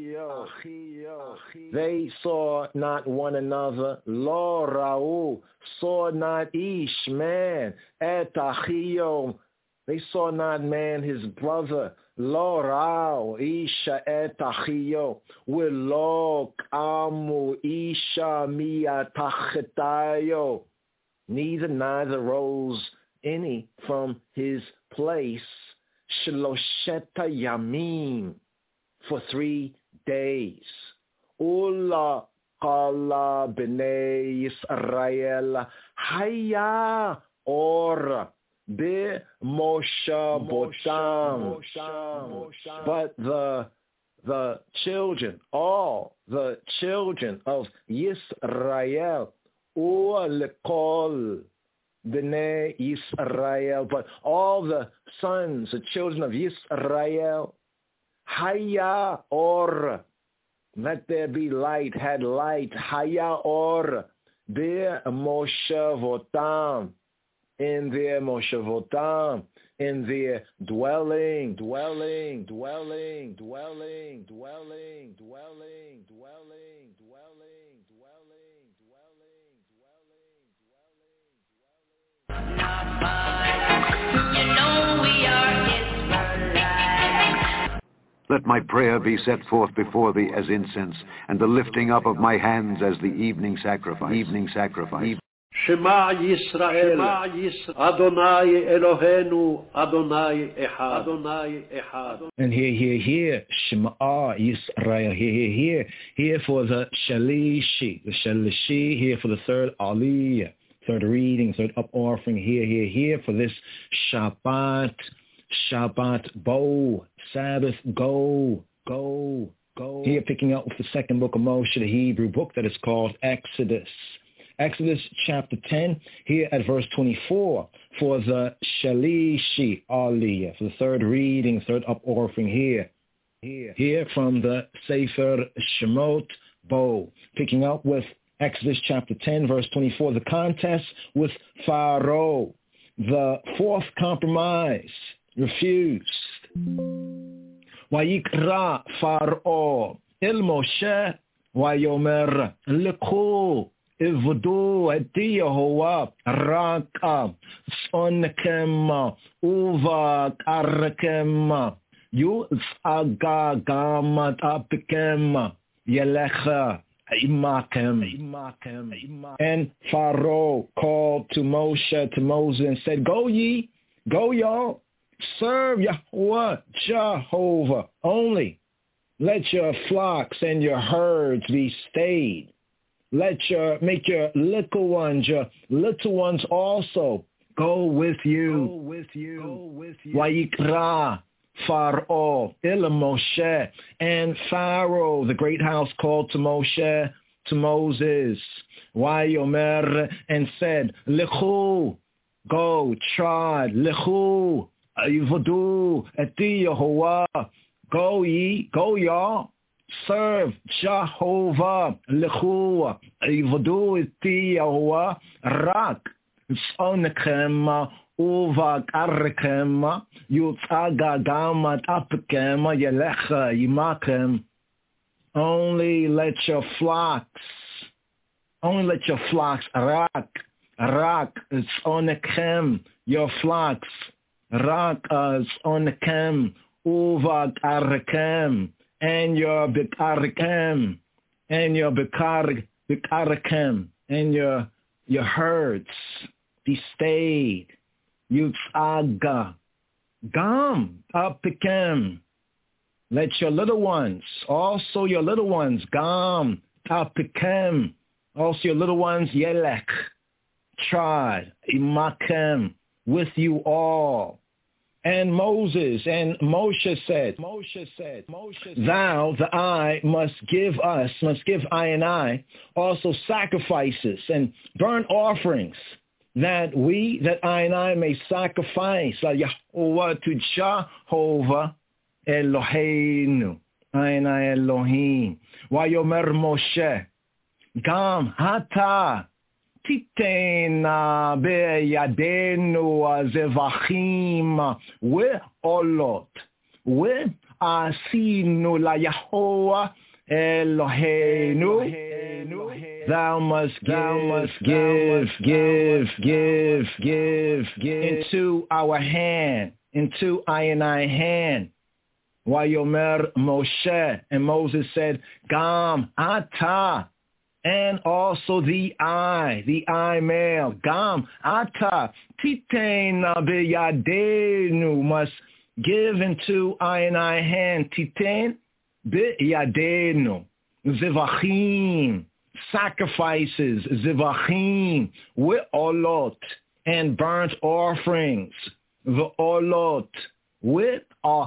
Speaker 1: They saw not one another. Lo ra'u, saw not ish, man, et achio. They saw not man his brother. Lo ra'u isha et achio, v'lo kamu isha mi'atachetayo. Neither neither rose any from his place. Shlosheta yamim, for three days. Ula kala b'nei Yisrael haya or. Be Moshe Botam, but the the children, all the children of Yisrael, U'lekol Bnei Yisrael, but all the sons, the children of Yisrael, Haya or, let there be light, had light, Haya or, Be Moshe Botam. In their moshavotam, in their dwelling, dwelling, dwelling, dwelling, dwelling, dwelling, dwelling, dwelling, dwelling, dwelling, dwelling, dwelling. You know we are Israelites.
Speaker 8: Let my prayer be set forth before thee as incense, and the lifting up of my hands as the evening sacrifice. Evening sacrifice.
Speaker 9: Shema Yisrael, Adonai Elohenu, Adonai Echad, Adonai Echad.
Speaker 1: And here, here, here, Shema Yisrael, here, here, here, here for the Shalishi, the Shalishi, here for the third Aliyah, third reading, third up offering, here, here, here for this Shabbat, Shabbat, Bo, Sabbath, go, go, Go. Here, picking up with the second book of Moshe, the Hebrew book that is called Exodus. Exodus chapter ten, here at verse twenty-four, for the Shalishi Aliyah, for the third reading, third up offering here. Here, here from the Sefer Shemot Bo, picking up with Exodus chapter ten, verse twenty-four, the contest with Pharaoh, the fourth compromise, refused. Vayikra Pharaoh el Moshe vayomer leku ivdu et Yehovah raka sonkem uva karkem yuz'aga gamat apikem yelecha imakem. And Pharaoh called to Moshe, to Moses, and said, Go ye, go y'all, serve Yahweh, Jehovah only. Let your flocks and your herds be stayed. Let your, make your little ones, your little ones also go with you. Go with you. Go with you. Vayikra Pharaoh el Moshe, and Pharaoh, the great house, called to Moshe, to Moses, Vayomer, and said, Lechu, go, trod, Lechu, Yivodu et Yehovah, go ye, go y'all, serve Jehovah, Lechu, Yivodu et Yehovah, Rak, Sonechem, Uva Karkem, Yutzaga Gamat Apkem, Yelecha, Yimakem. Only let your flocks, only let your flocks, Rak, Rak, it's Onekem, your flocks, Rak, it's Onekem, Uva Karkem, and your Bekarkem, and your Bekar, Bekarkem, and your, your herds, be stayed. Yutzaga, Gam, Apikem. Let your little ones, also your little ones, Gam, Apikem. Also your little ones, Yelek, Trod, Imakem, with you all. And Moses and Moshe said, Moshe said, Moshe, thou, the I, must give us, must give I and I, also sacrifices and burnt offerings, that we, that I and I may sacrifice Yahweh to Jehovah Eloheinu, I and I Elohim. Vayomer Moshe, Gam hata titena beyadenu zevachim we olot we asinu la Yahweh Eloheinu. Thou must give, thou must give, give, give, give, give into our hand, into I and I hand. Vayomer Moshe, and Moses said, Gam ata, and also the I, the I male, Gam ata, titena beyadenu, must give into I and I hand, titen beyadenu, zevachim, sacrifices, zivachim, ve'olot, and burnt offerings, ve'olot, with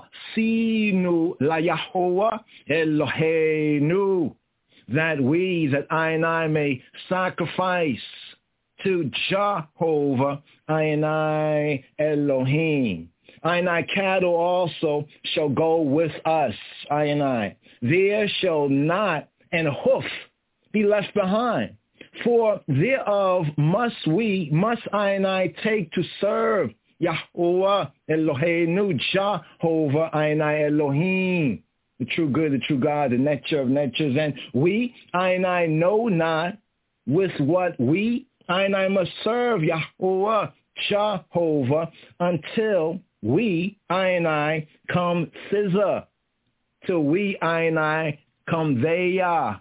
Speaker 1: asinu la Yahweh Eloheinu, that we, that I and I may sacrifice to Jehovah, I and I Elohim. I and I cattle also shall go with us, I and I. There shall not an hoof be left behind. For thereof must we, must I and I take to serve Yahweh Eloheinu, Jehovah, I and I Elohim, the true good, the true God, the nature of natures. And we, I and I know not with what we, I and I must serve Yahweh, Jehovah, until we, I and I, come thither, till we, I and I, come there.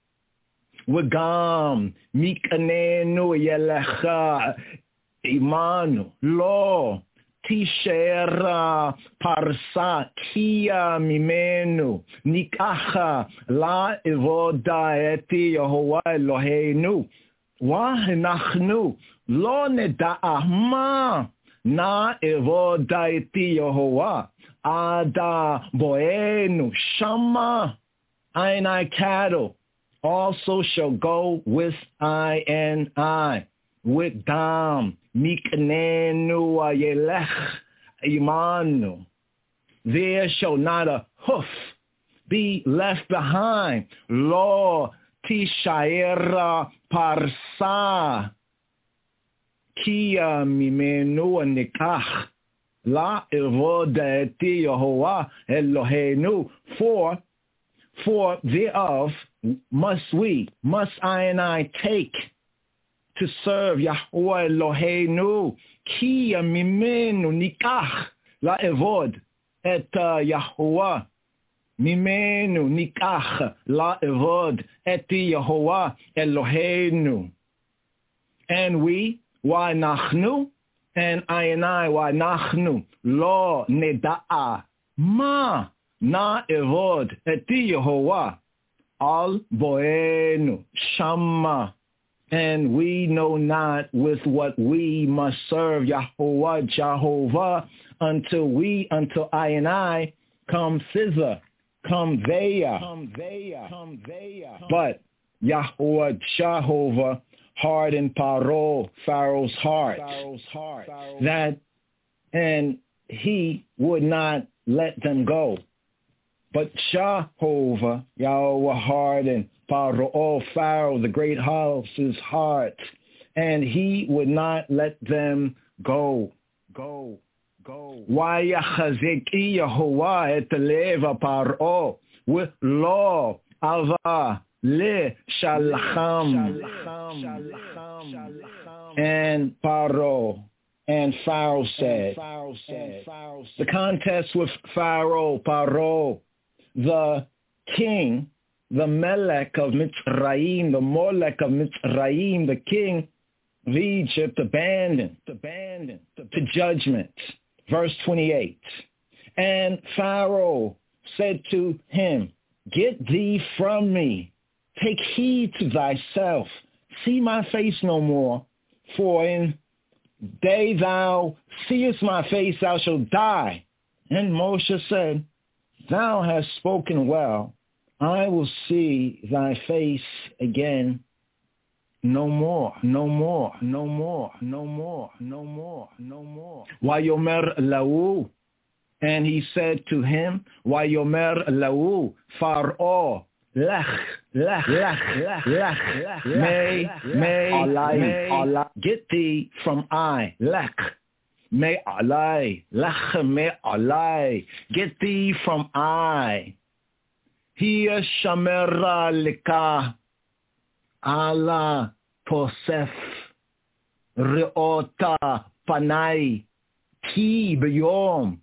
Speaker 1: Wagam, Mikanenu, Yelecha, Imanu, Lo, Tishera, Parsa, Kia, Mimenu, Nikacha, La, Evoda, Eti, Yehovah, Eloheinu, Wahenachnu, Lo, Neda'ahma, Na, Evoda, Eti, Yehovah, Ada, Boenu, Shama, I and I cattle also shall go with I and I, with Dam, Miknenu Ayelech Imanu. There shall not a hoof be left behind. Lo Tishaera Parsa Kia Mimenu Nikach La Evodeti Yehovah Eloheinu. For For thereof must we, must I and I take to serve Yahweh Eloheinu. Ki mimenu nikach la evod et Yahweh. Mimenu nikach la evod et Yahweh Eloheinu. And we, why nachnu? And I and I, why nachnu? Lo neda'a ma. Na evod eti Yehovah al boenu shama, and we know not with what we must serve Yahweh Jehovah until we, until I and I come thither, come there, come there, come there. But Yahweh Jehovah hardened Paro, Pharaoh's heart, Pharaoh's heart, that, and he would not let them go. But Jehovah, Yahweh hardened Pharaoh, Pharaoh, the great house's heart, and he would not let them go. Go, go. Why Yachazeki Yehovah et leva Pharaoh with law ava le shalacham, and Pharaoh. And Pharaoh said, the contest with Pharaoh, Pharaoh, the king, the Melech of Mitzrayim, the Molech of Mitzrayim, the king of Egypt, abandoned, abandoned to judgment. Verse twenty-eight. And Pharaoh said to him, get thee from me, take heed to thyself, see my face no more, for in day thou seest my face, thou shalt die. And Moshe said, thou hast spoken well. I will see thy face again no more, no more, no more, no more, no more, no more. Wayomer lahu, and he said to him, Wayomer lahu, Pharaoh, lech, lech, lech, lech, lech, may, may, may, Allah, get thee from I, lech. May alai, lech may alai, get thee from I. Hiya shamera leka, Allah tosef, reota panai, ki b'yom,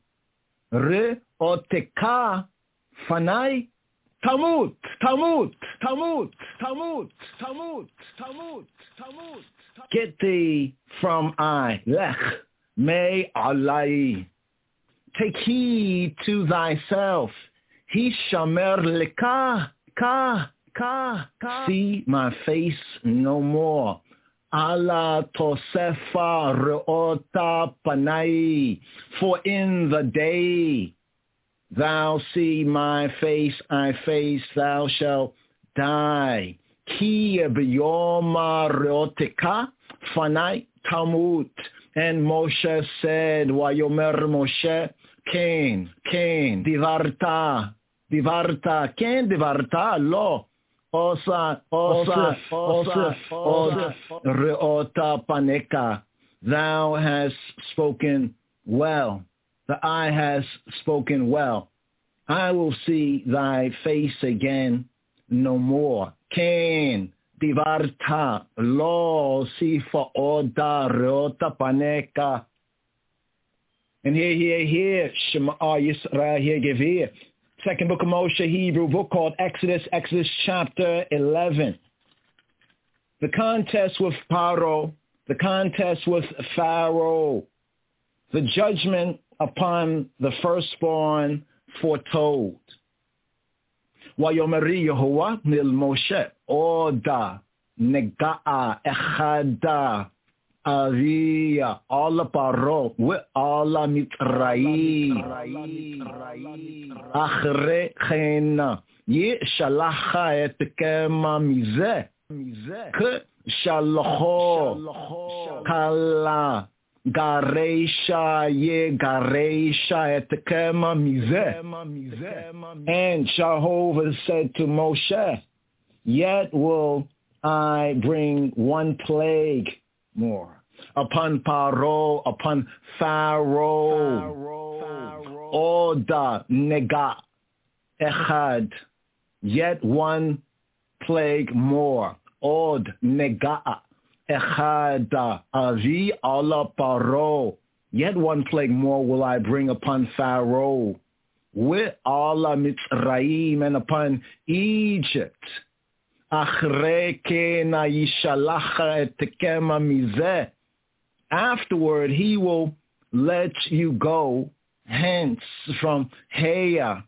Speaker 1: reoteka, fanai, tamut, tamut, tamut, tamut, tamut, tamut, tamut. Get thee from I, lech. May alai, take heed to thyself. He shamer leka, ka, ka, ka. See my face no more. Allah tosefa reota panai. For in the day thou see my face, I face, thou shalt die. Ki b'yoma reoteka fanai tamut. And Moshe said, Wayomer Moshe, Ken, Ken, Divarta, Divarta, Ken Divarta, Lo, Osa, Osa, Osa, Osa, Reota Paneka. Thou hast spoken well. The eye has spoken well. I will see thy face again no more. Ken, Divarta, lo sifa oda reota paneka. And here, here, here, Shema Yisrael, here, give here. Second book of Moshe, Hebrew book called Exodus, Exodus chapter eleven. The contest with Paro, the contest with Pharaoh, the judgment upon the firstborn foretold. Wayomeri Yehovah nil Moshe oda nega'a echada avia ala paro we ala mitraim achre chena ישלח אתכם מזה, כשלחו כלה גרשה יגרשה אתכם מזה. And Jehovah said to Moshe, yet will I bring one plague more upon Paro, upon Pharaoh. Oda nega echad, yet one plague more. Od nega echad avi ala Paro, yet one plague more will I bring upon Pharaoh. With ala Mitzrayim, and upon Egypt. Afterward, he will let you go hence from Heya.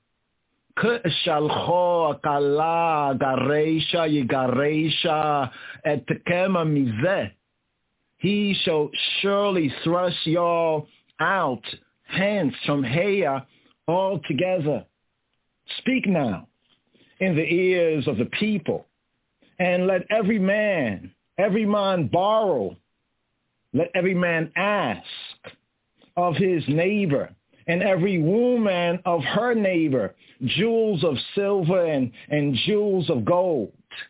Speaker 1: He shall surely thrust y'all out hence from Heya altogether. Speak now in the ears of the people, and let every man, every man borrow, let every man ask of his neighbor, and every woman of her neighbor, jewels of silver and, and jewels of gold.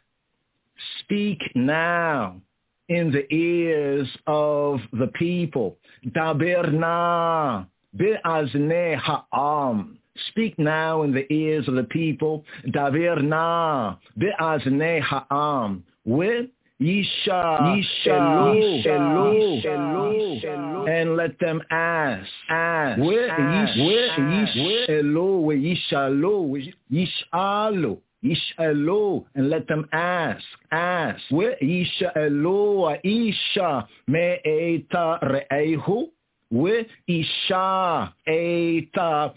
Speaker 1: Speak now in the ears of the people. Daber na be'azne ha'am. Speak now in the ears of the people. Daber na be'azne ha'am. With Yisha, Yisha, Elu, Elu, and let them ask, ask, with Yisha, Elu, with Yishalu, Yishalu, Yishalu, and let them ask, ask, with Yisha, Elu, Isha, me'eta re'ehu, with Isha, eta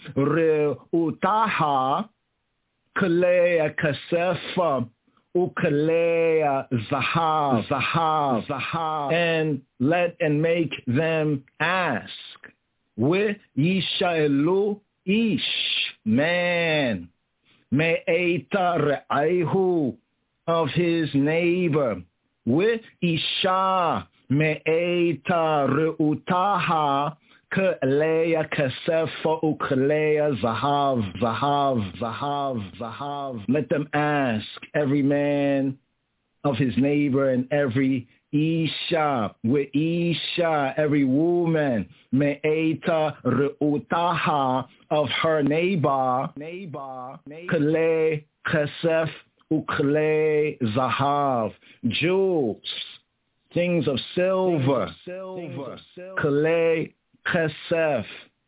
Speaker 1: re'utaha, kalea kasefa, Ukalea Zahav, Zahav, Zahav, and let and make them ask. With Yishaelu Ish, man, Me'eta Re'aihu, of his neighbor. With Isha, Me'eta Re'utaha, Kalea Kasefa Ukalea Zahav, Zahav, Zahav, Zahav. Let them ask every man of his neighbor and every Isha, with Isha, every woman, Me'eta Re'utaha, of her neighbor, neighbor, Kale Kasef Ukale Zahav, jewels, things of silver, silver, Kale Chesef,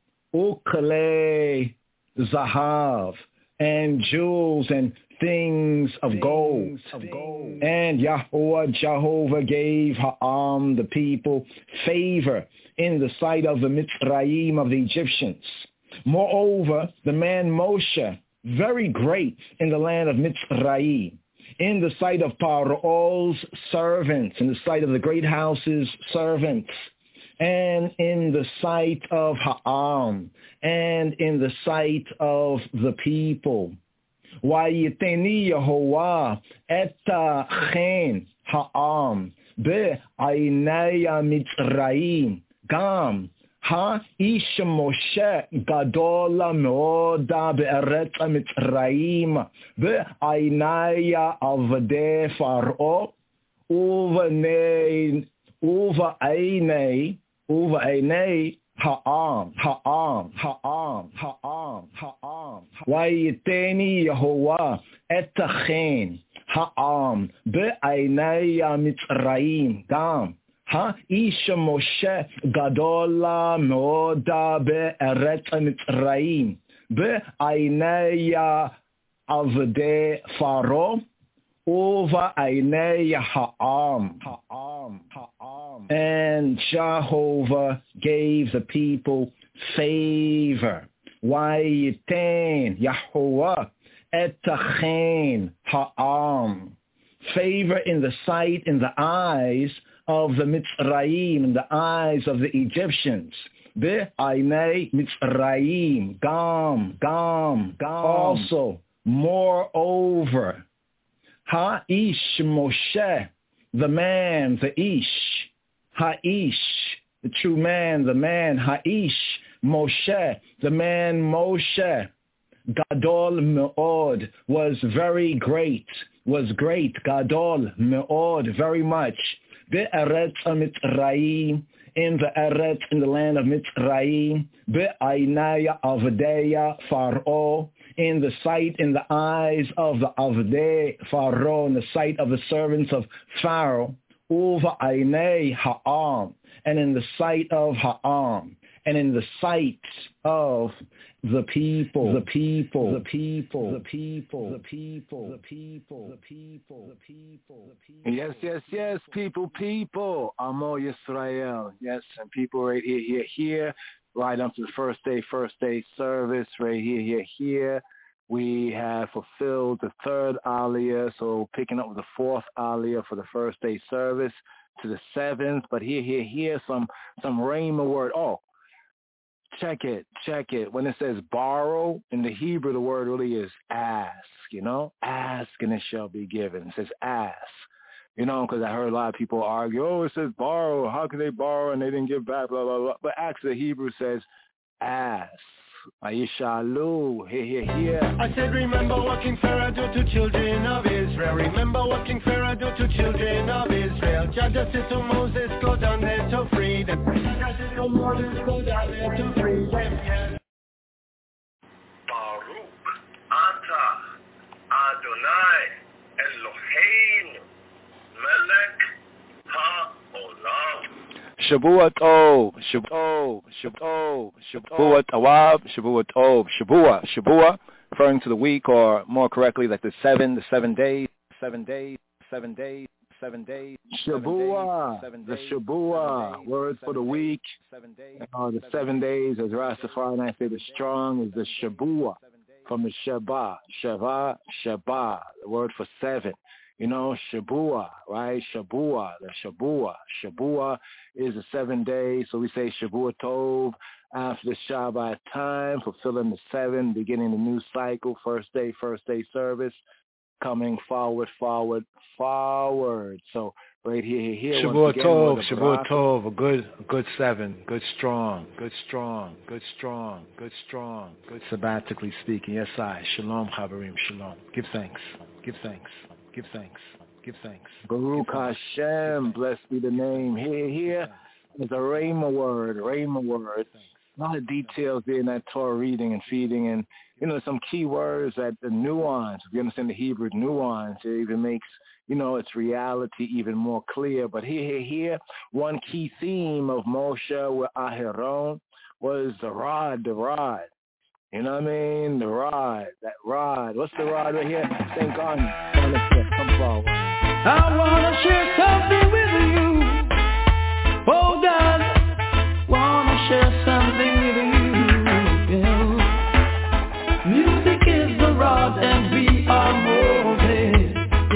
Speaker 1: Ukale, Zahav, and jewels and things of gold. Of gold. And Yahweh, Jehovah gave Ha'am, the people, favor in the sight of the Mitzrayim, of the Egyptians. Moreover, the man Moshe, very great in the land of Mitzrayim, in the sight of Paro's servants, in the sight of the great house's servants, and in the sight of Ha'am, and in the sight of the people. Vayiteni Yehovah eta chen Ha'am be'aynaya Mitzrayim gam ha-ish Moshe gadola meoda be'eretz Mitzrayim be'aynaya avdei Faro uva uva Uva einei ha'am, ha'am, ha'am, ha'am, ha'am. Vayiteni Yehovah etachen ha'am be'einei Mitzrayim gam ha-ish Moshe gadola meoda be'eretz Mitzrayim be'einei avdei Faro Uva einei ha'am, ha'am, ha'am. And Jehovah gave the people favor. Vayiten Yahuwah etachen ha'am. Favor in the sight, in the eyes of the Mitzrayim, in the eyes of the Egyptians. Be'ainei Mitzrayim, gam, gam, gam. Also
Speaker 4: Moreover, Ha-ish Moshe, the man, the ish. Ha-ish, the true man, the man. Ha-ish Moshe, the man Moshe. Gadol Me'od, was very great, was great. Gadol Me'od, very much. Be'eretz Mitzrayim, in the Eretz, in the land of Mitzrayim. Be'aynaya Avdeya Pharaoh, in the sight, in the eyes of the Avdei Pharaoh, in the sight of the servants of Pharaoh. Uva Aynei Ha'am, and in the sight of Ha'am, and in the sight of the people, the people, the people, the people, the people, the people, the people, the people, the people.
Speaker 20: Yes, yes, yes, people, people. Amo Yisrael. Yes, and people right here, here, here, right up to the first day, first day service, right here, here, here. We have fulfilled the third aliyah, so picking up with the fourth aliyah for the first day service to the seventh. But here, here, here, some some rhema word. Oh, check it, check it. When it says borrow, in the Hebrew, the word really is ask, you know? Ask and it shall be given. It says ask, you know, because I heard a lot of people argue, oh, it says borrow. How could they borrow and they didn't give back, blah, blah, blah. But actually, the Hebrew says ask. Ayishalu, here, here, here.
Speaker 21: I said, remember what King Pharaoh do to children of Israel. Remember what King Pharaoh do to children of Israel. Jah just said to Moses, go down there to free them. Jah said to Moses, go down there to free them.
Speaker 6: Baruch Ata Adonai Eloheinu Melech HaOlam.
Speaker 20: Shavua Tov, Shavua, Shavua, Shavua Tawab, Shavua Tov, Shavua, Shavua, referring to the week, or more correctly, like the seven, the seven days, seven days, seven days, seven days.
Speaker 4: Shavua, the Shavua, word for the week. Uh, the seven days, as Rastafari and I say, the strong is the Shavua, from the Shabbat, Shabbat, Shabbat, the word for seven. You know, Shabua, right? Shabua, the Shabua. Shabua is the seven days, so we say Shabua Tov after the Shabbat time, fulfilling the seven, beginning the new cycle, first day, first day service, coming forward, forward, forward. So right here, here, here.
Speaker 1: Shabua Tov, Shabua Tov, a good, a good seven, good strong, good strong, good strong, good strong, good sabbatically speaking. Yes, I. Shalom, Chaverim, shalom. Give thanks, give thanks. Give thanks. Give thanks.
Speaker 4: Baruch Hashem, blessed be the name. Here, here is a rhema word, rhema word. A lot of details there in that Torah reading and feeding, and you know some key words that the nuance. If you understand the Hebrew nuance, it even makes you know its reality even more clear. But here, here, here, one key theme of Moshe with Aharon was the rod, the rod. You know what I mean? The rod, that rod. What's the rod right here? Thank God. Come forward.
Speaker 21: I want to share something with you. Oh God, want to share something with you. Yeah. Music is the rod and we are Moses.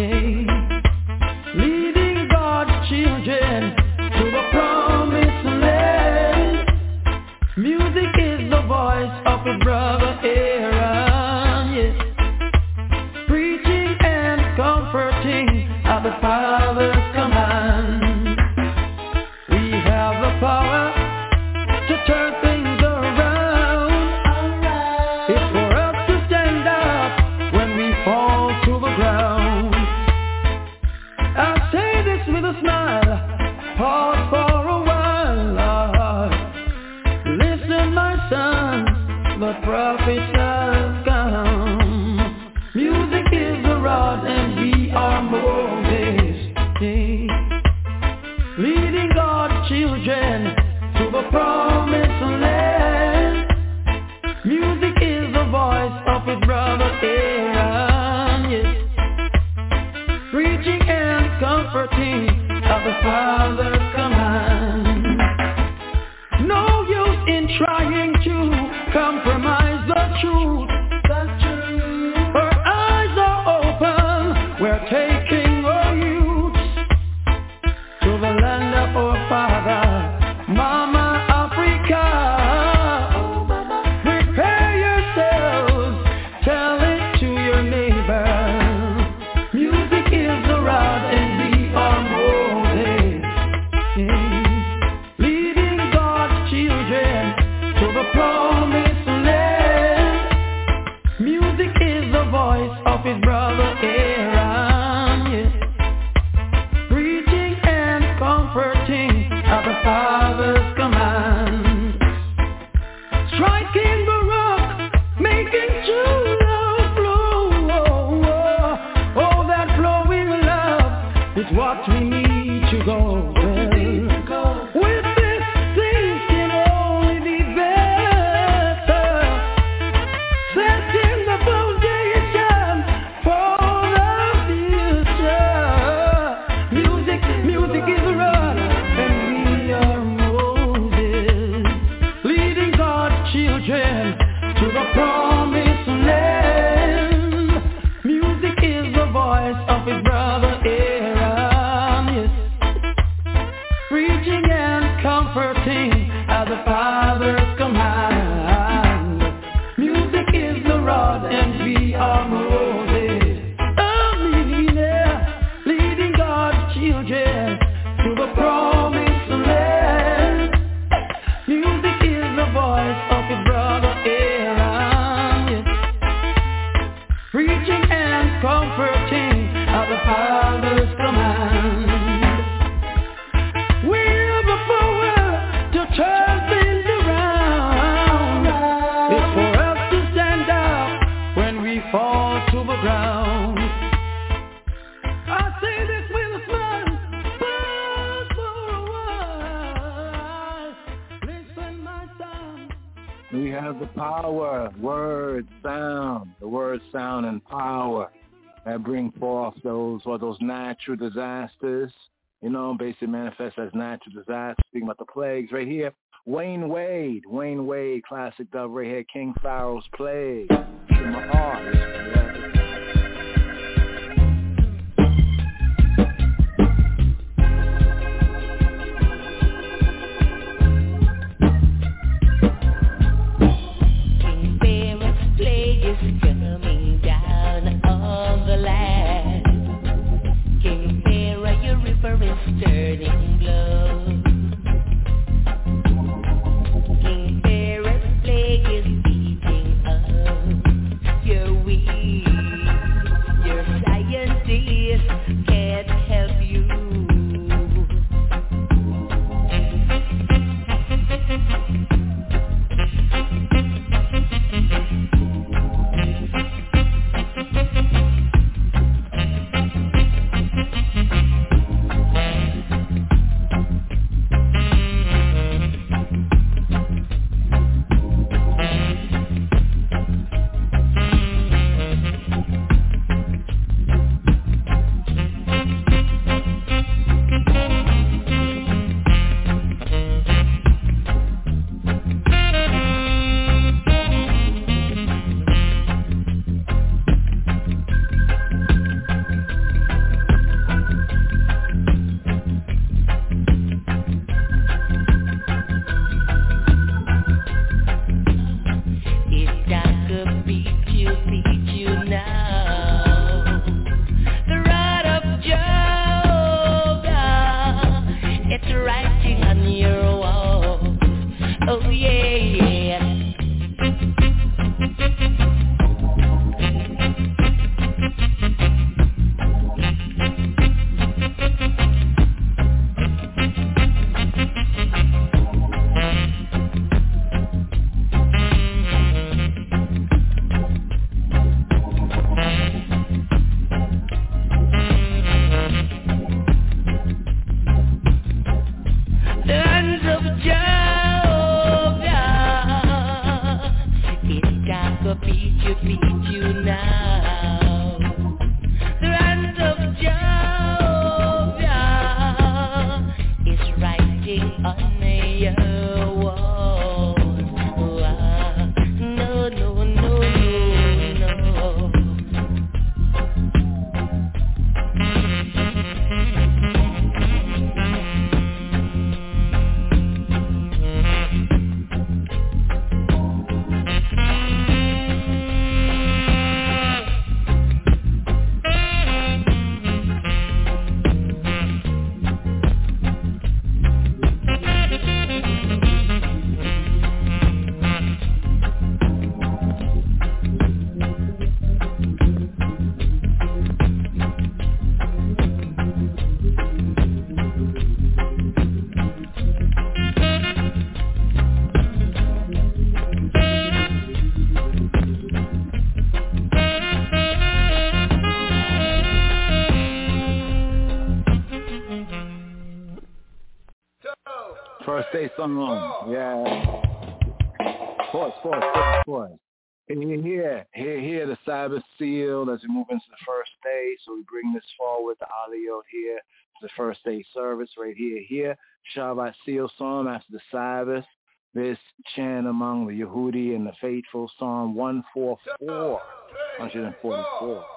Speaker 21: Yeah. Leading God's children to the promised land. Music is the voice of a brother Aaron, yes. Preaching and comforting at the Father's command. We have the power to turn things around. It's for us to stand up when we fall to the ground. I say this with a smile, pause for a while. Listen, my son, the prophets have come. Music is the rod and we are Moses, leading God's children to the promised land. Music is the voice of his brother Aaron, yes. Preaching and comforting at the Father's command. No use in trying to compromise the truth. Our eyes are open, we're taking our youth to the land of our father, Mama Africa. Prepare yourselves, tell it to your
Speaker 7: But we need to go. With this things can only be better. Setting the foundation for the future. Music, music is the run, and we are Moses, leading God's children to the promised land. Music is the voice of his brother Aaron, yes, preaching and comforting at the Father's command. Music is the rod, and we are Moses, Amina, leading God's children to the promised land. Music is the voice of his brother Aaron, yes, preaching and comforting at the Father's command. We have the power to turn things around. It's for us to stand up when we fall to the ground. I say this with a smile, but for a while, listen my son.
Speaker 20: We have the power, word, sound, the word, sound, and power that bring forth those or those natural disasters. You know, basically manifest as natural disasters. Speaking about the plagues right here. Wayne Wade, Wayne Wade, classic dub right here, King Pharaoh's Plague. To my artist. Yeah.
Speaker 11: King Pharaoh's plague is coming down on the land. King Pharaoh, your river is turning blood. King Pharaoh's plague is beating up your weeds. Your scientists can't help you.
Speaker 20: first day song. Yeah. Pause, pause, pause, pause. Here, here, here, here, the Sabbath seal as we move into the first day. So we bring this forward, the Aliyot here, the first day service right here, here. Shabbat seal psalm after the Sabbath. This chant among the Yehudi and the faithful, Psalm one forty-four, one forty-four.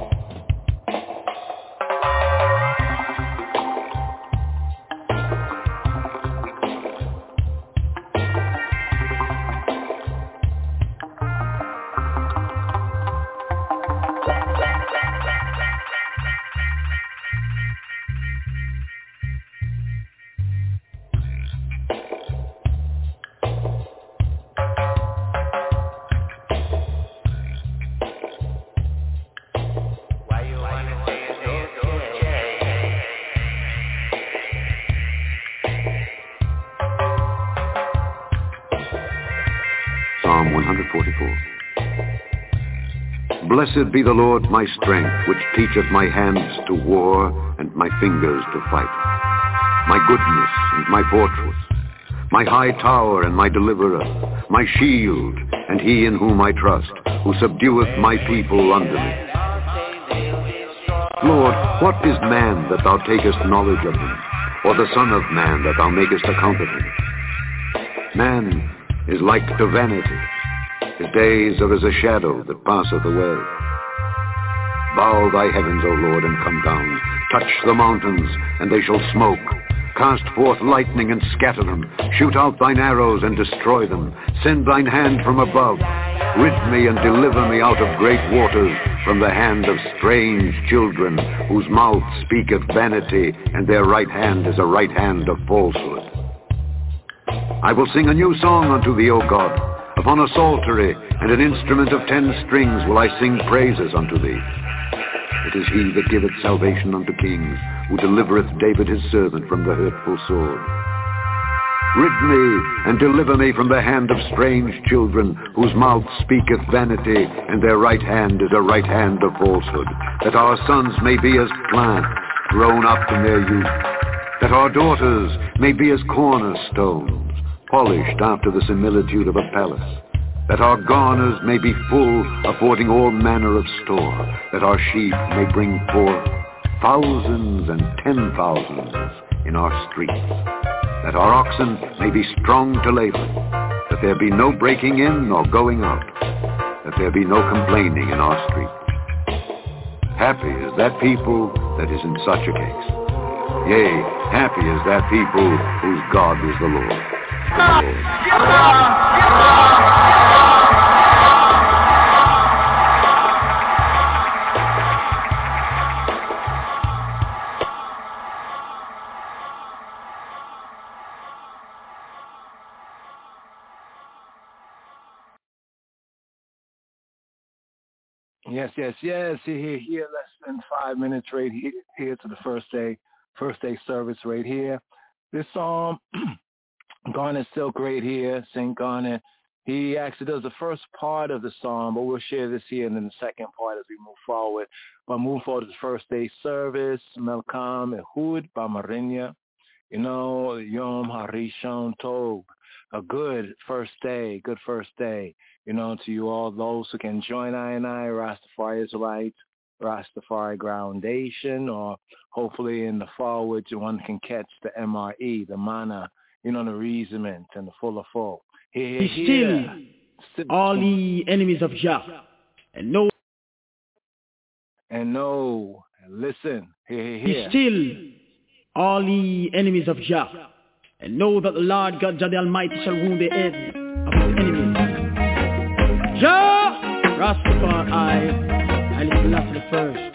Speaker 8: Blessed be the Lord my strength, which teacheth my hands to war and my fingers to fight. My goodness and my fortress, my high tower and my deliverer, my shield and he in whom I trust, who subdueth my people under me. Lord, what is man that thou takest knowledge of him, or the son of man that thou makest account of him? Man is like to vanity. His days are as a shadow that passeth away. Bow thy heavens, O Lord, and come down. Touch the mountains, and they shall smoke. Cast forth lightning and scatter them. Shoot out thine arrows and destroy them. Send thine hand from above. Rid me and deliver me out of great waters, from the hand of strange children, whose mouth speaketh vanity, and their right hand is a right hand of falsehood. I will sing a new song unto thee, O God. Upon a psaltery and an instrument of ten strings will I sing praises unto thee. It is he that giveth salvation unto kings, who delivereth David his servant from the hurtful sword. Rid me and deliver me from the hand of strange children, whose mouth speaketh vanity, and their right hand is a right hand of falsehood, that our sons may be as plants grown up in their youth, that our daughters may be as cornerstones, polished after the similitude of a palace, that our garners may be full, affording all manner of store, that our sheep may bring forth thousands and ten thousands in our streets, that our oxen may be strong to labor, that there be no breaking in nor going out, that there be no complaining in our streets. Happy is that people that is in such a case. Yea, happy is that people whose God is the Lord.
Speaker 20: Yes, yes, yes. Here, here, here. Less than five minutes right here, here to the first day, first day service right here. This psalm. Garnet Silk right here, Saint Garnet. He actually does the first part of the psalm, but we'll share this here and then the second part as we move forward. But moving forward to the first day service, Melkam Ehud Bamarinya, you know, Yom Harishon Tov, a good first day, good first day, you know, to you all those who can join I and I, Rastafari Israelites, Rastafari Groundation, or hopefully in the forward one can catch the M R E, the Mana, you know, the reasonment and the full of full. Be
Speaker 12: still, still, all the enemies of Jah, and know,
Speaker 20: and know, and listen. Here, here.
Speaker 12: Be still, all the enemies of Jah, and know that the Lord God, Jah the Almighty, shall wound the head of his enemies. Jah, Rastafari, and his last the first.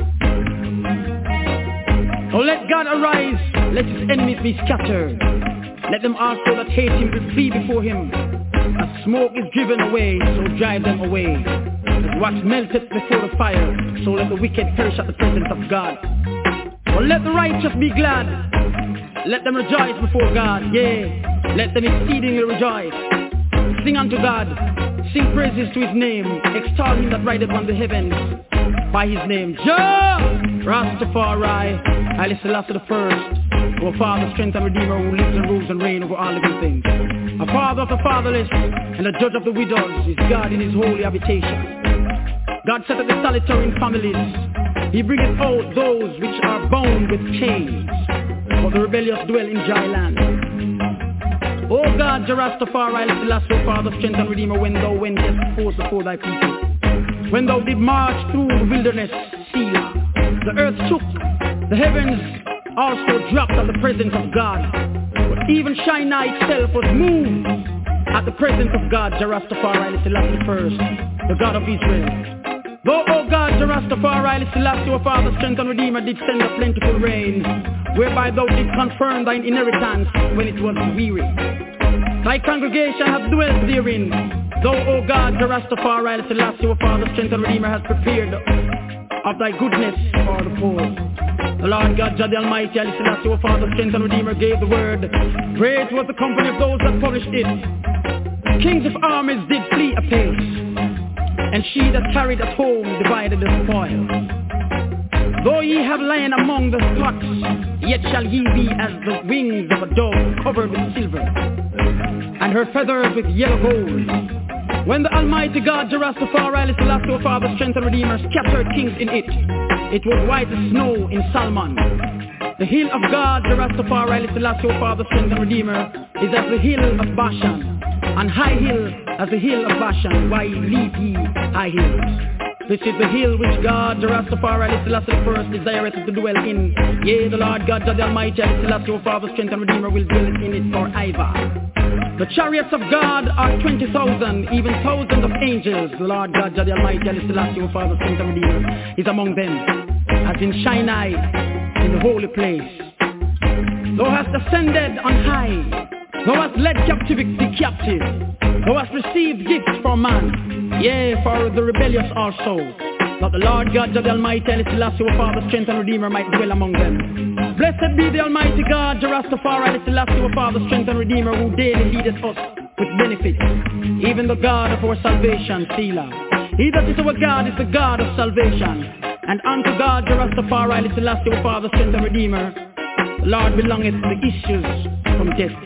Speaker 12: So let God arise, let his enemies be scattered. Let them also that hate him will flee before him. As smoke is driven away, so drive them away. As wax melteth before the fire, so let the wicked perish at the presence of God. But let the righteous be glad. Let them rejoice before God. Yea, let them exceedingly rejoice. Sing unto God, sing praises to his name. Extol him that rideth on the heavens by his name. Jah, Rastafari, Haile Selassie the first. our Father, strength and Redeemer, who lives and rules and reigns over all living things. A Father of the fatherless and a judge of the widows is God in his holy habitation. God set up the solitary in families. He bringeth out those which are bound with chains, but the rebellious dwell in dry land. O God, Jarastafari, Selassie, O Father, strength and Redeemer, when thou wentest forth before thy people, when thou did march through the wilderness, Selah, the earth shook, the heavens also dropped at the presence of God. But even Sinai itself was moved at the presence of God, Jarastafari, Selassie first, the God of Israel. Though, O God, Jarastafari, Selassie, O Father, strength and Redeemer, did send a plentiful rain, whereby thou did confirm thine inheritance when it was weary. Thy congregation hath dwelt therein. Thou, O God, Jarastafari, Selassie, O Father, strength and Redeemer, hast prepared of thy goodness for the poor. The Lord God, Jah the Almighty, Ali Selassie, O Father, strength and Redeemer, gave the word. Great was the company of those that published it. Kings of armies did flee apace, and she that carried at home divided the spoil. Though ye have lain among the spots, yet shall ye be as the wings of a dove covered with silver, and her feathers with yellow gold. When the Almighty God, Jarastafari, Selassie, O Father, strength and Redeemer, scattered kings in it, it was white as snow in Salmon. The hill of God, Jarastafari, Selassie, O Father, strength and Redeemer, is as the hill of Bashan, and high hill as the hill of Bashan. Why leave ye high hills? This is the hill which God, Jarastafari, Selassie the first, desireth to dwell in. Yea, the Lord God, Jah the Almighty, Selassie, O Father, strength and Redeemer, will dwell in it forever. The chariots of God are twenty thousand, even thousands of angels. The Lord God, Jah the Almighty, Selassie, O Father, strength and Redeemer, is among them, as in Sinai, in the holy place. Thou hast ascended on high. Thou hast led captivity captive. Thou hast received gifts for man, yea, for the rebellious also, that the Lord God, Jah the Almighty, Selassie, O Father, strength and Redeemer, might dwell among them. Blessed be the Almighty God, Jarastafari, Selassie, O Father, strength and Redeemer, who daily leadeth us with benefits, even the God of our salvation, Selah. He that is our God is the God of salvation, and unto God, Jarastafari, Selassie, O Father, strength and Redeemer, the Lord belongeth the issues from death.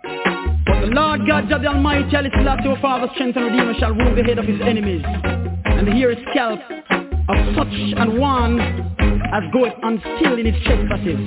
Speaker 12: But the Lord God, Jah the Almighty, Selassie, O Father, strength and Redeemer, shall rule the head of his enemies, and hear his scalp of such an one as goeth unstill in his trespasses.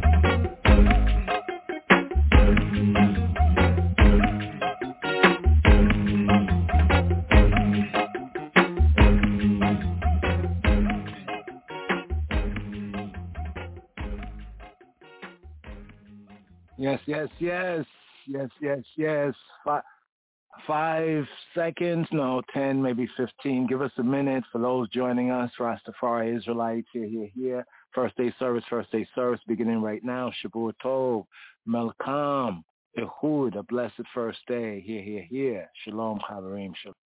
Speaker 20: Yes, yes, yes, yes, yes, yes. Five, five seconds, no, ten, maybe fifteen. Give us a minute for those joining us. Rastafari Israelites, here, here, here. First day service, first day service, beginning right now. Shabbat Tov, Melkam, Ehud, a blessed first day. Here, here, here. Shalom, Chaverim, Shalom.